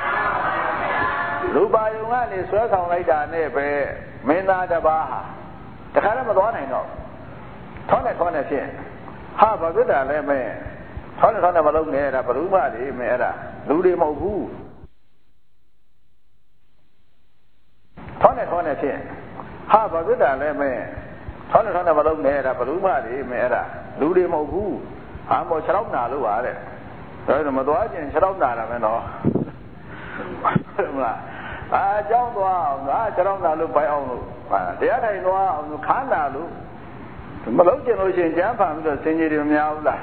လူပါယုံကနေဆွဲဆောင်လိုက်တာနဲ့ပဲမင်းသားတစ်ပါးဟာတခါလည်းမသွားနိုင်တော့ထောင်းနဲ့ထောင်းနဲ့ဖြစ်ဟာဘာဖြစ်တာလဲမဲထောင်းနဲ့ထောင်းနဲ့မလုံးနဲ့အဲ့ဒါဘလူးမလေးမဲအဲ့ဒါလူတွေမဟုတ်ဘူးထောင်းနဲ့ထောင်းနဲ့ဖြစ်ဟဟာဘာဖြစ်တာလဲမင်းထောင်းနဲ့ထောင်းနဲ့မလုံးနဲ့အဲ့ဒါဘလူးမလေးမင်းအဲ့ဒါလူတွေမဟုတ်ဘူးဟာမောခြေထောက်နာလို့ပါတဲ့ဒါဆိုမသွားခြင်းခြေထောက်နာတာပဲနော်ဟုတ်လားအာကြောင်းသွားအောင်ငါခြေထောက်နာလို့ပိုင်အောင်လို့တရားထိုင်သွားအောင်ခါနာလို့မလုံးကျင်လို့ရှိရင်ကျမ်းဖန်ပြီးတော့စင်ကြီးတွေမများဘူးလား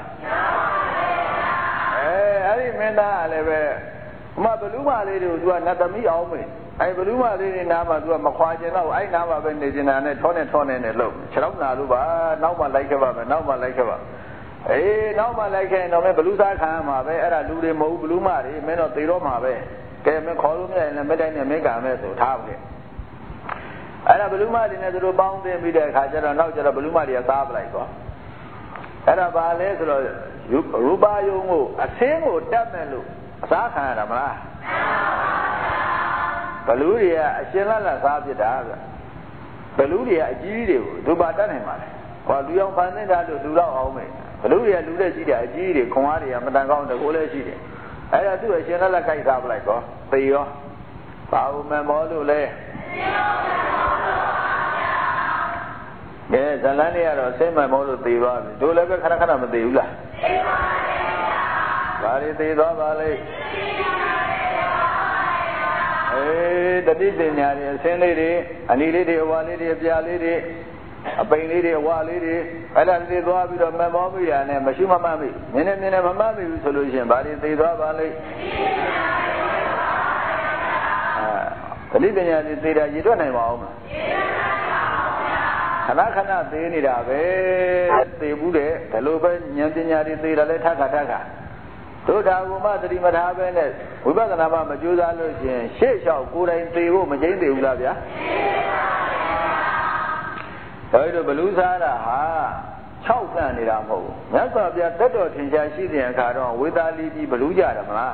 အဲအဲ့ဒီမင်းသားလည်းပဲအမဘလူးမလေးတွေကို तू ကနတ်သမီးအောင်မေးအဲ့ဘလူးမလေးတွေနားမှာ तू ကမခွာကျင်တော့အဲ့နားမှာပဲနေကျင်တာနဲ့ထောနဲ့ထောနဲ့နဲ့လို့ခြေထောက်နာလို့ပါနောက်မှလိုက်ခဲ့ပါမယ်နောက်မှလိုက်ခဲ့ပါအေးနောက်မှလိုက်ခဲ့ရင်တော့မင်းဘလူးစားခံရမှာပဲအဲ့ဒါလူတွေမဟုတ်ဘလူးမတွေမင်းတော့သေတော့မှာပဲကဲမင်းခေါ်လို့မရရင်လည်းမတိုင်းနဲ့မင်းကံမဲ့ဆိုထားပါလေအဲ့ဒါဘလူးမတွေနဲ့သူတို့ပေါင်းသိပြီးတဲ့အခါကျတော့နောက်ကျတော့ဘလူးမတွေကစားပလိုက်သွားအဲ့ဒါဘာလဲဆိုတော့ရူပါယုံကိုအသင်းကိုတတ်မဲ့လို့အစားခံရတာမလားဘလူးတွေကအရှင်လတ်လတ်စားဖြစ်တာဗျဘလူးတွေကအကြီးကြီးတွေကိုသူပါတတ်နိုင်ပါလေဟောလူအောင်ဖန်သင်းတာလို့လူတော့အောင်မယ်ဘလူးတွေကလူတဲ့ရှိတယ်အကြီးကြီးတွေခွန်အားတွေကမတန်ကောင်းတကိုးလည်းရှိတယ်အဲ့ဒါသူ့အရှင်လတ်လတ်ကြိုက်စားပလိုက်တော့သေရောပါဦးမမောလို့လဲကဲဇလန်းလေးကတော့ဆင်းမမောလို့သေသွားပြီတို့လည်းပဲခဏခဏမသေဘူးလားသေပါပါဘယ်လိုသေသွားပါလဲအေးတတိပညာတွေအစင်းလေးတွေအနီလေးတွေအဝါလေးတွေအပြာလေးတွေအပိန်လေးတွေအဝါလေးတွေအဲ့ဒါသေသွားပြီးတော့မမောမိရနဲ့မရှိမမှတ်မိနည်းနည်းနည်းနည်းမမှတ်မိဘူးဆိုလို့ရှိရင်ဘာတွေသေသွားပါလဲတတိပညာတွေသေတာရည်တွက်နိုင်ပါအောင်မလားခဏခဏသေးနေတာပဲသေဘူးတဲ့ဒါလိုပဲဉာဏ်ပညာတွေသေတာလဲထပ်ခါထပ်ခါတို့ဒါကမှသတိမထားပဲနဲ့ဝိပဿနာမှမကြိုးစားလို့ရှင်ရှေ့လျှောက်ကိုယ်တိုင်သေဖို့မကျိန်းသေးဘူးလားဗျာသိပါပါဘုရားတို့ဘလူးစားတာဟာ၆ကန့်နေတာမဟုတ်ဘူးမြတ်စွာဘုရားတက်တော်ထင်ရှားရှိတဲ့အခါတော့ဝေသာလီပြီးဘလူးကြတယ်မလား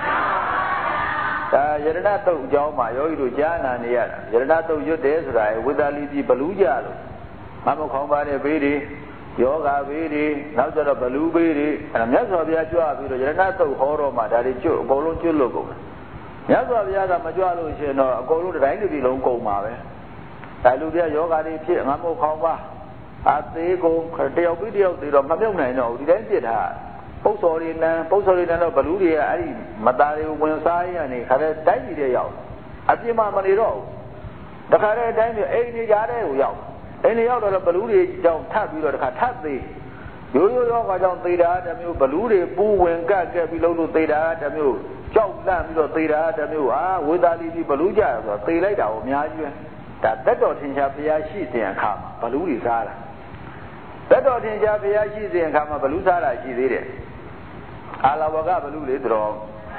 ဒါယရဏတုတ်အကြောင်းမှာယောဂီတို့ကြားနာနေရတာယရဏတုတ်ရွတ်တယ်ဆိုတာဝေသာလီပြီးဘလူးကြလို့မမခေါင်းပါတဲ့ဘေးတွေယောဂဘေးတွေနောက်ကျတော့ဘလူးဘေးတွေအဲ့ဒါမြတ်စွာဘုရားကြွပြီးတော့ယရဏတုတ်ဟောတော့မှဒါတွေကျွတ်အကုန်လုံးကျွတ်လို့ကုန်တယ်မြတ်စွာဘုရားကမကြွလို့ရှိရင်တော့အကုန်လုံးတိုင်းလူတွေလုံးကုန်ပါပဲဒါလူတွေယောဂတွေဖြစ်ငါမို့ခေါင်းပါအသေးကုန်တယောက်ပြီးတယောက်သေးတော့မမြုပ်နိုင်တော့ဘူးဒီတိုင်းပြစ်ထားပု္ပ္ပော်ရီနံပု္ပ္ပော်ရီနံတော့ဘလူးတွေကအဲ့ဒီမသားတွေကိုဝင်စားရနေခါတဲ့တိုင်းပြည်တွေရောက်အပြစ်မှမနေတော့ဘူးတခါတဲ့တိုင်းပြည်အိမ်နေကြတဲ့ကိုရောက်အိမ်နေရောက်တော့ဘလူးတွေကြောင့်ထပ်ပြီးတော့တခါထပ်သေးရိုးရိုးရောကကြောင့်သေတာတမျိုးဘလူးတွေပူဝင်ကက်ကက်ပြီးလုံးလို့သေတာတမျိုးကြောက်လန့်ပြီးတော့သေတာတမျိုးဟာဝေသာလီပြီးဘလူးကြဆိုတော့သေလိုက်တာကိုအများကြီးပဲဒါတက်တော်ထင်ရှားဘုရားရှိတဲ့အခါမှာဘလူးတွေစားတာတက်တော်ထင်ရှားဘုရားရှိတဲ့အခါမှာဘလူးစားတာရှိသေးတယ်အာလဝကဘလူးလေတော်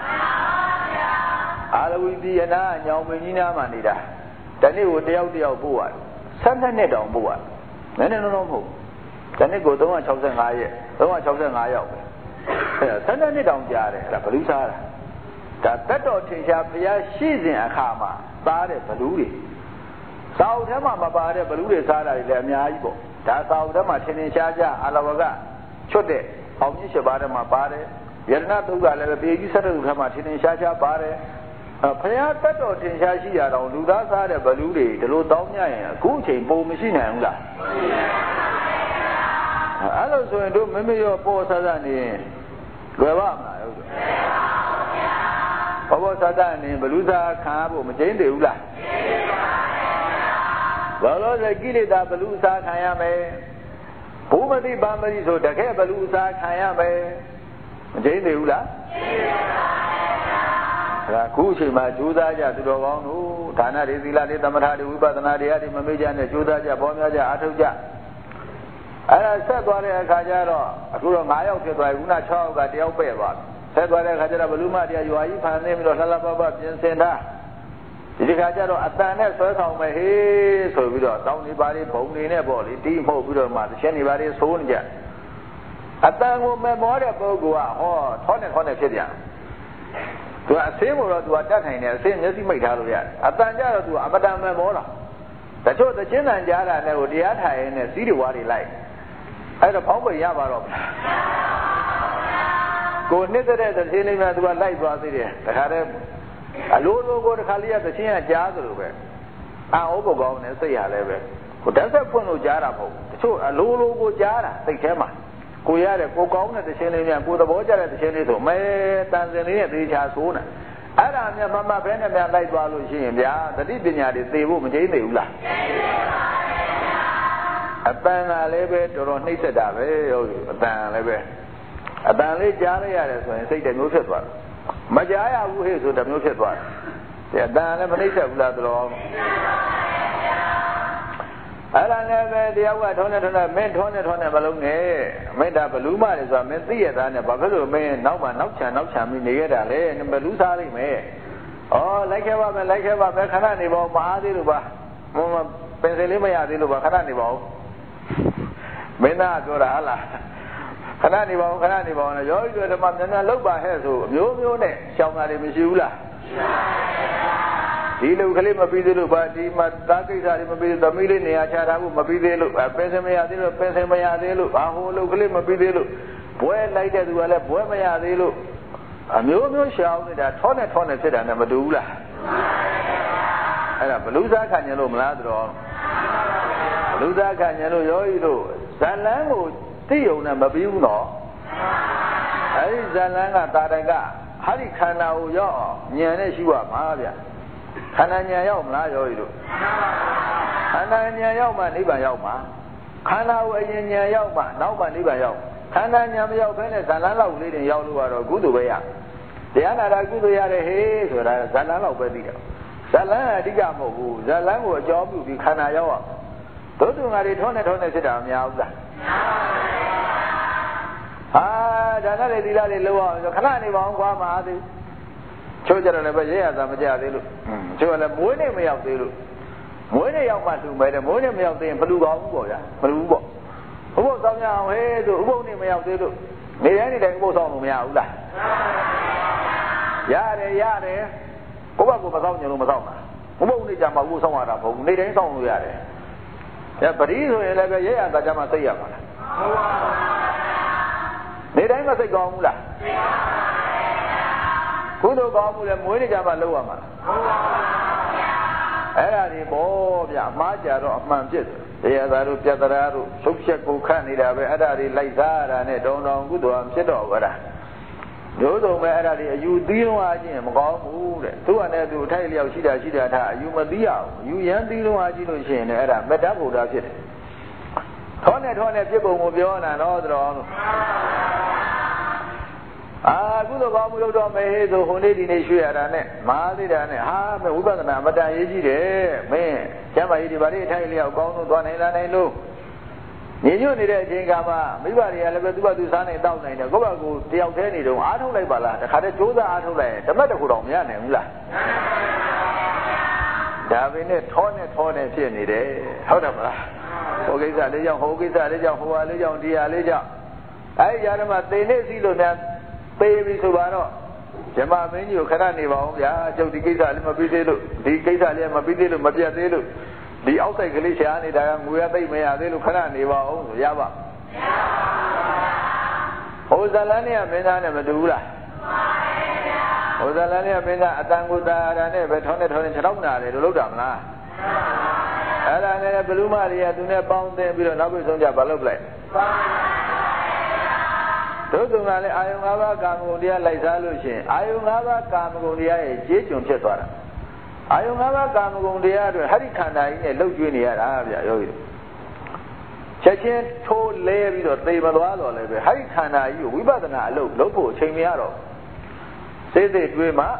အာလဝီပြည်အနာညောင်မင်းကြီးနားမှာနေတာတနေ့ကိုတယောက်တယောက်ပို့ရတယ်ဆန်းနှစ်တောင်ပို့ရတယ်နည်းနည်းလုံးလုံးမဟုတ်တနေ့ကိုသုံးရာ၆၅ရက်သုံးရာ၆၅ရောက်ပဲအဲဆန်းနှစ်တောင်ကြားတယ်အဲ့ဒါဘလူးစားတာဒါတက်တော်ထင်ရှားဘုရားရှိစဉ်အခါမှာစားတဲ့ဘလူးတွေစာအုပ်ထဲမှာမပါတဲ့ဘလူးတွေစားတာတွေလည်းအများကြီးပေါ့ဒါစာအုပ်ထဲမှာထင်ထင်ရှားရှားအာလဝကချွတ်တဲ့အောင်ကြီး၈ပါးထဲမှာပါတယ်ယရဏတုတ်ကလည်းပေကြီး၁၁ခုထဲမှာထင်ထင်ရှားရှားပါတယ်ဘုရားတက်တော်ထင်ရှားရှိရတော့လူသားစားတဲ့ဘလူးတွေဒီလိုတောင်းမြရင်အခုအချိန်ပုံမရှိနိုင်ဘူးလားအဲ့လိုဆိုရင်တို့မမေရောပေါ်ဆဆနေရင်လွယ်ပါမလားဟုတ်ကဲ့ဘောဘောဆဆနေဘလူးစားခံဖို့မကျင်းသေးဘူးလားဘာလို့လဲကိလေသာဘလူးစားခံရမယ်ဘုမတိဗာမတိဆိုတကယ်ဘလူးစားခံရမယ်မကျင်းသေးဘူးလားဒါခုအချိန်မှာကြိုးစားကြသူတော်ကောင်းတို့ဒါနတွေသီလတွေသမထတွေဝိပဿနာတရားတွေမမေ့ကြနဲ့ကြိုးစားကြပေါ်များကြအားထုတ်ကြအဲ့ဒါဆက်သွားတဲ့အခါကျတော့အခုတော့၅ယောက်ဖြစ်သွားပြီခုန၆ယောက်ကတယောက်ပဲ့သွားပြီဆက်သွားတဲ့အခါကျတော့ဘလူမတရားရွာကြီးဖန်ဆင်းပြီးတော့လှလှပပပြင်ဆင်တာဒီဒီခါကျတော့အတန်နဲ့ဆွဲဆောင်မယ်ဟေးဆိုပြီးတော့တောင်းနေပါလေဘုံနေနဲ့ပေါ့လေတီးမှုတ်ပြီးတော့မှတစ်ချက်နေပါလေဆိုးနေကြအတန်ကိုမဲ့မောတဲ့ပုဂ္ဂိုလ်ကဟောထောနဲ့ထောနဲ့ဖြစ်ပြန်သူကအစင်းကိုတော့သူကတတ်နိုင်တယ်အစင်းမျက်စိမိတ်ထားလို့ရတယ်အတန်ကြတော့သူကအမတန်မဲ့မောတာတချို့သချင်းတန်ကြားတာနဲ့ကိုတရားထိုင်ရင်းနဲ့စီးတွေဝါးတွေလိုက်အဲ့တော့ဖောင်းပိန်ရပါတော့ကိုနှစ်တဲ့သချင်းလေးမှသူကလိုက်သွားသေးတယ်တခါတည်းအလိုလိုကိုတခါလေးကသချင်းကကြားသလိုပဲအောဘကောင်းနဲ့စိတ်ရလဲပဲကိုဓာတ်ဆက်ဖွင့်လို့ကြားတာမဟုတ်ဘူးတချို့အလိုလိုကိုကြားတာစိတ်ထဲမှာကိုရတဲ့ကိုကောင်းတဲ့တခြင်းလေးများကိုသဘောကျတဲ့တခြင်းလေးဆိုမဲတန်စင်လေးနဲ့သေချာဆိုးနေအဲ့ဒါမြတ်မမဘဲနဲ့များလိုက်သွားလို့ရှိရင်ဗျာတတိပညာတွေသိဖို့မကျိန်းသေးဘူးလားအတန်ကလည်းပဲတော်တော်နှိမ့်ဆက်တာပဲဟုတ်ပြီအတန်လည်းပဲအတန်လေးကြားလိုက်ရတယ်ဆိုရင်စိတ်တမျိုးဖြစ်သွားတယ်မကြားရဘူးဟဲ့ဆိုတမျိုးဖြစ်သွားတယ်ဒီအတန်လည်းမနှိမ့်ဆက်ဘူးလားတော်အဲ့ဒါလည်းပဲတရားကထုံးနေထုံးနေမင်းထုံးနေထုံးနေမလုံးနဲ့မင်းဒါဘလူးမလေဆိုတာမင်းသိရသားနဲ့ဘာဖြစ်လို့မင်းနောက်မှနောက်ချန်နောက်ချန်ပြီးနေရတာလဲဘလူးစားလိုက်မယ်ဩလိုက်ခဲ့ပါမယ်လိုက်ခဲ့ပါမယ်ခဏနေပါဦးမအားသေးလို့ပါမပင်စင်လေးမရသေးလို့ပါခဏနေပါဦးမင်းသားပြောတာဟလားခဏနေပါဦးခဏနေပါဦးရောရောဓမ္မမြန်မြန်လောက်ပါဟဲ့ဆိုအမျိုးမျိုးနဲ့ရှောင်တာတွေမရှိဘူးလားဒီလူကလေးမပြီးသေးလို့ဗာဒီမှာတာကိစ္စတွေမပြီးသမီးလေးနေရာချထားဖို့မပြီးသေးလို့ပင်စင်မရသေးလို့ပင်စင်မရသေးလို့ဘာဟိုလူကလေးမပြီးသေးလို့ဘွဲလိုက်တဲ့သူကလည်းဘွဲမရသေးလို့အမျိုးမျိုးရှောင်နေတာထောနဲ့ထောနဲ့ဖြစ်တာနဲ့မတူဘူးလားအဲ့ဒါဘလူးစားခံညင်လို့မလားတော်ဘလူးစားခံညင်လို့ရောဤလို့ဇလန်းကိုသိယုံနဲ့မပြီးဘူးနော်အဲ့ဒီဇလန်းကတာတိုင်ကဟာဒီခန္ဓာကိုရောက်ညံနဲ့ရှိရမှာဗျခန္ဓာဉာဏ်ရောက်မလားရောဤတို့ခန္ဓာဉာဏ်ရောက်မှနိဗ္ဗာန်ရောက်မှာခန္ဓာကိုအရင်ဉာဏ်ရောက်မှနောက်မှနိဗ္ဗာန်ရောက်ခန္ဓာဉာဏ်မရောက်ဘဲနဲ့ဇာလန်းလောက်လေးတင်ရောက်လို့ကတော့ကုသိုလ်ပဲရတရားနာတာကုသိုလ်ရတယ်ဟေးဆိုတာဇာလန်းလောက်ပဲသိတယ်ဇာလန်းအဓိကမဟုတ်ဘူးဇာလန်းကိုအကြောင်းပြုပြီးခန္ဓာရောက်အောင်တို့သူငါတွေထုံးနေထုံးနေဖြစ်တာမများဘူးလားဟာဒါနဲ့လေသီလတွေလုံးအောင်ခဏနေပါအောင်ကွာမအားသေးချိုးကြတယ်လည်းပဲရဲရတာမကြသေးလို့ချိုးကလည်းမွေးနေမရောက်သေးလို့မွေးနေရောက်မှလူမဲတယ်မွေးနေမရောက်သေးရင်ဘလူကောင်းဘူးပေါ့ဗျာဘလူပေါ့ဥပုသ်ဆောင်ရအောင်ဟဲ့ဆိုဥပုသ်နေမရောက်သေးလို့နေတိုင်းနေတိုင်းဥပုသ်ဆောင်လို့မရဘူးလားရတယ်ရတယ်ကိုယ့်ဘက်ကမဆောင်ကြလို့မဆောင်တာဥပုသ်နေကြမှာဥပုသ်ဆောင်ရတာမဟုတ်ဘူးနေတိုင်းဆောင်လို့ရတယ်ဒါပရိဆိုရင်လည်းပဲရဲရတာကြမှာသိရမှာလားနေတိုင်းမသိကောင်းဘူးလားကုသိုလ်ကောင်းမှုလည်းမွေးနေကြမှလုပ်ရမှာအဲ့ဒါဒီပေါ့ဗျာမှားကြတော့အမှန်ဖြစ်တယ်တရားသာတို့ပြတ္တရာတို့သုတ်ချက်ကိုခန့်နေတာပဲအဲ့ဒါဒီလိုက်စားရတာနဲ့တောင်းတောင်းကုသိုလ်ဖြစ်တော့ဗလားတို့ဆုံးပဲအဲ့ဒါဒီအယူသီးလုံးအားချင်းမကောင်းဘူးတဲ့သူကလည်းသူအထိုက်လျောက်ရှိတာရှိတာထားအယူမသီးအောင်အယူရန်သီးလုံးအားကြည့်လို့ရှိရင်လည်းအဲ့ဒါမေတ္တာဘုရားဖြစ်တယ်ထောနဲ့ထောနဲ့ပြစ်ပုံကိုပြောတာတော့တော်အာကုသိုလ်ကောင်းမှုလုပ်တော့မယ်ဟေးဆိုဟိုနေ့ဒီနေ့ရွှေ့ရတာနဲ့မဟာသေးတာနဲ့ဟာမဝိပဿနာအမတန်ရေးကြည့်တယ်မင်းကျမ်းမာရေးဒီပါလေးအထိုက်လျောက်ကောင်းလို့သွားနိုင်လာနိုင်လို့ညညွတ်နေတဲ့အချိန်ကမှမိဘတွေကလည်းပဲသူ့ဘာသူစားနေတောက်နိုင်တယ်ကိုယ့်ဘာကိုတယောက်တည်းနေတော့အားထုတ်လိုက်ပါလားတခါတည်းကြိုးစားအားထုတ်လိုက်ရင်ဓမ္မတခုတော့မရနိုင်ဘူးလားဒါပဲနဲ့ထောနဲ့ထောနဲ့ဖြစ်နေတယ်ဟုတ်တယ်မလားဟိုကိစ္စလေးကြောင့်ဟိုကိစ္စလေးကြောင့်ဟိုဟာလေးကြောင့်ဒီဟာလေးကြောင့်အဲဒီຢာဓမ္မသေနေစီလို့များပေးပြီဆိုပါတော့ဇမမင်းကြီးကိုခဏနေပါအောင်ဗျာကျုပ်ဒီကိစ္စလေးမပြီးသေးလို့ဒီကိစ္စလေးမပြီးသေးလို့မပြတ်သေးလို့ဒီအောက်ဆိုင်ကလေးရှားနေတာကငွေရသိမ့်မရသေးလို့ခဏနေပါအောင်ဆိုရပါဟိုဇလန်းနဲ့မင်းသားနဲ့မတူဘူးလားဟိုဇလန်းနဲ့မင်းသားအတန်ကိုတာရနဲ့ပဲထောင်းနဲ့ထောင်းနဲ့ခြေထောက်နာတယ်လို့လုပ်တာမလားအဲ့ဒါနဲ့ဘလူးမတွေကသူနဲ့ပေါင်းသင်ပြီးတော့နောက်ပြီးဆုံးကြဘာလုပ်လိုက်တို့သူကလည်းအာယုံ၅ပါးကာမဂုဏ်တရားလိုက်စားလို့ရှိရင်အာယုံ၅ပါးကာမဂုဏ်တရားရဲ့ကျေးကျွန်ဖြစ်သွားတာအာယုံ၅ပါးကာမဂုဏ်တရားတွေဟရိခန္ဓာကြီးနဲ့လှုပ်ကျွေးနေရတာဗျာယောဂီချက်ချင်းထိုးလဲပြီးတော့သေမသွားတော့လည်းပဲဟရိခန္ဓာကြီးကိုဝိပဿနာအလုပ်လုပ်ဖို့အချိန်မရတော့စိတ်စိတ်တွေးမှ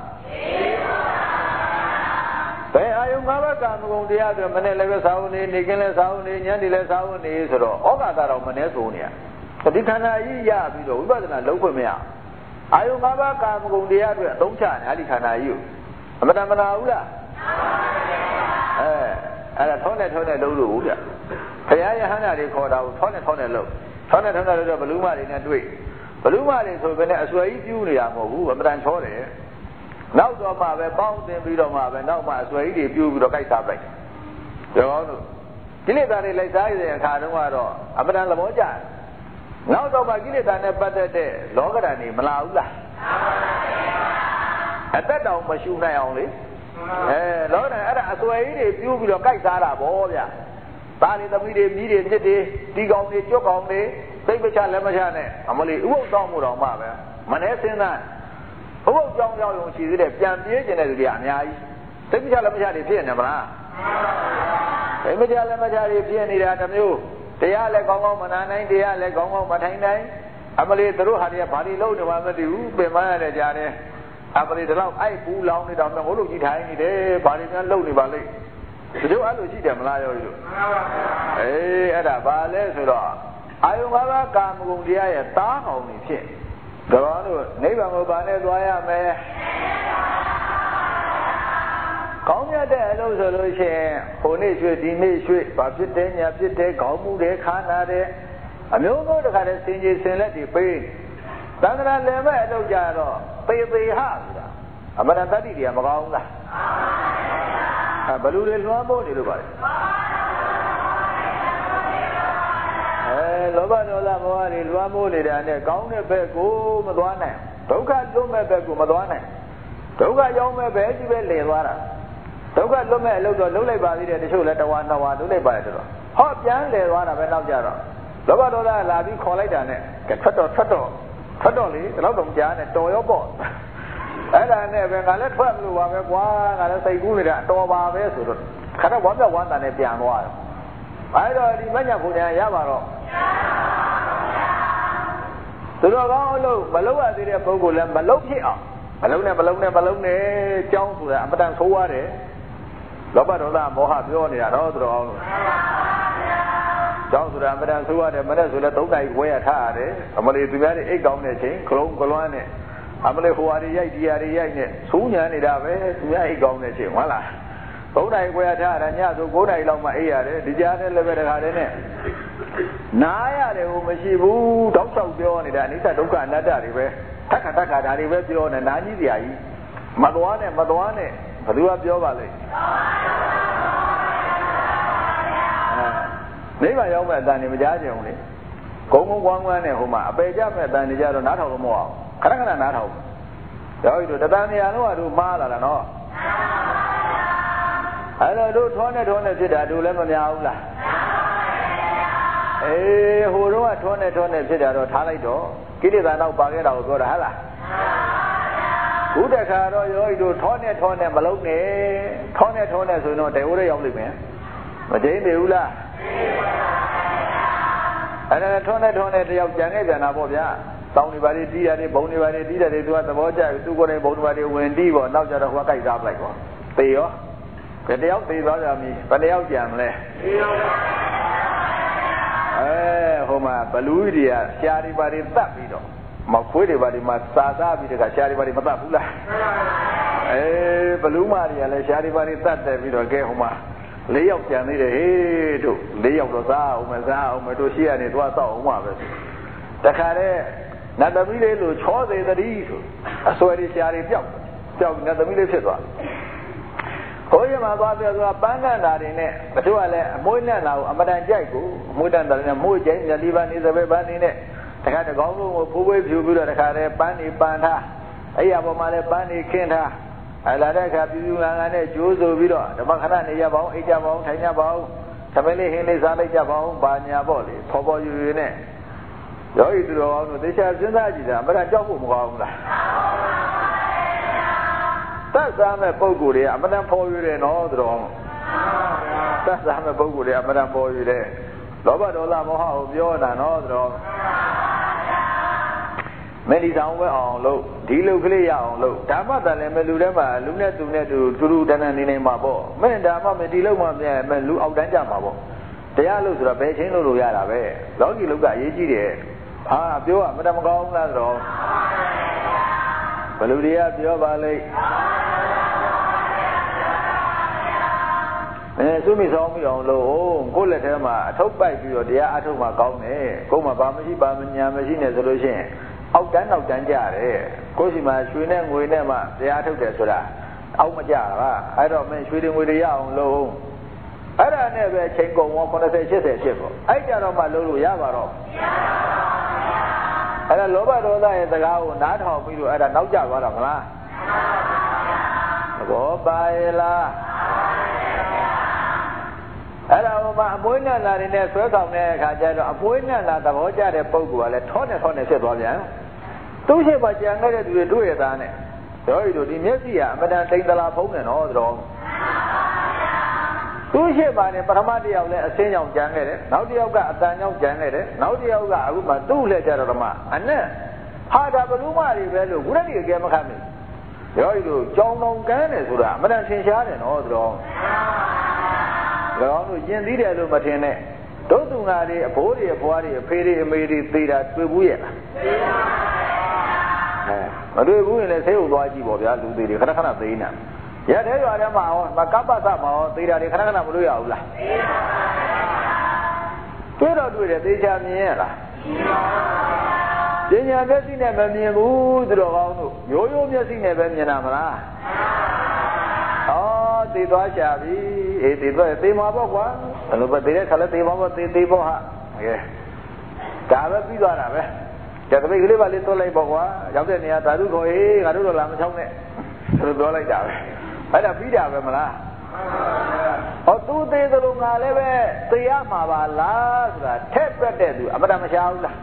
ဘယ်အာယုံ၅ပါးကာမဂုဏ်တရားတွေမနဲ့လည်းပဲသာဝနေနေကင်းလည်းသာဝနေညနေလည်းသာဝနေဆိုတော့ဩဃာတတော်မနဲ့ဆိုနေရဒီခန္ဓာကြီးရပြီးတော့ဝိပဿနာလုပ်ခွင့်မရအာယုံ၅ပါးကာမဂုဏ်တရားတွေအသုံးချနေအဲ့ဒီခန္ဓာကြီးကိုအမတန်မနာဘူးလားအဲအဲ့ဒါထောနဲ့ထောနဲ့လုံးလို့ဗျဘုရားယဟန္တာတွေခေါ်တာကိုထောနဲ့ထောနဲ့လုံးထောနဲ့ထောနဲ့လုံးတော့ဘလူးမတွေနဲ့တွေ့ဘလူးမတွေဆိုပဲနဲ့အစွဲကြီးပြူးနေတာမဟုတ်ဘူးအမတန်ချောတယ်နောက်တော့မှပဲပေါင်းတင်ပြီးတော့မှပဲနောက်မှအစွဲကြီးတွေပြူးပြီးတော့ကြိုက်စားလိုက်တယ်ပြောလို့ကိလေသာတွေလိုက်စားရတဲ့အခါတုန်းကတော့အမတန်သဘောကျနောက်တော့မှကိလေသာနဲ့ပတ်သက်တဲ့လောကဓာတ်တွေမလာဘူးလားအသက်တောင်မရှုနိုင်အောင်လေအဲလောကအဲ့ဒါအစွဲကြီးတွေပြိုးပြီးတော့ကြိုက်စားတာဗောဗျာသားတွေသမီးတွေမြည်တွေမြစ်တွေတီကောင်တွေကြွက်ကောင်တွေစိတ်မချလက်မချနဲ့အမလီဥပုပ်တောင်းမှုတော်မှပဲမနှဲစင်းသားဥပုပ်ကြောင်းကြောင်းရုံရှိသေးတယ်ပြန်ပြေးကျင်တဲ့လူတွေအများကြီးစိတ်မချလက်မချတွေဖြစ်နေမလားစိတ်မချလက်မချတွေဖြစ်နေတာတစ်မျိုးတရားလည်းကောင်းကောင်းမနာနိုင်တရားလည်းကောင်းကောင်းမထိုင်နိုင်အမလီတို့ဟာတွေကဘာတွေလုပ်နေမှမသိဘူးပင်မရတဲ့ကြားတယ်အမလီဒီလောက်အိုက်ဘူးလောင်းနေတော့ငိုလို့ကြီးထိုင်နေတယ်ဘာတွေများလုပ်နေပါလိမ့်ဒီလိုအဲ့လိုရှိတယ်မလားရောကြီးတို့အေးအဲ့ဒါဘာလဲဆိုတော့အာယု၅ပါးကာမဂုဏ်တရားရဲ့တားအောင်နေဖြစ်တော်တို့နိဗ္ဗာန်ကိုဘာနဲ့သွားရမလဲကောင်းမြတ်တဲ့အလုပ်ဆိုလို့ရှိရင်ဟိုနေ့ရွှေ့ဒီနေ့ရွှေ့ဘာဖြစ်တယ်ညာဖြစ်တယ်ခေါင်းမှုတယ်ခါနာတယ်အမျိုးမျိုးတခါတည်းစင်ကြီးစင်လက်တွေပေးသံဃာလည်းမဲ့အလုပ်ကြတော့ပေပေဟဆိုတာအမရတ္တိတွေကမကောင်းလားအဲဘလူတွေလွှမ်းမိုးနေလို့ပါလေအဲလောဘဒေါသမောဟတွေလွှမ်းမိုးနေတာနဲ့ကောင်းတဲ့ဘက်ကိုမသွားနိုင်ဒုက္ခလွတ်မဲ့ဘက်ကိုမသွားနိုင်ဒုက္ခရောက်မဲ့ဘက်ကြီးပဲလည်သွားတာဒုက္ခလွတ်မဲ့အလုပ်တော့လုပ်လိုက်ပါသေးတယ်တချို့လည်းတဝါနှစ်ဝါလုပ်လိုက်ပါတယ်ဆိုတော့ဟောပြန်လည်သွားတာပဲနောက်ကြတော့လောဘဒေါသလာပြီးခေါ်လိုက်တာနဲ့ထွက်တော့ထွက်တော့ထွက်တော့လေဒီလောက်တော့မကြားနဲ့တော်ရောပေါ့အဲ့ဒါနဲ့ပဲငါလည်းထွက်မလို့ပါပဲကွာငါလည်းစိတ်ကူးနေတာတော်ပါပဲဆိုတော့ခါတော့ဝမ်းမြောက်ဝမ်းသာနဲ့ပြန်သွားတယ်အဲ့တော့ဒီမညာဘုရားရပါတော့သူတော်ကောင်းအလုပ်မလုပ်ရသေးတဲ့ပုဂ္ဂိုလ်လည်းမလုပ်ဖြစ်အောင်မလုံးနဲ့မလုံးနဲ့မလုံးနဲ့ကြောင်းဆိုတာအမတန်ဆိုးရတယ်လောဘဒေါသမောဟပြောနေတာတော့သူတော်ကောင်းလို့ကြောင်းဆိုတာအမတန်ဆိုးရတယ်မနဲ့ဆိုလည်းသုံးနာရီခွဲရထားရတယ်အမလီသူများတွေအိတ်ကောင်းတဲ့ချိန်ခလုံးကလွမ်းနဲ့အမလေးဟိုဟာတွေရိုက်ဒီဟာတွေရိုက်နဲ့သိုးညာနေတာပဲသူများအိတ်ကောင်းနေချင်းဟုတ်လားသုံးနိုင်ခွဲထားတာညဆို၉နိုင်လောက်မှအိတ်ရတယ်ဒီကြားနဲ့လည်းပဲတခါတည်းနဲ့နားရတယ်ဟိုမရှိဘူးတောက်လျှောက်ပြောနေတာအနိစ္စဒုက္ခအနတ္တတွေပဲထက်ခါထက်ခါဒါတွေပဲပြောနေနားကြီးစရာကြီးမသွားနဲ့မသွားနဲ့ဘယ်သူကပြောပါလဲနိဗ္ဗာန်ရောက်မဲ့အတန်နေမကြားကြဘူးလေဂုံဂုံကွမ်းကွမ်းနဲ့ဟိုမှာအပေကြမဲ့အတန်နေကြတော့နားထောင်လို့မဟုတ်အောင်ခဏခဏနားထောင်ရောဤတို့တတန်နေရာလုံးကတို့မှားလာတာနော်အဲ့တော့တို့ထောနဲ့ထောနဲ့ဖြစ်တာတို့လည်းမများဘူးလားအေးဟိုတော့ကထောနဲ့ထောနဲ့ဖြစ်တာတော့ထားလိုက်တော့ကိလေသာတော့ပါခဲ့တာကိုပြောတာဟဟလားဘုဒ္ဓခါတော့ရောဤတို့ထောနဲ့ထောနဲ့မလုံးနဲ့ထောနဲ့ထောနဲ့ဆိုရင်တော့တေဝရရောက်လိမ့်မယ်မကျင်းသေးဘူးလားအဲ့ဒါထောနဲ့ထောနဲ့တယောက်ကြံခဲ့ကြတာပေါ့ဗျာတောင်းနေပါလေတီးရတယ်ဘုံနေပါလေတီးတယ်သူကသဘောကျပြီသူကိုယ်တိုင်ဘုံနေပါလေဝင်တီးပေါ့နောက်ကြတော့ဟိုကကြိုက်စားပလိုက်ပေါ့သေရောဘယ်တယောက်သေသွားကြမည်ဘယ်တယောက်ကြံမလဲအဲဟိုမှာဘလူးကြီးတွေကရှားတွေပါတွေတတ်ပြီးတော့မခွေးတွေပါတွေမှာစာစားပြီးတခါရှားတွေပါတွေမတတ်ဘူးလားအဲဘလူးမတွေကလည်းရှားတွေပါတွေတတ်တယ်ပြီးတော့ကဲဟိုမှာလေးယောက်ကြံသေးတယ်ဟေးတို့လေးယောက်တော့စားအောင်မစားအောင်မတို့ရှိရနေသွားတော့အောင်ပါပဲတခါတည်းနတ်သမီးလေးလိုချောသေးတည်းဆိုအစွဲတွေရှားတွေပြောက်ပြောက်နတ်သမီးလေးဖြစ်သွားဟိုရမှာသွားပြောဆိုတာပန်းကန့်တာတွေနဲ့တချို့ကလည်းအမွှေးနဲ့လာကိုအမတန်ကြိုက်ကိုအမွှေးတန်တာတွေနဲ့မွှေးကျင်းညလီပါနေစပဲပန်းနေနဲ့တခါတကောင်းလုံးကိုဖိုးဖွေးဖြူပြီးတော့တခါတည်းပန်းနေပန်းထားအဲ့ရပေါ်မှာလည်းပန်းနေခင်းထားအဲ့လာတဲ့အခါပြူပြူငန်းငန်းနဲ့ကျိုးဆိုပြီးတော့ဓမ္မခဏနေရပါအောင်အိတ်ကြပါအောင်ထိုင်ကြပါအောင်သမင်းလေးဟင်းလေးစားလိုက်ကြပါအောင်ဘာညာပေါ့လေဖော်ဖော်ယူယူနဲ့ယောဂီသူတော်ကောင်းတို့သေချာစဉ်းစားကြည့်တာအမှန်ကြောက်ဖို့မကောင်းဘူးလားတတ်စားမဲ့ပုံကိုယ်တွေကအမှန်ဖော်ယူတယ်နော်သူတော်တတ်စားမဲ့ပုံကိုယ်တွေအမှန်ဖော်ယူတယ်လောဘဒေါသမောဟကိုပြောတာနော်သူတော်မင်းဒီဆောင်ပဲအောင်လို့ဒီလုတ်ကလေးရအောင်လို့ဓမ္မတန်လည်းမလူထဲမှာလူနဲ့သူနဲ့သူတူတူတန်းတန်းနေနေမှာပေါ့မင်းဓမ္မမဒီလုတ်မှပြန်မလူအောက်တန်းကြမှာပေါ့တရားလို့ဆိုတော့ဘယ်ချင်းလို့လို့ရတာပဲလောကီလုတ်ကအရေးကြီးတယ်ဟာပြောရမတမကောင်းလားတော့ဘယ်လိုတရားပြောပါလိမ့်အဲသူမိဆောင်မိအောင်လို့ကိုယ့်လက်ထဲမှာအထုပ်ပိုက်ပြီးတော့တရားအထုတ်မှကောင်းတယ်ကိုယ်မှာဘာမရှိဘာမညာမရှိနဲ့ဆိုလို့ရှိရင်အောက်တန်းနောက်တန်းကြတယ်ကိုယ်စီမှာရွှေနဲ့ငွေနဲ့မှတရားထုတ်တယ်ဆိုတာအောက်မကြတာအဲ့တော့မင်းရွှေတွေငွေတွေရအောင်လို့အဲ့ဒါနဲ့ပဲချိန်ကုန်ဝခုနှစ်ဆယ်ရှစ်ဆယ်ဖြစ်ပေါ့အဲ့ကြတော့မှလုံးလို့ရပါတော့အဲ့ဒါလောဘဒေါသရဲ့စကားကိုနားထောင်ပြီးတော့အဲ့ဒါနောက်ကျသွားတာမလားမကွဘောပါရလားအဲ့တော့မှအမွေးနဲ့လာတွေနဲ့ဆွဲဆောင်တဲ့အခါကျတော့အမွေးနဲ့လာသဘောကျတဲ့ပုဂ္ဂိုလ်ကလည်းထောနဲ့ထောနဲ့ဖြစ်သွားပြန်သူ့ရှိမှကြံခဲ့တဲ့သူတွေတွေ့ရတာနဲ့တို့ဤတို့ဒီမျက်စိကအမတန်တိမ်တလာဖုံးနေတော့တော်သူ့ရှိမှနဲ့ပထမတစ်ယောက်လည်းအစင်းကြောင့်ကြံခဲ့တယ်နောက်တစ်ယောက်ကအတန်ကြောင့်ကြံခဲ့တယ်နောက်တစ်ယောက်ကအခုမှသူ့လက်ကြတော့ဓမ္မအနဲ့ဟာတာဘလူမတွေပဲလို့ခုတည်းကအကဲမခံဘူးတို့ဤတို့ကြောင်တောင်ကန်းတယ်ဆိုတာအမတန်ထင်ရှားတယ်နော်တော်ကောင်တို့ကျင်သီးတယ်လို့မထင်နဲ့တို့သူငါတွေအဘိုးတွေအဖွားတွေအဖေတွေအမေတွေသေတာတွေ့ဘူးရဲ့လားအဲမတွေ့ဘူးရင်လည်းဆေးဥသွားကြည့်ပေါ့ဗျာလူသေးတွေခဏခဏသေနေတာရတဲ့ရွာထဲမှာဟောမကပ္ပသမှာဟောသေတာတွေခဏခဏမလို့ရဘူးလားတွေ့တော့တွေ့တယ်သေချာမြင်ရလားပညာမျက်စိနဲ့မမြင်ဘူးသူတော်ကောင်းတို့ရိုးရိုးမျက်စိနဲ့ပဲမြင်တာမလားသေသွားချပြီအေးသေသွားသေမှာပေါ့ကွာဘယ်လိုပဲသေတဲ့ခါလဲသေမှာပေါ့သေသေးပေါ့ဟာကဲဒါပဲပြီးသွားတာပဲကျတပိတ်ကလေးပါလေးသွတ်လိုက်ပေါ့ကွာရောက်တဲ့နေရာဓာတုခေါ်ဟေးငါတို့တော့လာမချောင်းနဲ့သူတို့ပြောလိုက်တာပဲအဲ့ဒါပြီးတာပဲမလားဟောသူသေးသလိုငါလည်းပဲသေရမှာပါလားဆိုတာထက်ပြတ်တဲ့သူအမတမရှားဘူးလား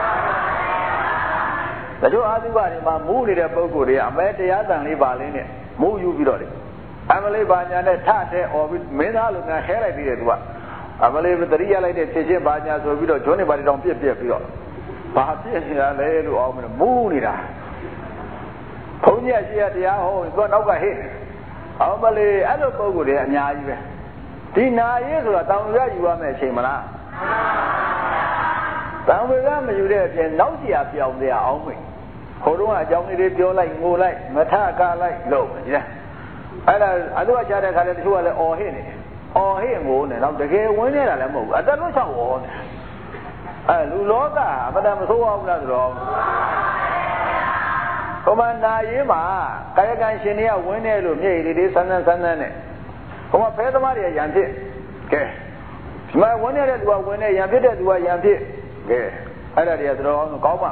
တချို့အာသုဘတွေမှာမူးနေတဲ့ပုဂ္ဂိုလ်တွေအမဲတရားတန်လေးပါလင်းနဲ့မူးယူပြီးတော့တယ်အမလေးဘာညာနဲ့ထတဲ့အော်ပြီးမင်းသားလိုများခဲလိုက်ပြီးတယ်သူကအမလေးတရိရလိုက်တဲ့ဖြစ်ချင်းဘာညာဆိုပြီးတော့ဂျွန်းနေပါတောင်ပြက်ပြက်ပြီးတော့ဘာပြက်နေတာလဲလို့အောင်မလို့မူးနေတာဘုန်းကြီးရှိရတရားဟောသူကနောက်ကဟိအောင်မလေးအဲ့လိုပုံကိုယ်တွေအများကြီးပဲဒီနာရေးဆိုတာတောင်ရယူရမယ်အချိန်မလားတောင်ရမယူတဲ့အပြင်နောက်စီရပြောင်းသေးအောင်မေဟိုတုန်းကအကြောင်းလေးတွေပြောလိုက်ငိုလိုက်မထကားလိုက်လို့ဒီလားအဲ့ဒါအတူအချတဲ့ခါလဲတချို့ကလည်းအော်ဟစ်နေတယ်အော်ဟစ်ငိုနေတော့တကယ်ဝင်နေတာလည်းမဟုတ်ဘူးအတက်လို့ချောက်အော်နေအဲလူလောကအမတန်မဆိုးအောင်လားဆိုတော့ဟိုမှာနာရေးမှာကာယကံရှင်တွေကဝင်နေလို့မျက်ရည်တွေဆန်းဆန်းဆန်းဆန်းနဲ့ဟိုမှာဖဲသမားတွေကရံဖြစ်ကဲဒီမှာဝင်နေတဲ့သူကဝင်နေရံဖြစ်တဲ့သူကရံဖြစ်ကဲအဲ့ဒါတွေကသတော်အောင်ကောင်းပါ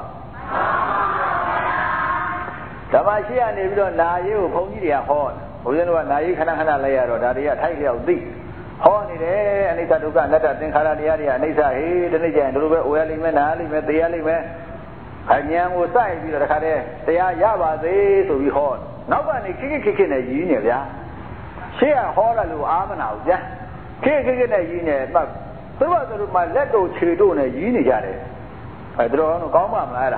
ဓမ္မရှိရနေပြီးတော့နာရေးကိုဘုန်းကြီးတွေကဟောဘုရားတို့ကနာရေးခဏခဏလိုက်ရတော့ဒါတွေကထိုက်လျောက်သိဟောနေတယ်အနိစ္စဒုက္ခအနတ္တသင်္ခါရတရားတွေကအနိစ္စဟေးဒီနေ့ကျရင်တို့လိုပဲအိုရလိမ့်မယ်နားလိမ့်မယ်သိရလိမ့်မယ်အဉာဏ်ကိုစိုက်ပြီးတော့တခါတည်းတရားရပါသေးဆိုပြီးဟောနောက်ကနေခိခိခိခိနဲ့ရည်နေဗျာရှေ့ကဟောရလို့အာမနာဘူးဗျာခိခိခိနဲ့ရည်နေတော့သူကသူတို့မှလက်တို့ခြေတို့နဲ့ရည်နေကြတယ်အဲတို့တော့ကောင်းပါမလားအဲ့ဒါ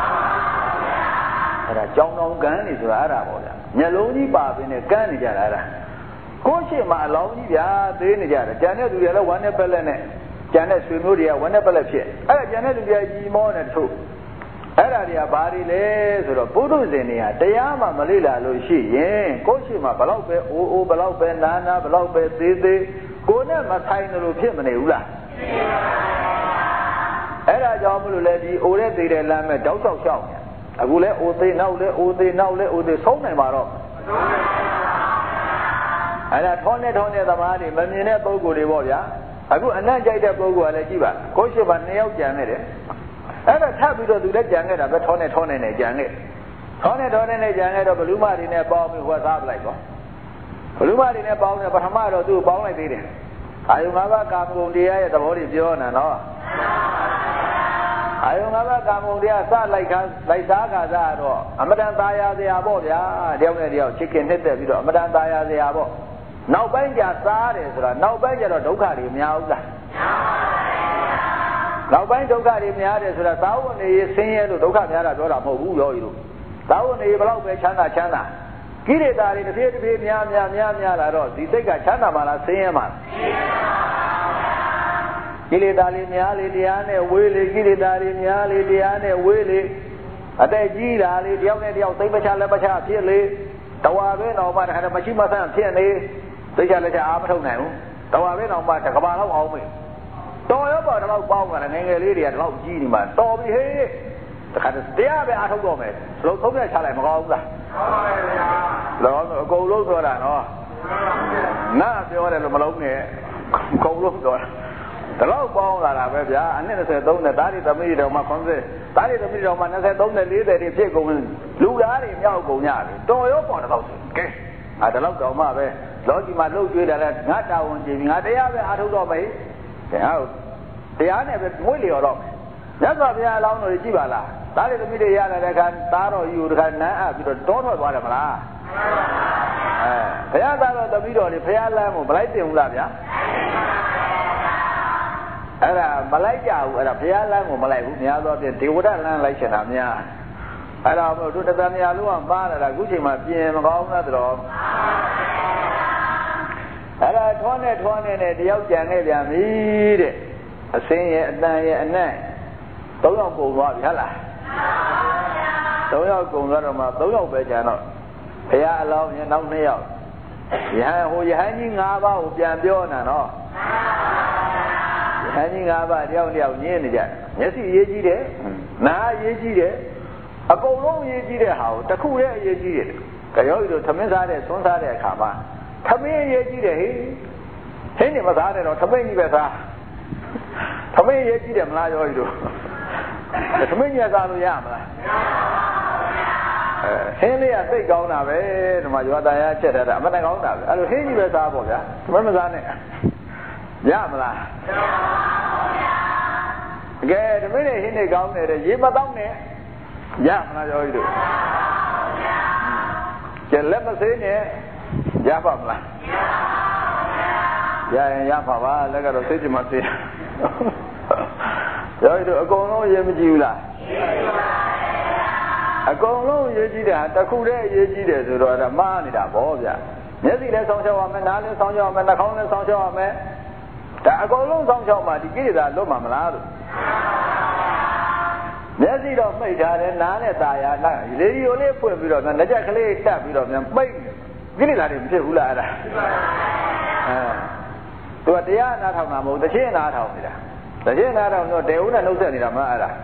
အဲ့ဒါကြောင်တောင်ကန်းနေဆိုတာအဲ့ဒါပေါ့ဗျာမျက်လုံးကြီးပါပင်နဲ့ကန်းနေကြတာအဲ့ဒါကိုယ့်ရှိမှအလောင်းကြီးဗျာသေးနေကြတယ်ကြံတဲ့သူတွေလည်းဝမ်းနဲ့ပက်လက်နဲ့ကြံတဲ့ဆွေမျိုးတွေကဝမ်းနဲ့ပက်လက်ဖြစ်အဲ့ဒါကြံတဲ့သူတွေကြီးမောနေတချို့အဲ့ဒါတွေကဘာတွေလဲဆိုတော့ပုထုဇဉ်တွေကတရားမှမလေ့လာလို့ရှိရင်ကိုယ့်ရှိမှဘလောက်ပဲအိုးအိုးဘလောက်ပဲနာနာဘလောက်ပဲသေးသေးကိုယ်နဲ့မဆိုင်လို့ဖြစ်မနေဘူးလားအဲ့ဒါကြောင့်မလို့လေဒီအိုတဲ့သေးတဲ့လမ်းမဲ့တောက်တောက်ရှောက်နေအခုလဲအိုသေးနောက်လဲအိုသေးနောက်လဲအိုသေးဆုံးနိုင်ပါတော့အဲ့ဒါထောနဲ့ထောနဲ့သမားတွေမမြင်တဲ့ပုံကိုယ်တွေပေါ့ဗျာအခုအနံ့ကြိုက်တဲ့ပုံကိုယ်ကလည်းကြည့်ပါကိုရှိပါနှစ်ယောက်ကြံနေတယ်အဲ့ဒါထပ်ပြီးတော့သူလည်းကြံခဲ့တာပဲထောနဲ့ထောနဲ့နဲ့ကြံခဲ့ထောနဲ့ထောနဲ့နဲ့ကြံခဲ့တော့ဘလူမတွေနဲ့ပေါင်းပြီးဟောသားပလိုက်တော့ဘလူမတွေနဲ့ပေါင်းတယ်ပထမတော့သူ့ပေါင်းလိုက်သေးတယ်အာယုငါးပါးကာမဂုဏ်တရားရဲ့သဘောတွေပြောနေတာနော်အာယုငါးပါးကာမဂုဏ်တရားစလိုက်ခါလိုက်စားခါစားတော့အမတန်ตายာစရာပေါ့ဗျာတယောက်နဲ့တယောက်ချစ်ခင်နှစ်သက်ပြီးတော့အမတန်ตายာစရာပေါ့နောက်ပိုင်းကျစားတယ်ဆိုတာနောက်ပိုင်းကျတော့ဒုက္ခတွေများဘူးလားနောက်ပိုင်းဒုက္ခတွေများတယ်ဆိုတာသာဝနေရေးဆင်းရဲလို့ဒုက္ခများတာပြောတာမဟုတ်ဘူးရောဤလို့သာဝနေရေးဘလောက်ပဲချမ်းသာချမ်းသာကိလေသာတွေတစ်ပြေးတစ်ပြေးများများများများလာတော့ဒီစိတ်ကချမ်းသာမှလားဆင်းရဲမှလားကိလေသာတွေများလေတရားနဲ့ဝေးလေကိလေသာတွေများလေတရားနဲ့ဝေးလေအသက်ကြီးတာလေတယောက်နဲ့တယောက်သိမချလက်မချဖြစ်လေတဝါပဲတော့မှတခါတည်းမရှိမဆန့်ဖြစ်နေသိချလက်ချအားမထုတ်နိုင်ဘူးတဝါပဲတော့မှတကဘာလောက်အောင်မေးတော်ရောပါတော့ပေါင်းတာငယ်ငယ်လေးတွေကတော့ကြီးနေမှာတော်ပြီဟေးတခါတည်းတရားပဲအားထုတ်တော့မယ်လုံးသုံးရက်ချလိုက်မကောင်းဘူးလားဟုတ်ပါဗျာလောအကုန်လုံးပြောတာနော်ငါပြောတယ်လို့မလုံးနဲ့အကုန်လုံးပြောတာဒါတော့ပေါင်းလာတာပဲဗျာအနှစ်23နဲ့တားရီသမီးတော်မှာခွန်စဲတားရီသမီးတော်မှာ23နဲ့40တွေဖြစ်ကုန်လူသားတွေမြောက်ကုန်ကြပြီတော်ရောပေါ်တော့ကဲ啊，这老高嘛呗，老几嘛老觉得嘞，俺家问这边，俺这样呗，俺偷到没，然后这样呢呗，没聊到，人家别老弄的几百啦，哪里都没得样了，来看打到有的看南啊，比如多少多少么啦，哎，这样打到都没到的，这样来么不来定了呀？哎呀，没来家务，哎呀，这样来么没来务，你要说别丢的人来些他们呀。哎呀，我说这咱们家路上扒了，估计嘛别么高那着。哎呀，穿的穿的呢，只要讲那边没的，深夜、半夜、难，都要工作去了，都要工作的嘛，都要白钱了。哎呀，老年老没有，一喊我一喊你阿爸我变表呢喏，一喊你阿爸聊聊年的家，也是业绩的，哪业绩的？啊，高龙业绩的好，这苦的业绩的，这有一种他们啥的，从啥的看嘛，他们业绩的嘿，嘿你们啥的咯，他们你别啥，他们业绩的么啦有一种，他们也啥都一样嘛，呃，现在也最高那呗，他妈有大家觉得的，没那高那呗，啊，嘿你别啥不呀，他们啥呢，一样么啦，给他们的现在高呢的，也不当呢。呀，那就一路。这两个谁呢？呀，爸爸啦。呀呀，爸爸，那个都谁这么谁？有一路公路也没记啦。啊，公路也记得，这苦的也记得，就说这马你的包子，你是来上小我们，哪里上小我们，哪康来上小我们？这公路上小嘛，你给他路嘛没拉路。你知道没家的哪里大呀？那里有来分比较那，那家可来打比较那没，给你那里不是胡来的。嗯，对吧？这样拿头拿毛，这些拿头的，这些拿头那队伍那都是你的嘛的。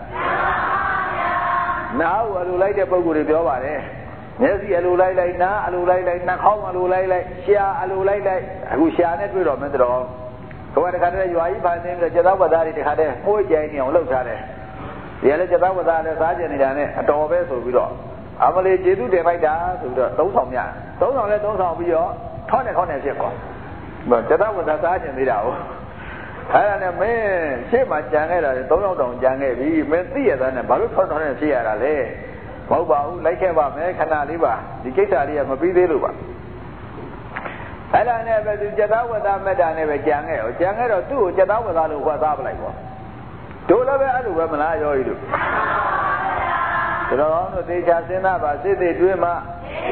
那我路来的包括的表吧的，你是路来来拿路来来拿好路来来下路来来，我下那对了没得了。各位看这有一盘那个接到我那里的看的，每家一样漏下来。原来接到我那里啥子呢？呢，多白手比较，俺们来接触这块家，是不是都上面，都上来都上不了，看来看来些个，不接到我那啥子没了。还有呢，没什么讲的了，都要懂讲的，比没自己的呢，把路穿穿的些了嘞，冇把来看吧，没看哪里吧，你给啥里也没比对路吧。还有呢，不是接到我那没得那个讲的，讲的了都接到我那路话咋不来过？都那边路我们哪有一路？这个我们这家现在把这得对吗？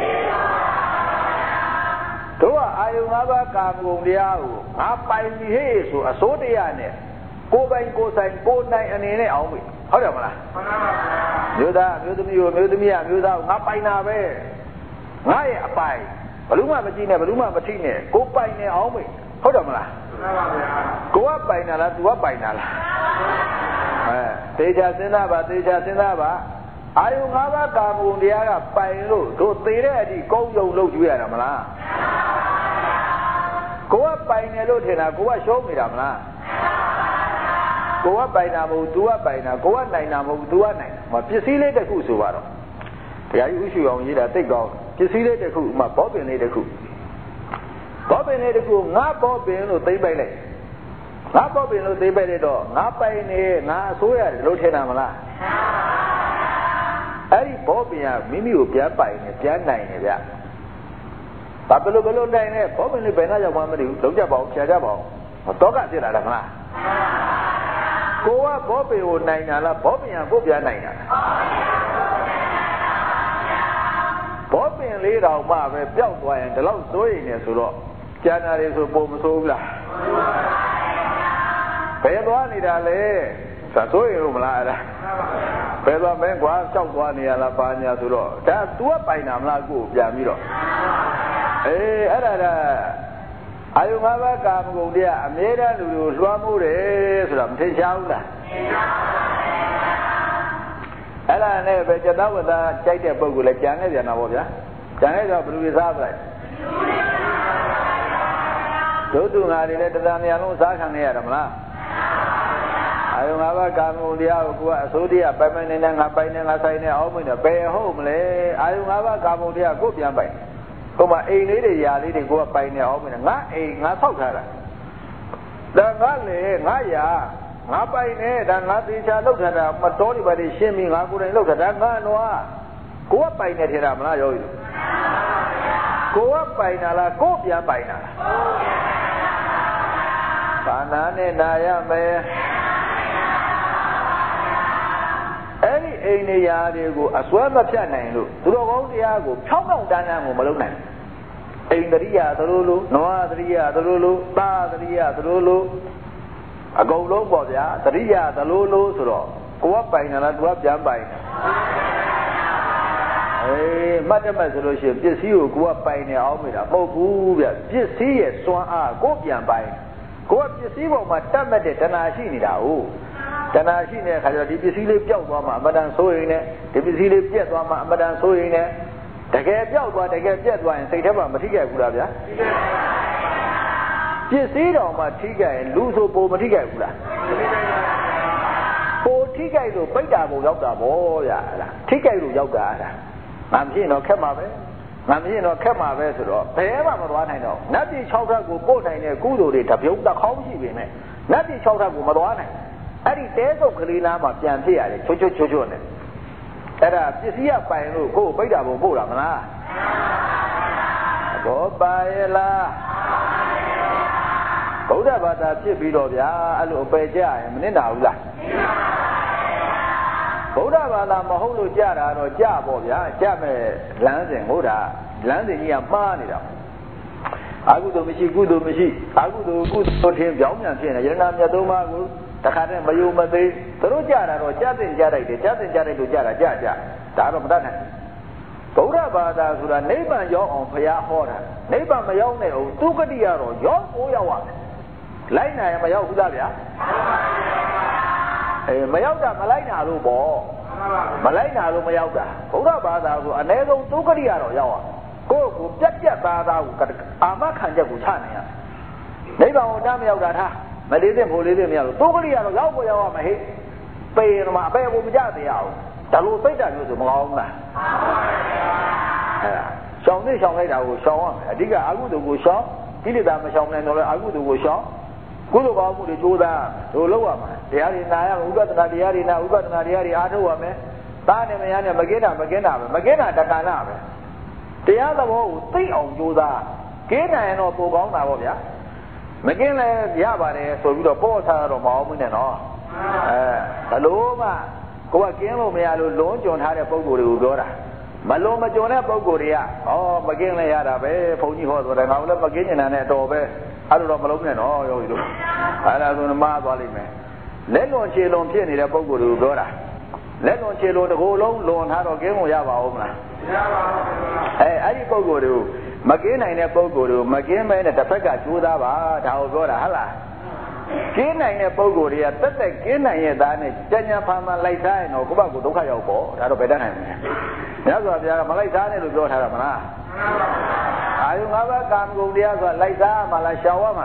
都啊，还有那个干工的啊，啊，摆你嘿说说的呀呢，过半过三过南安尼呢，好没？好点么啦？有的，有的没有，有的没有，有的啊摆那呗，啊也摆，不如嘛不进呢，不如嘛不进呢，过摆呢好没？好点么啦？过啊摆那了，多摆那了。哎，这家现在吧，这家现在吧，还有那个干工的啊，摆路都对了的高油路就来了么啦？ကိုကပိုင်တယ်လို့ထင်တာကိုကရှုံးနေတာမလားကိုကပိုင်တာမဟုတ်သူကပိုင်တာကိုကနိုင်တာမဟုတ်သူကနိုင်တာမပစ္စည်းလေးတစ်ခုဆိုပါတော့တရားကြီးဥရှိအောင်ရေးတာသိကောင်းပစ္စည်းလေးတစ်ခုဥမာဘောပင်လေးတစ်ခုဘောပင်လေးတစ်ခုငါဘောပင်လို့သိမ့်ပိုက်လိုက်ငါဘောပင်လို့သိမ့်ပိုက်လိုက်တော့ငါပိုင်နေငါအစိုးရတယ်လို့ထင်တာမလားအဲ့ဒီဘောပင်ကမိမိကိုပြန်ပိုင်နေပြန်နိုင်နေဗျဘာဘလို့ဘလို့နိုင်နေဘောပင်လေးဘယ်နှရောက်မှမသိဘူးလုံးကြပါအောင်ဖြာကြပါအောင်တော့ကဖြစ်လာတယ်မလားကိုကဘောပင်ကိုနိုင်တာလားဘောပင်ကကိုပြန်နိုင်တာဘောပင်လေးတောင်မှပဲပျောက်သွားရင်ဒီလောက်စိုးရိမ်နေဆိုတော့ကျန်တာတွေဆိုပုံမဆိုးဘူးလားဘယ်သွားနေတာလဲသာစိုးရိမ်လို့မလားအဲ့ဒါဘယ်သွားမင်းကွာကြောက်သွားနေရလားပါညာဆိုတော့ဒါ तू ကပိုင်တာမလားကိုပြန်ပြီးတော့အေးအဲ့ဒါကအာယုငါးပါးကာမဂုဏ်တွေကအမြဲတမ်းလူလူလွှမ်းမိုးတယ်ဆိုတာမထင်ရှားဘူးလားအဲ့ဒါနဲ့ပဲကျတော့ဝတ္တကြိုက်တဲ့ပုဂ္ဂိုလ်လည်းကြံနေပြန်တာပေါ့ဗျာကြံနေတော့ဘယ်လိုလဲစားပလိုက်ဒုတုငါတွေလည်းတရားများလုံးစားခံနေရတာမလားအာယုငါးပါးကာမဂုဏ်တရားကိုကိုကအစိုးတရားပိုင်ပိုင်နေနေငါပိုင်နေငါဆိုင်နေအောင်မင်းတော့ဘယ်ဟုတ်မလဲအာယုငါးပါးကာမဂုဏ်တရားကိုပြန်ပိုင်ကိုမအိမ်လေးတွေຢာလေးတွေကိုကပိုင်နေအောင်မင်းငါအိမ်ငါဆောက်ထားတာဒါငါလေငါຢာငါပိုင်နေဒါငါသေချာလောက်ထားတာမတော်တွေပါလေရှင်းပြီးငါကိုယ်တိုင်လောက်ထားတာငါနွားကိုကပိုင်နေထင်တာမလားယောဂီကိုကပိုင်တာလားကိုပြန်ပိုင်တာလားဘာနာနဲ့နာရမယ်အဲ့ဒီအိမ်နေရာတွေကိုအစွဲမဖြတ်နိုင်လို့သူတော်ကောင်းတရားကိုဖြောင်းဖြောင်းတန်းတန်းကိုမလုပ်နိုင်အိမ်တရိယာသလိုလိုနွားတရိယာသလိုလိုပါတရိယာသလိုလိုအကုန်လုံးပေါ့ဗျာတရိယာသလိုလိုဆိုတော့ကိုကပိုင်တာလားသူကပြန်ပိုင်အေးမှတ်တယ်မဲ့ဆိုလို့ရှိရင်ပစ္စည်းကိုကိုကပိုင်နေအောင်မိတာမဟုတ်ဘူးဗျပစ္စည်းရဲ့စွမ်းအားကိုပြန်ပိုင်ကိုကပစ္စည်းပေါ်မှာတတ်မဲ့တဲ့တဏှာရှိနေတာဟုတ်တဏှာရှိနေတဲ့ခါကျတော့ဒီပစ္စည်းလေးပျောက်သွားမှအမတန်ဆိုးရင်နဲ့ဒီပစ္စည်းလေးပြက်သွားမှအမတန်ဆိုးရင်နဲ့တကယ်ပျောက်သွားတကယ်ပြက်သွားရင်စိတ်ထဲမှာမထိခိုက်ဘူးလားဗျာပစ္စည်းတော်မှာထိခိုက်ရင်လူဆိုပိုမထိခိုက်ဘူးလားပိုထိခိုက်လို့ပိတ်တာပုံရောက်တာဗောဗျာလားထိခိုက်လို့ရောက်တာလားငါမရှိရင်တော့ခက်မှာပဲငါမရှိရင်တော့ခက်မှာပဲဆိုတော့ဘယ်မှမသွားနိုင်တော့နတ်ပြည်၆ဓာတ်ကိုပို့နိုင်တဲ့ကုသိုလ်တွေတပြုံးတစ်ခေါင်းရှိပေမဲ့နတ်ပြည်၆ဓာတ်ကိုမသွားနိုင်အဲ့ဒီတဲဆုပ်ကလေးလားမှပြန်ဖြစ်ရတယ်ချွတ်ချွတ်ချွတ်ချွတ်နဲ့အဲ့ဒါပစ္စည်းရပိုင်လို့ကိုယ်ပိတ်တာပုံပို့တာမလားဘောပါရဲ့လားဗုဒ္ဓဘာသာဖြစ်ပြီးတော့ဗျာအဲ့လိုအပယ်ကြရင်မနစ်နာဘူးလားဗုဒ္ဓဘာသာမဟုတ်လို့ကြတာတော့ကြပေါ့ဗျာကြမဲ့လမ်းစဉ်ဟုတ်တာလမ်းစဉ်ကြီးကမှားနေတာအာဟုတုမရှိကုသိုလ်မရှိအာဟုတုကုသိုလ်ထင်ပြောင်းပြန်ဖြစ်နေရဏမြတ်သုံးပါးကိုတခါတည်းမယုံမသိသူတို့ကြတာတော့ကြတဲ့ကြလိုက်တယ်ကြတဲ့ကြလိုက်လို့ကြတာကြကြဒါတော့မတတ်နိုင်ဗုဒ္ဓဘာသာဆိုတာနိဗ္ဗာန်ရောက်အောင်ဘုရားဟောတာနိဗ္ဗာန်မရောက်နိုင်အောင်သူကတိကတော့ရောက်ကိုရောက်ရတယ်လိုက်နိုင်ရင်မရောက်ဘူးလားဗျာအေးမရောက်တာမလိုက်နာလို့ပေါ့မလိုက်နာလို့မရောက်တာဗုဒ္ဓဘာသာဆိုအ ਨੇ ဆုံးသူကတိကတော့ရောက်ရကိုယ့်ကိုပြက်ပြက်သားသားကိုအာမခံချက်ကိုချနိုင်ရနိဗ္ဗာန်ကိုတမ်းမရောက်တာထားမလေးသိဖို့လေးသိမရလို့သူကတိကတော့ရောက်ကိုရောက်ရမဟိပေရမှာအပေကိုမကြတရားဘူးဒါလို့စိတ်ဓာတ်မျိုးဆိုမကောင်းဘူးလားအဲ့ဒါရှောင်နေရှောင်လိုက်တာကိုရှောင်ရမယ်အဓိကအကုသိုလ်ကိုရှောင်ကိလေသာမရှောင်နိုင်တော့လဲအကုသိုလ်ကိုရှောင်ကုသိုလ်ကောင်းမှုတွေကြိုးစားတို့လုပ်ရမှာတရားတွေနာရဥပဒနာတရားတွေနာဥပဒနာတရားတွေအားထုတ်ရမယ်သားနဲ့မယားနဲ့မကင်းတာမကင်းတာပဲမကင်းတာတက္ကနာပဲတရားသဘောကိုသိအောင်ကြိုးစားကင်းနိုင်ရင်တော့ပိုကောင်းတာပေါ့ဗျာမကင်းလဲရပါတယ်ဆိုပြီးတော့ပေါ့ထားတော့မအောင်မနဲ့နော်အဲဘလို့မှကိုကကင်းလို့မရလို့လုံးကြုံထားတဲ့ပုံကိုယ်တွေကိုပြောတာမလုံးမကြုံတဲ့ပုံကိုယ်တွေကဩမကင်းလဲရတာပဲဘုန်းကြီးဟောဆိုတယ်ငါလည်းမကင်းနေတာနဲ့အတော်ပဲအဲ့လိုတော့မလုံးနဲ့နော်ယောဂီတို့အဲ့ဒါဆိုရင်မှားသွားလိမ့်မယ်လက်လွန်ခြေလွန်ဖြစ်နေတဲ့ပုံကိုယ်တွေကိုပြောတာလက်လွန်ခြေလွန်တစ်ကိုယ်လုံးလွန်ထားတော့ကင်းလို့ရပါဦးမလားမရပါဘူးအဲအဲ့ဒီပုံကိုယ်တွေကိုမကင်းနိုင်တဲ့ပုံကိုယ်တွေကိုမကင်းမဲနဲ့တစ်ဖက်ကကြိုးစားပါဒါကိုပြောတာဟုတ်လားကင်းနိုင်တဲ့ပုံကိုယ်တွေကတက်တက်ကင်းနိုင်ရဲ့သားနဲ့ကြံ့ကြံ့ဖန်ဖန်လိုက်စားရင်တော့ကိုယ့်ဘက်ကိုဒုက္ခရောက်ပေါ့ဒါတော့ဘယ်တတ်နိုင်မလဲမြတ်စွာဘုရားကမလိုက်စားနဲ့လို့ပြောထားတာမလားအာယုငါးပါးကာမဂုဏ်တရားဆိုတာလိုက်စားမှလားရှောင်ရမှာ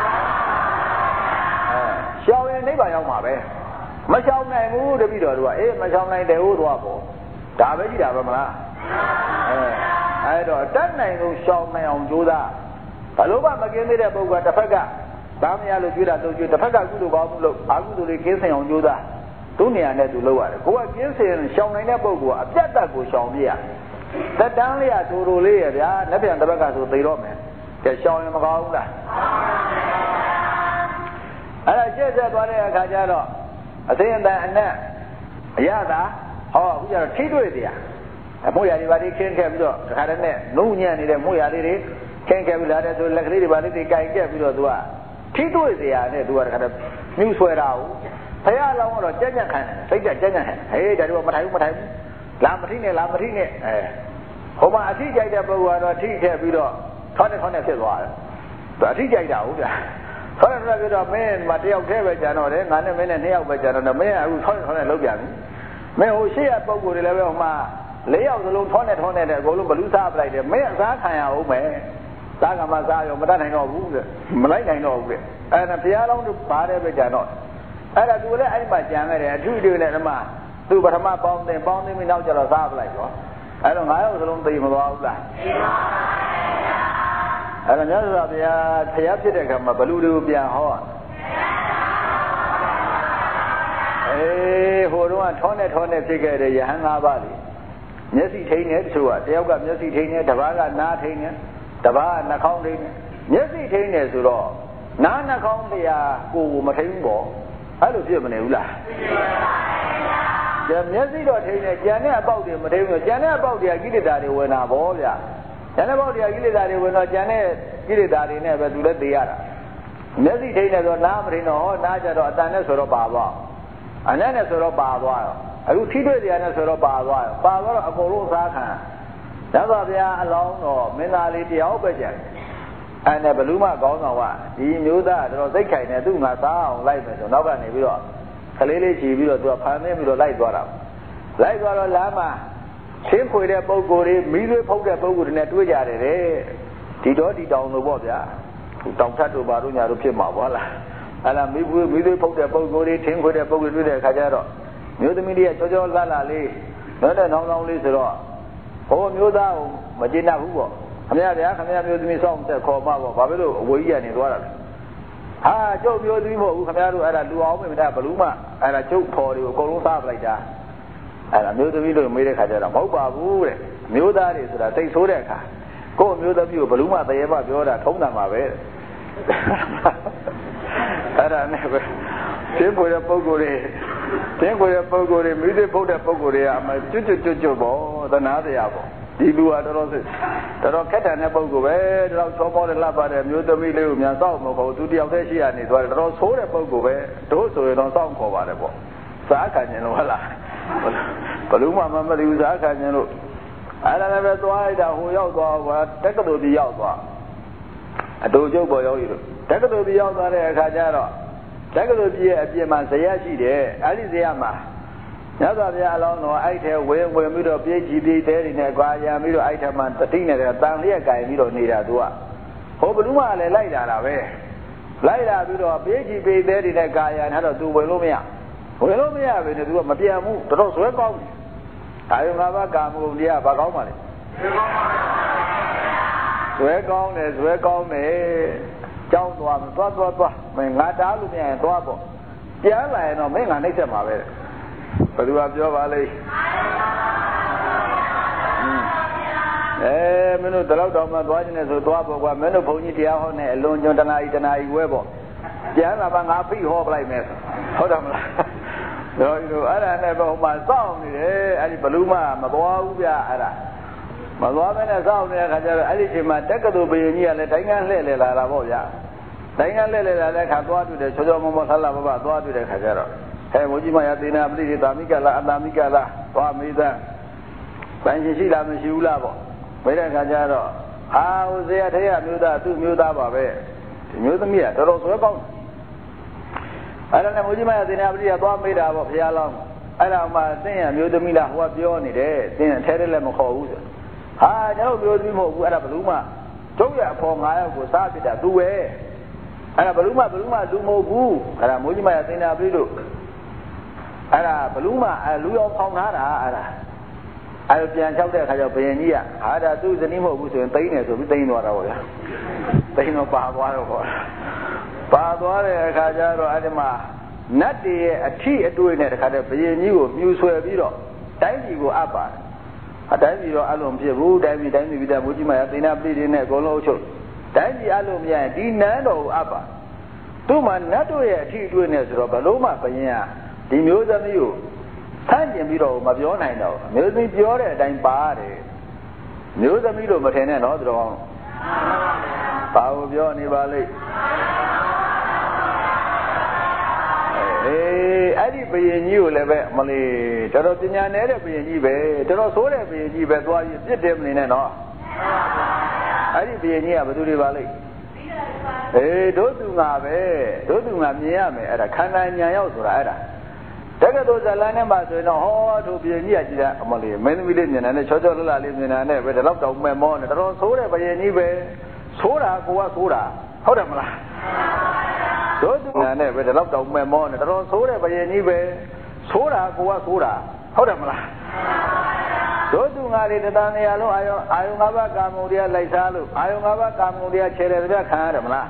အဲရှောင်ရင်နိဗ္ဗာန်ရောက်မှာပဲမရှောင်နိုင်ဘူးတပည့်တော်တို့ကအေးမရှောင်နိုင်တယ်ဟုတ်သွားပေါ့ဒါပဲကြည့်တာပဲမလားအဲအဲ့တော့တတ်နိုင်လို့ရှောင်နိုင်အောင်ကြိုးစားဘလို့မှမကင်းသေးတဲ့ပုဂ္ဂိုလ်ကတစ်ဖက်ကသားမရလို့ကြွေးတာတော့ကြွေးတစ်ဖက်ကကုသိုလ်ကောင်းမှုလို့အာကုသိုလ်တွေကင်းစင်အောင်ကြိုးစားသူ့နေရာနဲ့သူလုပ်ရတယ်ကိုကကင်းစင်ရှောင်နိုင်တဲ့ပုဂ္ဂိုလ်ကအပြတ်တက်ကိုရှောင်ပြရသက်တမ်းလေးရတူတူလေးရဗျာလက်ပြန်တစ်ဖက်ကဆိုသိတော့မယ်ကဲရှောင်ရင်မကောင်းဘူးလားအဲ့ဒါရှေ့ဆက်သွားတဲ့အခါကျတော့အသိအတန်အနက်အရသာဟောအခုကျတော့ထိတွေ့တရားအမိုးရာတွေပါလိခင်းခဲ့ပြီးတော့တခါတည်းနဲ့နှုတ်ညံ့နေတဲ့မိုးရာလေးတွေခင်းခဲ့ပြီးလာတဲ့ဆိုလက်ကလေးတွေပါလိတွေကြိုင်ခဲ့ပြီးတော့သူကထိတွေ့တရားနဲ့သူကတခါတည်းမြူဆွဲတာဟုတ်ဘုရားလောင်းတော့ကြက်ကြက်ခံတယ်စိတ်ကြက်ကြက်ခံဟေးဒါတို့မထိုင်ဘူးမထိုင်ဘူးလာမထိနဲ့လာမထိနဲ့အဲဟိုမှာအထိကြိုက်တဲ့ပုဂ္ဂိုလ်ကတော့ထိခဲ့ပြီးတော့ထောင်းနဲ့ထောင်းနဲ့ဖြစ်သွားတယ်သူအထိကြိုက်တာဟုတ်ဗျာထောင်းနဲ့ထောင်းနဲ့ပြီးတော့မင်းမတယောက်တည်းပဲကြံတော့တယ်ငါနဲ့မင်းနဲ့နှစ်ယောက်ပဲကြံတော့တယ်မင်းကအခုထောင်းနဲ့ထောင်းနဲ့လောက်ပြန်ပြီမင်းဟိုရှေ့ရပုဂ္ဂိုလ်တွေလည်းပဲဟိုမှာလေးယောက်စလုံးထောင်းနဲ့ထောင်းနဲ့တဲ့အကုန်လုံးဘလူးစားပလိုက်တယ်မင်းအစားခံရအောင်မယ်စားကမှစားရောမတတ်နိုင်တော့ဘူးတဲ့မလိုက်နိုင်တော့ဘူးတဲ့အဲ့ဒါဘုရားလောင်းတို့ပါတယ်ပဲကြံတော့အဲ့ဒါသူလည်းအဲ့ဒီမှာကြံခဲ့တယ်အထူးတူနဲ့ဓမ္မသူပထမပေါင်းတင်ပေါင်းတင်ပြီးနောက်ကျတော့စားပလိုက်ရောအဲ့တော့ငါးယောက်စလုံးသိမသွားဘူးလားသိပါပါအဲ့ဒါမြတ်စွာဘုရားဖျားဖြစ်တဲ့အခါမှာဘလူတွေကိုပြန်ဟောအေးဟိုတုန်းကထောနဲ့ထောနဲ့ဖြစ်ခဲ့တဲ့ယဟန်၅ပါးလေမျက်စိထိန်းနေတချို့ကတယောက်ကမျက်စိထိန်းနေတစ်ပါးကနားထိန်းနေတစ်ပါးကနှာခေါင်းထိန်းနေမျက်စိထိန်းနေဆိုတော့နားနှာခေါင်းတရားကိုယ်ကိုမထိန်းဘူးပေါ့အဲ့လိုဖြစ်မနေဘူးလားကျန်မျက်စိတော့ထိန်းနေကျန်တဲ့အပေါက်တွေမထိန်းဘူးကျန်တဲ့အပေါက်တွေကကိလေသာတွေဝင်တာပေါ့ဗျာကျန်တဲ့ပေါက်တွေကကိလေသာတွေဝင်တော့ကျန်တဲ့ကိလေသာတွေနဲ့ပဲသူလည်းသိရတာမျက်စိထိန်းနေဆိုနားမထိန်းတော့ဟောနားကြတော့အတန်နဲ့ဆိုတော့ပါသွားအနက်နဲ့ဆိုတော့ပါသွားရောအခုထိတွေ့တရားနဲ့ဆိုတော့ပါသွားရောပါသွားတော့အကုန်လုံးစားခံရသော်ဗျာအလောင်းတော်မင်းသားလေးတယောက်ပဲကြံအဲ့နဲ့ဘလူးမကောင်းဆောင်ကဒီမျိုးသားတော်စိတ်ခိုင်နေသူ့ငါစားအောင်လိုက်မယ်ဆိုနောက်ကနေပြီးတော့ကလေးလေးချီပြီးတော့သူကဖန်ဆင်းပြီးတော့လိုက်သွားတာလိုက်သွားတော့လမ်းမှာရှင်းဖွေတဲ့ပုံကိုယ်တွေမီးသွေးဖုတ်တဲ့ပုံကိုယ်တွေနဲ့တွေ့ကြတယ်တဲ့ဒီတော့ဒီတောင်လို့ပေါ့ဗျာတောင်ထတ်တို့ဘာတို့ညာတို့ဖြစ်မှာပေါ့လားအဲ့ဒါမီးသွေးမီးသွေးဖုတ်တဲ့ပုံကိုယ်တွေထင်းခွေတဲ့ပုံကိုယ်တွေ့တဲ့အခါကျတော့မျိုးသမီးလေးကချောချောလာလာလေးနော်တဲ့နောင်နောင်လေးဆိုတော့ဟိုမျိုးသားကိုမကျေနပ်ဘူးပေါ့ခမရဗျာခမရမျိုးသမီးစောင့်တက်ခေါ်မှာပေါ့ဘာဖြစ်လို့အဝေးကြီးကနေသွားတာလဲဟာကျုပ်မျိုးသမီးမဟုတ်ဘူးခမရတို့အဲ့ဒါလူအောင်မင်းဘလူးမအဲ့ဒါကျုပ်ဖော်တွေကိုအကုန်လုံးစားပလိုက်တာအဲ့ဒါမျိုးသမီးတို့မေးတဲ့ခါကျတော့မဟုတ်ပါဘူးတဲ့မျိုးသားတွေဆိုတာစိတ်ဆိုးတဲ့အခါကိုယ့်မျိုးသမီးကိုဘလူးမတရေမပြောတာထုံးတယ်မှာပဲအဲ့ဒါနဲ့ပဲသင်ပေါ်တဲ့ပုံကိုယ်တွေသင်ပေါ်တဲ့ပုံကိုယ်တွေမိသိဖို့တဲ့ပုံကိုယ်တွေကအမှကျွတ်ကျွတ်ကျွတ်ကျွတ်ပေါ့သနာတရားပေါ့ဒီလူကတော်တော်စိတ်တော်တော်ခက်တယ်တဲ့ပုံကိုယ်ပဲတော်တော်ချောမောတဲ့လှပတဲ့မျိုးသမီးလေးကိုမြန်စောင့်မခေါ်သူတယောက်တည်းရှိရနေသွားတယ်တော်တော်ဆိုးတဲ့ပုံကိုယ်ပဲတို့ဆိုရင်တော့စောင့်ခေါ်ပါတယ်ပေါ့စားခံခြင်းလို့ဟုတ်လားဘလူးမှမမသိဘူးစားခံခြင်းလို့အဲ့ဒါလည်းပဲသွားလိုက်တာဟိုရောက်သွားပါတက္ကသိုလ်ကြီးရောက်သွားအတူကျုပ်ပေါ်ရောက်ပြီလို့တက္ကသိုလ်ကြီးရောက်သွားတဲ့အခါကျတော့တက္ကသိုလ်ကြီးရဲ့အပြင်မှာဇယရှိတယ်အဲ့ဒီဇယမှာညသောဗျာအလောင်းတော်အဲ့ထဲဝင်ဝင်ပြီးတော့ပြေးကြည့်ပြေးတဲတွေနဲ့ကြွားရံပြီးတော့အဲ့ထဲမှာတတိနဲ့တန်လျက်ကင်ပြီးတော့နေတာသူကဟိုဘလူးမလည်းလိုက်လာတာပဲလိုက်လာပြီးတော့ပြေးကြည့်ပြေးတဲတွေနဲ့ကာယံထားတော့သူဝင်လို့မရဝင်လို့မရပဲနဲ့သူကမပြန်ဘူးတော်တော်ဇွဲကောင်းတယ်အာယုံငါးပါးကာမဂုဏ်တရားဘာကောင်းပါလဲဇွဲကောင်းတယ်ဇွဲကောင်းတယ်ကြောင်းသွားသွားသွားသွားမင်းငါတားလို့မရရင်သွားပေါ့ပြန်လာရင်တော့မင်းငါနှိမ့်ဆက်မှာပဲဘယ်သူကပြောပါလိမ့်အဲမင်းတို့တလောက်တောင်မှသွားခြင်းနဲ့ဆိုသွားပေါ့ကွာမင်းတို့ဘုန်းကြီးတရားဟောနေအလွန်ကျွန်းတနာရီတနာရီဝဲပေါ့ပြန်လာမှငါဖိဟောပလိုက်မယ်ဟုတ်တယ်မလားတော့ဒီလိုအဲ့ဒါနဲ့ဘုံမှာစောင့်နေတယ်အဲ့ဒီဘလူးမမသွားဘူးဗျအဲ့ဒါမသွားမဲနဲ့စောင့်နေတဲ့ခါကျတော့အဲ့ဒီချိန်မှာတက္ကသိုလ်ဘယင်ကြီးကလည်းတိုင်းကန်းလှည့်လေလာတာပေါ့ဗျာတိုင်းကန်းလှည့်လေလာတဲ့ခါသွားတွေ့တယ်ချောချောမောမောဆလာဘဘသွားတွေ့တဲ့ခါကျတော့ဟဲ့မိုးကြီးမရသေနာပရိသေတာမိကလားအတာမိကလားသွားမေးသားပန်းရှင်ရှိလားမရှိဘူးလားပေါ့မေးတဲ့ခါကျတော့ဟာဟိုဇေယထေရမျိုးသားသူ့မျိုးသားပါပဲဒီမျိုးသမီးကတော်တော်ဆွဲကောင်းအဲ့ဒါနဲ့မိုးကြီးမရသေနာပရိသေသွားမေးတာပေါ့ဘုရားလောင်းအဲ့ဒါမှသင်ရမျိုးသမီးလားဟိုကပြောနေတယ်သင်အထဲထဲလည်းမခေါ်ဘူးဆိုဟာကျွန်တော်မျိုးသမီးမဟုတ်ဘူးအဲ့ဒါဘလူးမကျုပ်ရအဖော်၅ယောက်ကိုစားပြတာသူပဲအဲ့ဒါဘလူးမဘလူးမလူမဟုတ်ဘူးအဲ့ဒါမိုးကြီးမရသေနာပရိတို့အဲ့ဒါဘလူးမအဲလူရောဖောင်းထားတာအဲ့ဒါအဲ့ပြန်လျှောက်တဲ့အခါကျဘယင်ကြီးကဟာဒါသူ့ဇနီးမဟုတ်ဘူးဆိုရင်တိန်းတယ်ဆိုပြီးတိန်းသွားတာပေါ့ဗျာတိန်းတော့ပါသွားတော့ပေါ့ပါသွားတဲ့အခါကျတော့အဲ့ဒီမှာနတ်တွေရဲ့အထီးအတွေ့နဲ့တခါတည်းဘယင်ကြီးကိုမြူဆွဲပြီးတော့တိုင်းပြည်ကိုအပ်ပါတယ်အတိုင်းပြည်တော့အလုံးဖြစ်ဘူးတိုင်းပြည်တိုင်းပြည်ပြည်မိုးကြီးမရသေနာပြည်တွေနဲ့အကုန်လုံးအချုပ်တိုင်းပြည်အလုံးမရရင်ဒီနန်းတော်ကိုအပ်ပါသူ့မှာနတ်တို့ရဲ့အထီးအတွေ့နဲ့ဆိုတော့ဘလို့မှဘယင်ကဒီမျိုးသမီးကိုဆန့်ကျင်ပြီးတော့မပြောနိုင်တော့မျိုးသမီးပြောတဲ့အတိုင်းပါတယ်မျိုးသမီးလို့မထင်နဲ့နော်သူတော်ကောင်းဘာကိုပြောနေပါလိမ့်အေးအဲ့ဒီဘယင်ကြီးကိုလည်းပဲမလေးတော်တော်ပညာနေတဲ့ဘယင်ကြီးပဲတော်တော်ဆိုးတဲ့ဘယင်ကြီးပဲသွားပြီးပြစ်တယ်မနေနဲ့နော်အဲ့ဒီဘယင်ကြီးကဘယ်သူတွေပါလိမ့်အေးဒုသူငါပဲဒုသူငါမြင်ရမယ်အဲ့ဒါခန္ဓာညာရောက်ဆိုတာအဲ့ဒါတက္ကသိုလ်ဇလန်းထဲမှာဆိုရင်တော့ဟောသူဘယင်ကြီးကကြည်တာအမလေးမင်းသမီးလေးမြင်တယ်ချောချောလလလေးမြင်တယ်ပဲဒီလောက်တောင်မဲ့မောနေတော်တော်ဆိုးတဲ့ဘယင်ကြီးပဲဆိုးတာကိုကဆိုးတာဟုတ်တယ်မလားဒုသူငါနဲ့ပဲဒီလောက်တောင်မဲ့မောနေတော်တော်ဆိုးတဲ့ဘယင်ကြီးပဲဆိုးတာကိုကဆိုးတာဟုတ်တယ်မလားဒတို့သူငါတွေတဏှာနေရာလုံးအာယုအာယုငါးပါးကာမဂုဏ်တရားလိုက်စားလို့အာယုငါးပါးကာမဂုဏ်တရားခြေတယ်ကြခံရတယ်မလား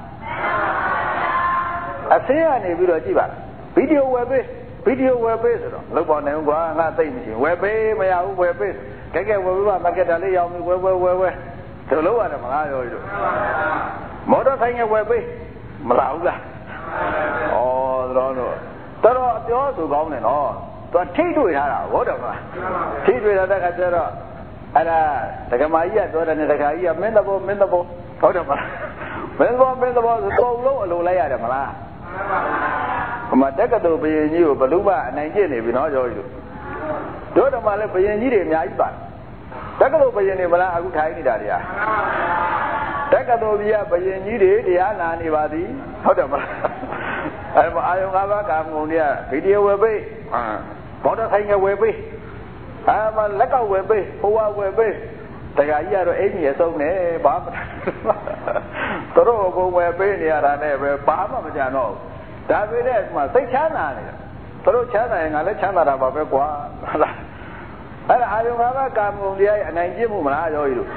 အစင်းကနေပြီးတော့ကြည့်ပါဗီဒီယိုဝယ်ပေးဗီဒီယိုဝယ်ပေးဆိုတော့လောက်ပေါ်နေဦးကွာငါသိမရှိဝယ်ပေးမရဘူးဝယ်ပေးကဲကဲဝယ်ပေးပါမကက်တာလေးရောင်းပြီးဝယ်ဝယ်ဝယ်ဝယ်ဒီလိုရတယ်မလားရောကြီးတို့မော်တော်ဆိုင်ကဝယ်ပေးမလားဘူးလားဩတော်တော့တော်တော်ပြောဆိုကောင်းတယ်နော်သူထိတွေ့ထားတာဟုတ်တယ်မလားထိတွေ့ထားတဲ့ခါကျတော့အဲ့ဒါဒကမာကြီးကပြောတယ်နဲ့ဒကာကြီးကမင်းတဘောမင်းတဘောဟုတ်တယ်မလားမင်းတဘောမင်းတဘောဆိုတုံလုံးအလိုလိုက်ရတယ်မလားဟိုမှာတက္ကသိုလ်ဘယင်ကြီးကိုဘလူးမအနိုင်ကျင့်နေပြီနော်ကြောကြီးတို့တို့တော့မှလည်းဘယင်ကြီးတွေအများကြီးပါတက္ကသိုလ်ဘယင်တွေမလားအခုထိုင်နေတာတွေကတက္ကသိုလ်ကြီးကဘယင်ကြီးတွေတရားနာနေပါသည်ဟုတ်တယ်မလားအဲ့မှာအာယုံ၅ပါးကာမဂုဏ်တွေကဗီဒီယိုဝယ်ပေးမော်တော်ဆိုင်ကဝယ်ပေးအဲ့မှာလက်ကောက်ဝယ်ပေးဟိုဝဝယ်ပေးတခါကြီးကတော့အိမ်ကြီးအဆုံးနဲ့ဘာမှတို့တို့ကိုဝယ်ပေးနေရတာနဲ့ပဲဘာမှမကြံတော့ဒါပေမဲ့ဒီမှာစိတ်ချမ်းသာနေတယ်တို့ချမ်းသာရင်ငါလည်းချမ်းသာတာပါပဲကွာဟုတ်လားအဲ့ဒါအာယုံ၅ပါးကာမဂုဏ်တရားရဲ့အနိုင်ကျင့်မှုမလားရောကြီးတို့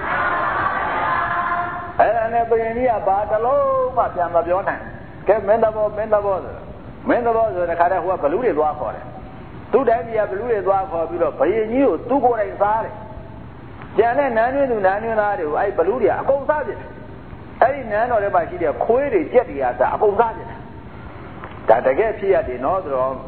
အဲ့ဒါနဲ့ဘုရင်ကြီးကဘာတလုံးမှပြန်မပြောနိုင်ကဲမင်းတဘောမင်းတဘောဆိုမင်းတဘောဆိုတဲ့ခါတည်းဟိုကဘလူးတွေသွားခေါ်တယ်သူ့တိုင်းပြည်ကဘလူးတွေသွားခေါ်ပြီးတော့ဘုရင်ကြီးကိုသူ့ကိုယ်တိုင်စားတယ်ကျန်တဲ့နန်းတွင်းသူနန်းတွင်းသားတွေကိုအဲ့ဘလူးတွေကအကုန်စားပြစ်တယ်အဲ့ဒီနန်းတော်ထဲမှာရှိတဲ့ခွေးတွေကြက်တွေအားအကုန်စားပြစ်တယ်ဒါတကယ်ဖြစ်ရတယ်နော်ဆိုတော့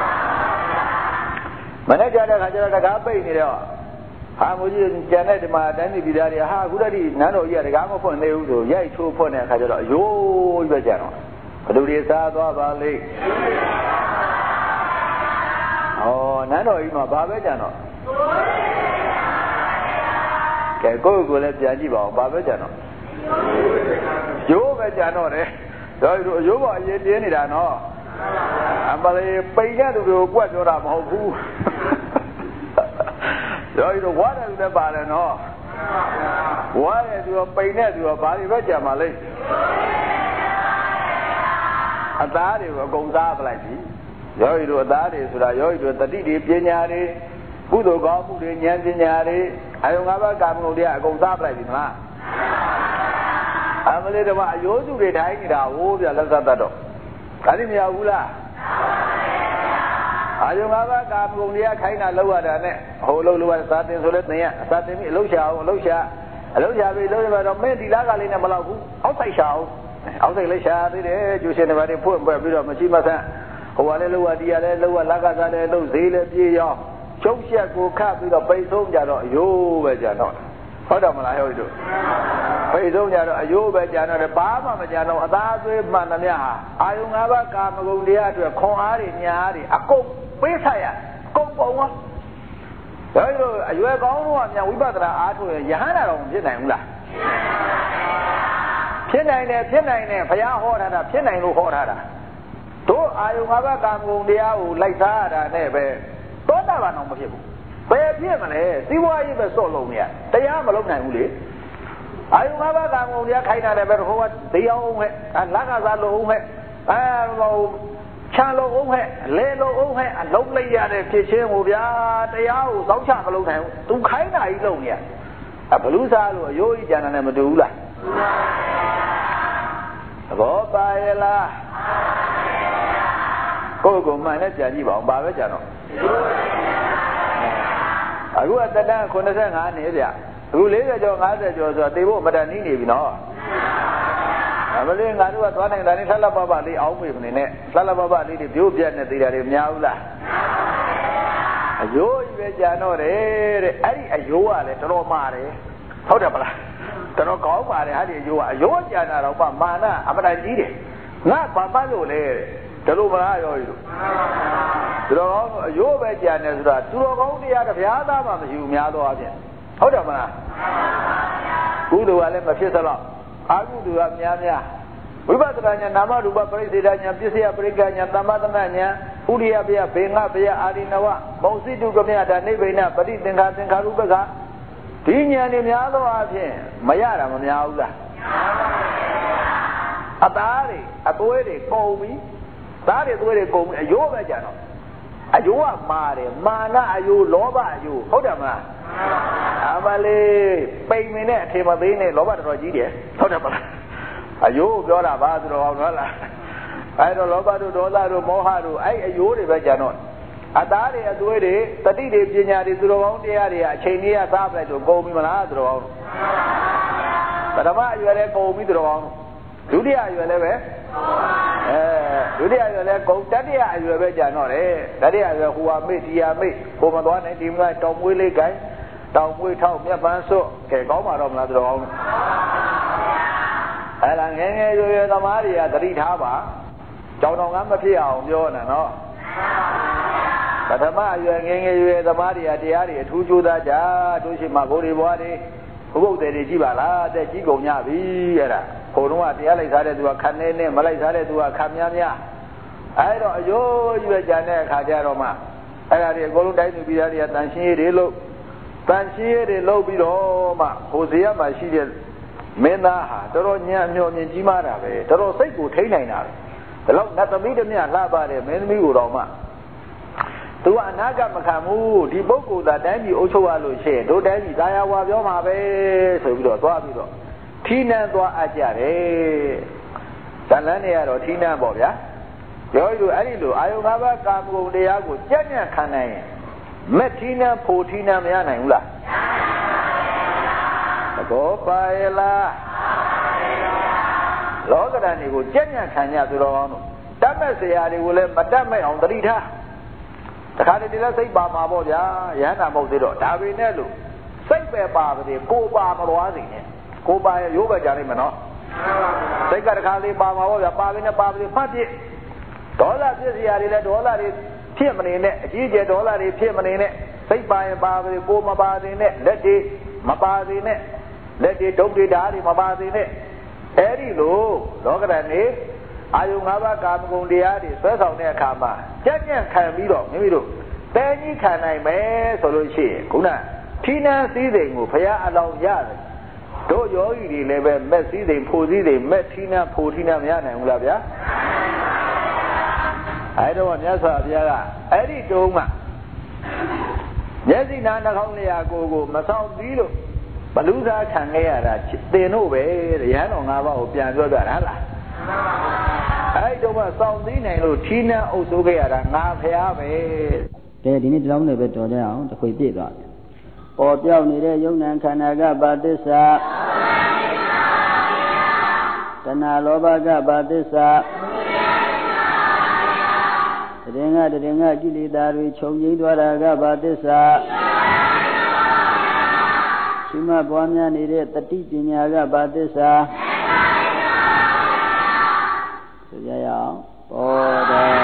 မနေ့ကတဲ့ခါကျတော့တကားပိတ်နေတော့ဟာမူကြီးကျန်တဲ့ဒီမှာတိုင်းပြည်ပြည်သားတွေဟာအခုတည်းနန်းတော်ကြီးကတကားမဖွင့်သေးဘူးဆိုရိုက်ချိုးဖွင့်တဲ့အခါကျတော့အယိုးပဲကြံတော့ဘလူတွေစားသွားပါလိမ့်ဩနန်းတော်ကြီးမှာဘာပဲကြံတော့ကဲကိုယ့်ကိုယ်လည်းပြန်ကြည့်ပါဦးဘာပဲကြံတော့ရိုးပဲကြံတော့တယ်တို့တို့ရိုးပေါ်အရေးပြင်းနေတာနော်အမလေးပိန်တဲ့သူတွေကိုကွက်ပြောတာမဟုတ်ဘူးတို့တို့ဝါတယ်လည်းပါတယ်နော်ဝါတယ်သူကပိန်တဲ့သူကဘာတွေပဲကြံပါလိမ့်အသားတွေကိုအကုန်စားပလိုက်ပြီယောဂီတို့အသားတွေဆိုတာယောဂီတို့တတိတွေပညာတွေကုသိုလ်ကောင်းမှုတွေဉာဏ်ပညာတွေအယုံငါးပါးကာမဂုဏ်တွေအကုန်စားပလိုက်ပြီမလားအမလေးတော့အယိုးစုတွေထိုင်နေတာဟိုးပြလက်သက်တတ်တော့ဒါလည်းမရဘူးလားအယုံငါးပါးကာမဂုဏ်တွေကခိုင်းတာလောက်ရတာနဲ့ဟိုလုံးလုံးစာတင်ဆိုလဲသင်ရစာတင်ပြီးအလုပ်ရှာအောင်အလုပ်ရှာအလုပ်ရှာပြီးလုပ်ရတော့မင်းဒီလားကလေးနဲ့မလောက်ဘူးအောက်ဆိုင်ရှာအောင်အောက်ဆိုင်လေးရှာသေးတယ်ကျူရှင်တွေဘာတွေဖွင့်ပွက်ပြီးတော့မရှိမဆန်းဟိုကလည်းလောက်ရဒီကလည်းလောက်ရလက်ကစားလည်းလုပ်ဈေးလည်းပြေးရောကျုပ်ချက်ကိုခတ်ပြီးတော့ပိတ်ဆုံးကြတော့အယိုးပဲကြတော့ဟုတ်တယ်မလားဟဲ့တို့ပိတ်ဆုံးကြတော့အယိုးပဲကြတော့တယ်ဘာမှမကြတော့အသားသွေးမှန်သမျှဟာအာယုံ၅ပါးကာမဂုဏ်တရားအတွက်ခွန်အားတွေညာအားတွေအကုန်ပေးဆက်ရအကုန်ပုံရောဒါကြောင့်အရွယ်ကောင်းတော့မြန်ဝိပဿနာအားထုတ်ရင်ယဟန္တာတော့မဖြစ်နိုင်ဘူးလားဖြစ်နိုင်တယ်ဖြစ်နိုင်တယ်ဘုရားဟောထားတာဖြစ်နိုင်လို့ဟောထားတာတို့အာယုံ၅ပါးကာမဂုဏ်တရားကိုလိုက်စားရတာနဲ့ပဲသောတာပန်တော့မဖြစ်ဘူးဘယ်ဖြစ်မလဲစီးပွားရေးပဲစော့လုံးနေရတရားမလုံးနိုင်ဘူးလေအာယုံ၅ပါးကာမဂုဏ်တရားခိုင်းတာလည်းပဲဟိုကတရားအောင်ဟဲ့လက်ကစားလို့အောင်ဟဲ့အဲဟိုချမ်းလို့အောင်ဟဲ့လဲလို့အောင်ဟဲ့အလုံးလိုက်ရတဲ့ဖြစ်ချင်းကိုဗျာတရားကိုစောင့်ချမလုံးနိုင်ဘူးသူခိုင်းတာကြီးလုံးနေရအဘလူးစားလို့အယိုးကြီးကြံတာနဲ့မတူဘူးလားသဘောပါရဲ့လားကိုယ်ကိုမှန်နဲ့ကြာကြည့်ပါအောင်ဘာပဲကြာတော့အခုကတတန်း85နှစ်ဗျအခု40ကျော်50ကျော်ဆိုတော့တေဖို့မတန်နီးနေပြီနော်အမလေးငါတို့ကသွားနိုင်တာနဲ့လှလှပပလေးအောင်းမေမနေနဲ့လှလှပပလေးတွေပြိုးပြက်နေသေးတာတွေမများဘူးလားအယိုးကြီးပဲကြာတော့တယ်တဲ့အဲ့ဒီအယိုးကလည်းတော်တော်မာတယ်ဟုတ်တယ်မလားတော်တော်ကောင်းပါတယ်ဟာဒီအယိုးကအယိုးကြာတာတော့မှမာနအမတန်ကြီးတယ်ငါဘာမှလို့လဲတဲ့ဒါလို့မလားရောကြီးတို့သူတော်ကောင်းအယိုးပဲကြံတယ်ဆိုတာသူတော်ကောင်းတရားတစ်ပြားသားမှမရှိဘူးများသောအားဖြင့်ဟုတ်တယ်မလားကုသိုလ်ကလည်းမဖြစ်သလောက်အကုသိုလ်ကများများဝိပဿနာဉာဏ်နာမရူပပရိစ္ဆေဒဉာဏ်ပစ္စယပရိက္ခဉာဏ်သမ္မာသမဉာဏ်ဥရိယပယဘေငါပယအာရိနဝမုံစိတုကမြတာနိဗ္ဗိနပရိသင်္ခါသင်္ခါရုပ္ပကဒီဉာဏ်တွေများသောအားဖြင့်မရတာမများဘူးလားအသားတွေအသွေးတွေကုန်ပြီသားတွေသွေးတွေကုန်ပြီအယိုးပဲကြတော့အယိုးကမာတယ်မာနအယိုးလောဘအယိုးဟုတ်တယ်မလား阿妈嘞，北面呢，天马北呢，老板多几点？好点不啦？啊，有不要啦，把子都好多啦。哎，这老板都多大都毛哈都，哎，有的别讲了。啊，大的啊，多的，特地的别家的，都是往地下的啊，前年啊，啥不来就高米嘛啦，都是往。但他妈原来高米都是往，有的啊原来呗。哎，有的啊原来高，这的啊原来讲了嘞，这的啊原来胡啊没地啊没，我们多年点个到每来干。到每套面板说给搞嘛都那种，哎，那年年月月他妈的呀，这里他吧，交通安排票标呢喏，那他妈月年年月月他妈的呀，这样的出去大家都是嘛，过的过的，不过在这几把啦，在几公家比呀啦，普通话这样来啥的都要看奶奶，马来啥的都要看娘娘，哎，đó哟，月讲呢看见了嘛，哎呀，这各种带牛比较的担心的喽。但是的老比罗嘛，或者也嘛是的，没那哈，这罗年苗年纪嘛的呗，这罗谁不听来那？这罗那都没得咩拉巴的，没没有了嘛。都按那个么看么？ဒီပုဂ္ဂိုလ်သာတိုင်းပြည်အုပ်ချုပ်ရလို့ရှိရင်တို့တိုင်းပြည်သာယာဝပြောမှာပဲဆိုပြီးတော့သွားပြီးတော့ထီးနှံသွားအပ်ကြတယ်။ဇလန်းတွေကတော့ထီးနှံပေါ့ဗျာ။ပြောလို့အဲ့ဒီလိုအာယု၅ပါးကာမဂုဏ်တရားကိုကြက်ညံ့ခံနိုင်ရင်မက်ထီးနှံဖိုထီးနှံမရနိုင်ဘူးလားသဘောပါရဲ့လားလောကဓာတ်တွေကိုကြက်ညံ့ခံကြသူတော်ကောင်းတို့တတ်မဲ့ဆရာတွေကိုလည်းမတတ်မဲ့အောင်တတိထားတခါတည်းလည်းစိတ်ပါမှာပေါ့ဗျာရဟန္တာမဟုတ်သေးတော့ဒါပေမဲ့လို့စိတ်ပဲပါပါသေးကိုပါမသွားစေနဲ့ကိုပါရဲ့ရိုးပဲကြလိမ့်မယ်နော်စိတ်ကတခါလေးပါမှာပေါ့ဗျာပါပြီနဲ့ပါပြီမှတ်ပြဒေါသပြည့်စရာတွေလည်းဒေါသတွေဖြစ်မနေနဲ့အကြီးကျယ်ဒေါသတွေဖြစ်မနေနဲ့စိတ်ပါရင်ပါပြီကိုမပါသေးနဲ့လက်တွေမပါသေးနဲ့လက်တွေဒုတ်တွေဓာတ်တွေမပါသေးနဲ့အဲ့ဒီလိုလောကဓာတ်နေအာယု၅ပါးကာမဂုဏ်တရားတွေဆွဲဆောင်တဲ့အခါမှာကြက်ညံ့ခံပြီးတော့မိမိတို့တဲကြီးခံနိုင်မယ်ဆိုလို့ရှိရင်ခုနထီးနှံစည်းစိမ်ကိုဘုရားအလောင်းရတယ်တို့ယောဂီတွေလည်းပဲမက်စည်းစိမ်ဖိုစည်းစိမ်မက်ထီးနှံဖိုထီးနှံမရနိုင်ဘူးလားဗျာအဲ့တော့မြတ်စွာဘုရားကအဲ့ဒီတုန်းကမျက်စိနာနှာခေါင်းလျာကိုကိုမဆောင်ပြီးလို့ဘလူစားခံခဲ့ရတာတင်တို့ပဲတဲ့ရဟန်းတော်၅ပါးကိုပြန်ပြောပြတာလားအဲ့တော့မှစောင့်သိနိုင်လို့ထီးနှံအုပ်စိုးခဲ့ရတာငါဖျားပဲကဲဒီနေ့ဒီလောက်နဲ့ပဲတော်ကြအောင်တစ်ခွေပြည့်သွားတယ်ပေါ်ပြောက်နေတဲ့ယုံနာခန္ဓာကဘာသစ္စာတဏှာလောဘကဘာသစ္စာတရင်ကတရင်ကကိလေသာတွေခြုံငိမ့်သွားတာကဘာသစ္စာရှိမှပွားများနေတဲ့တတိပညာကဘာသစ္စာဆိုကြရအောင်ပေါ်တယ်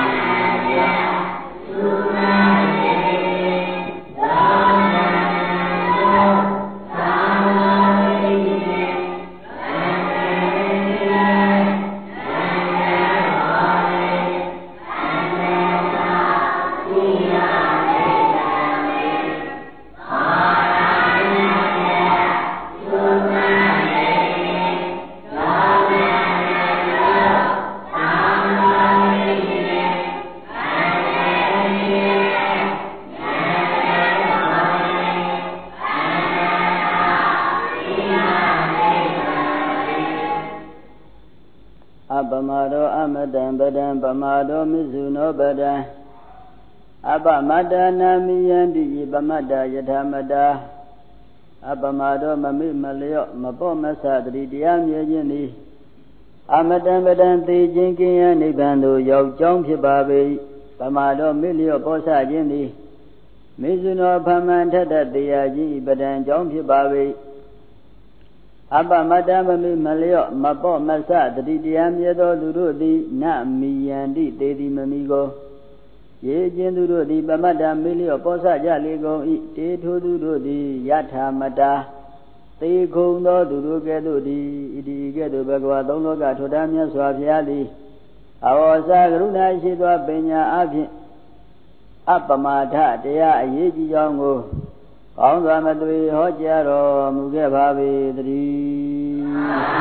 ပမာဒောမိစုနောပဒံအပမတ္တနာမိယံတိပမတ္တယထာမတ္တအပမဒောမမိမလျော့မပော့မဆတတိတရားမြဲခြင်းသည်အမတံပဒံသေခြင်းကင်းရနိဗ္ဗာန်သို့ရောက်ကြောင်းဖြစ်ပါပေပမာဒောမိလျော့ပောဆခြင်းသည်မိစုနောဖမံထတ္တတရားခြင်းပဒံကြောင်းဖြစ်ပါပေအပမတ္တမမိမလျော့မပော့မဆတတိတရားမြဲသောသူတို့သည်နမိယံတိတေတိမမိကိုရေခြင်းသူတို့သည်ပမတ္တမိလျော့ပောဆကြလေကုန်၏တေထိုသူတို့သည်ယထာမတ္တသေခုံသောသူတို့ကဲ့သို့သည်ဣတိကဲ့သို့ဘဂဝါသုံးလောကထိုတာမြတ်စွာဘုရားသည်အဝေါ်စာကရုဏာရှိသောပညာအဖြင့်အပမထတရားအရေးကြီးကြောင်းကိုကောင်းစွာမသွေဟောကြားတော်မူခဲ့ပါပေတည်း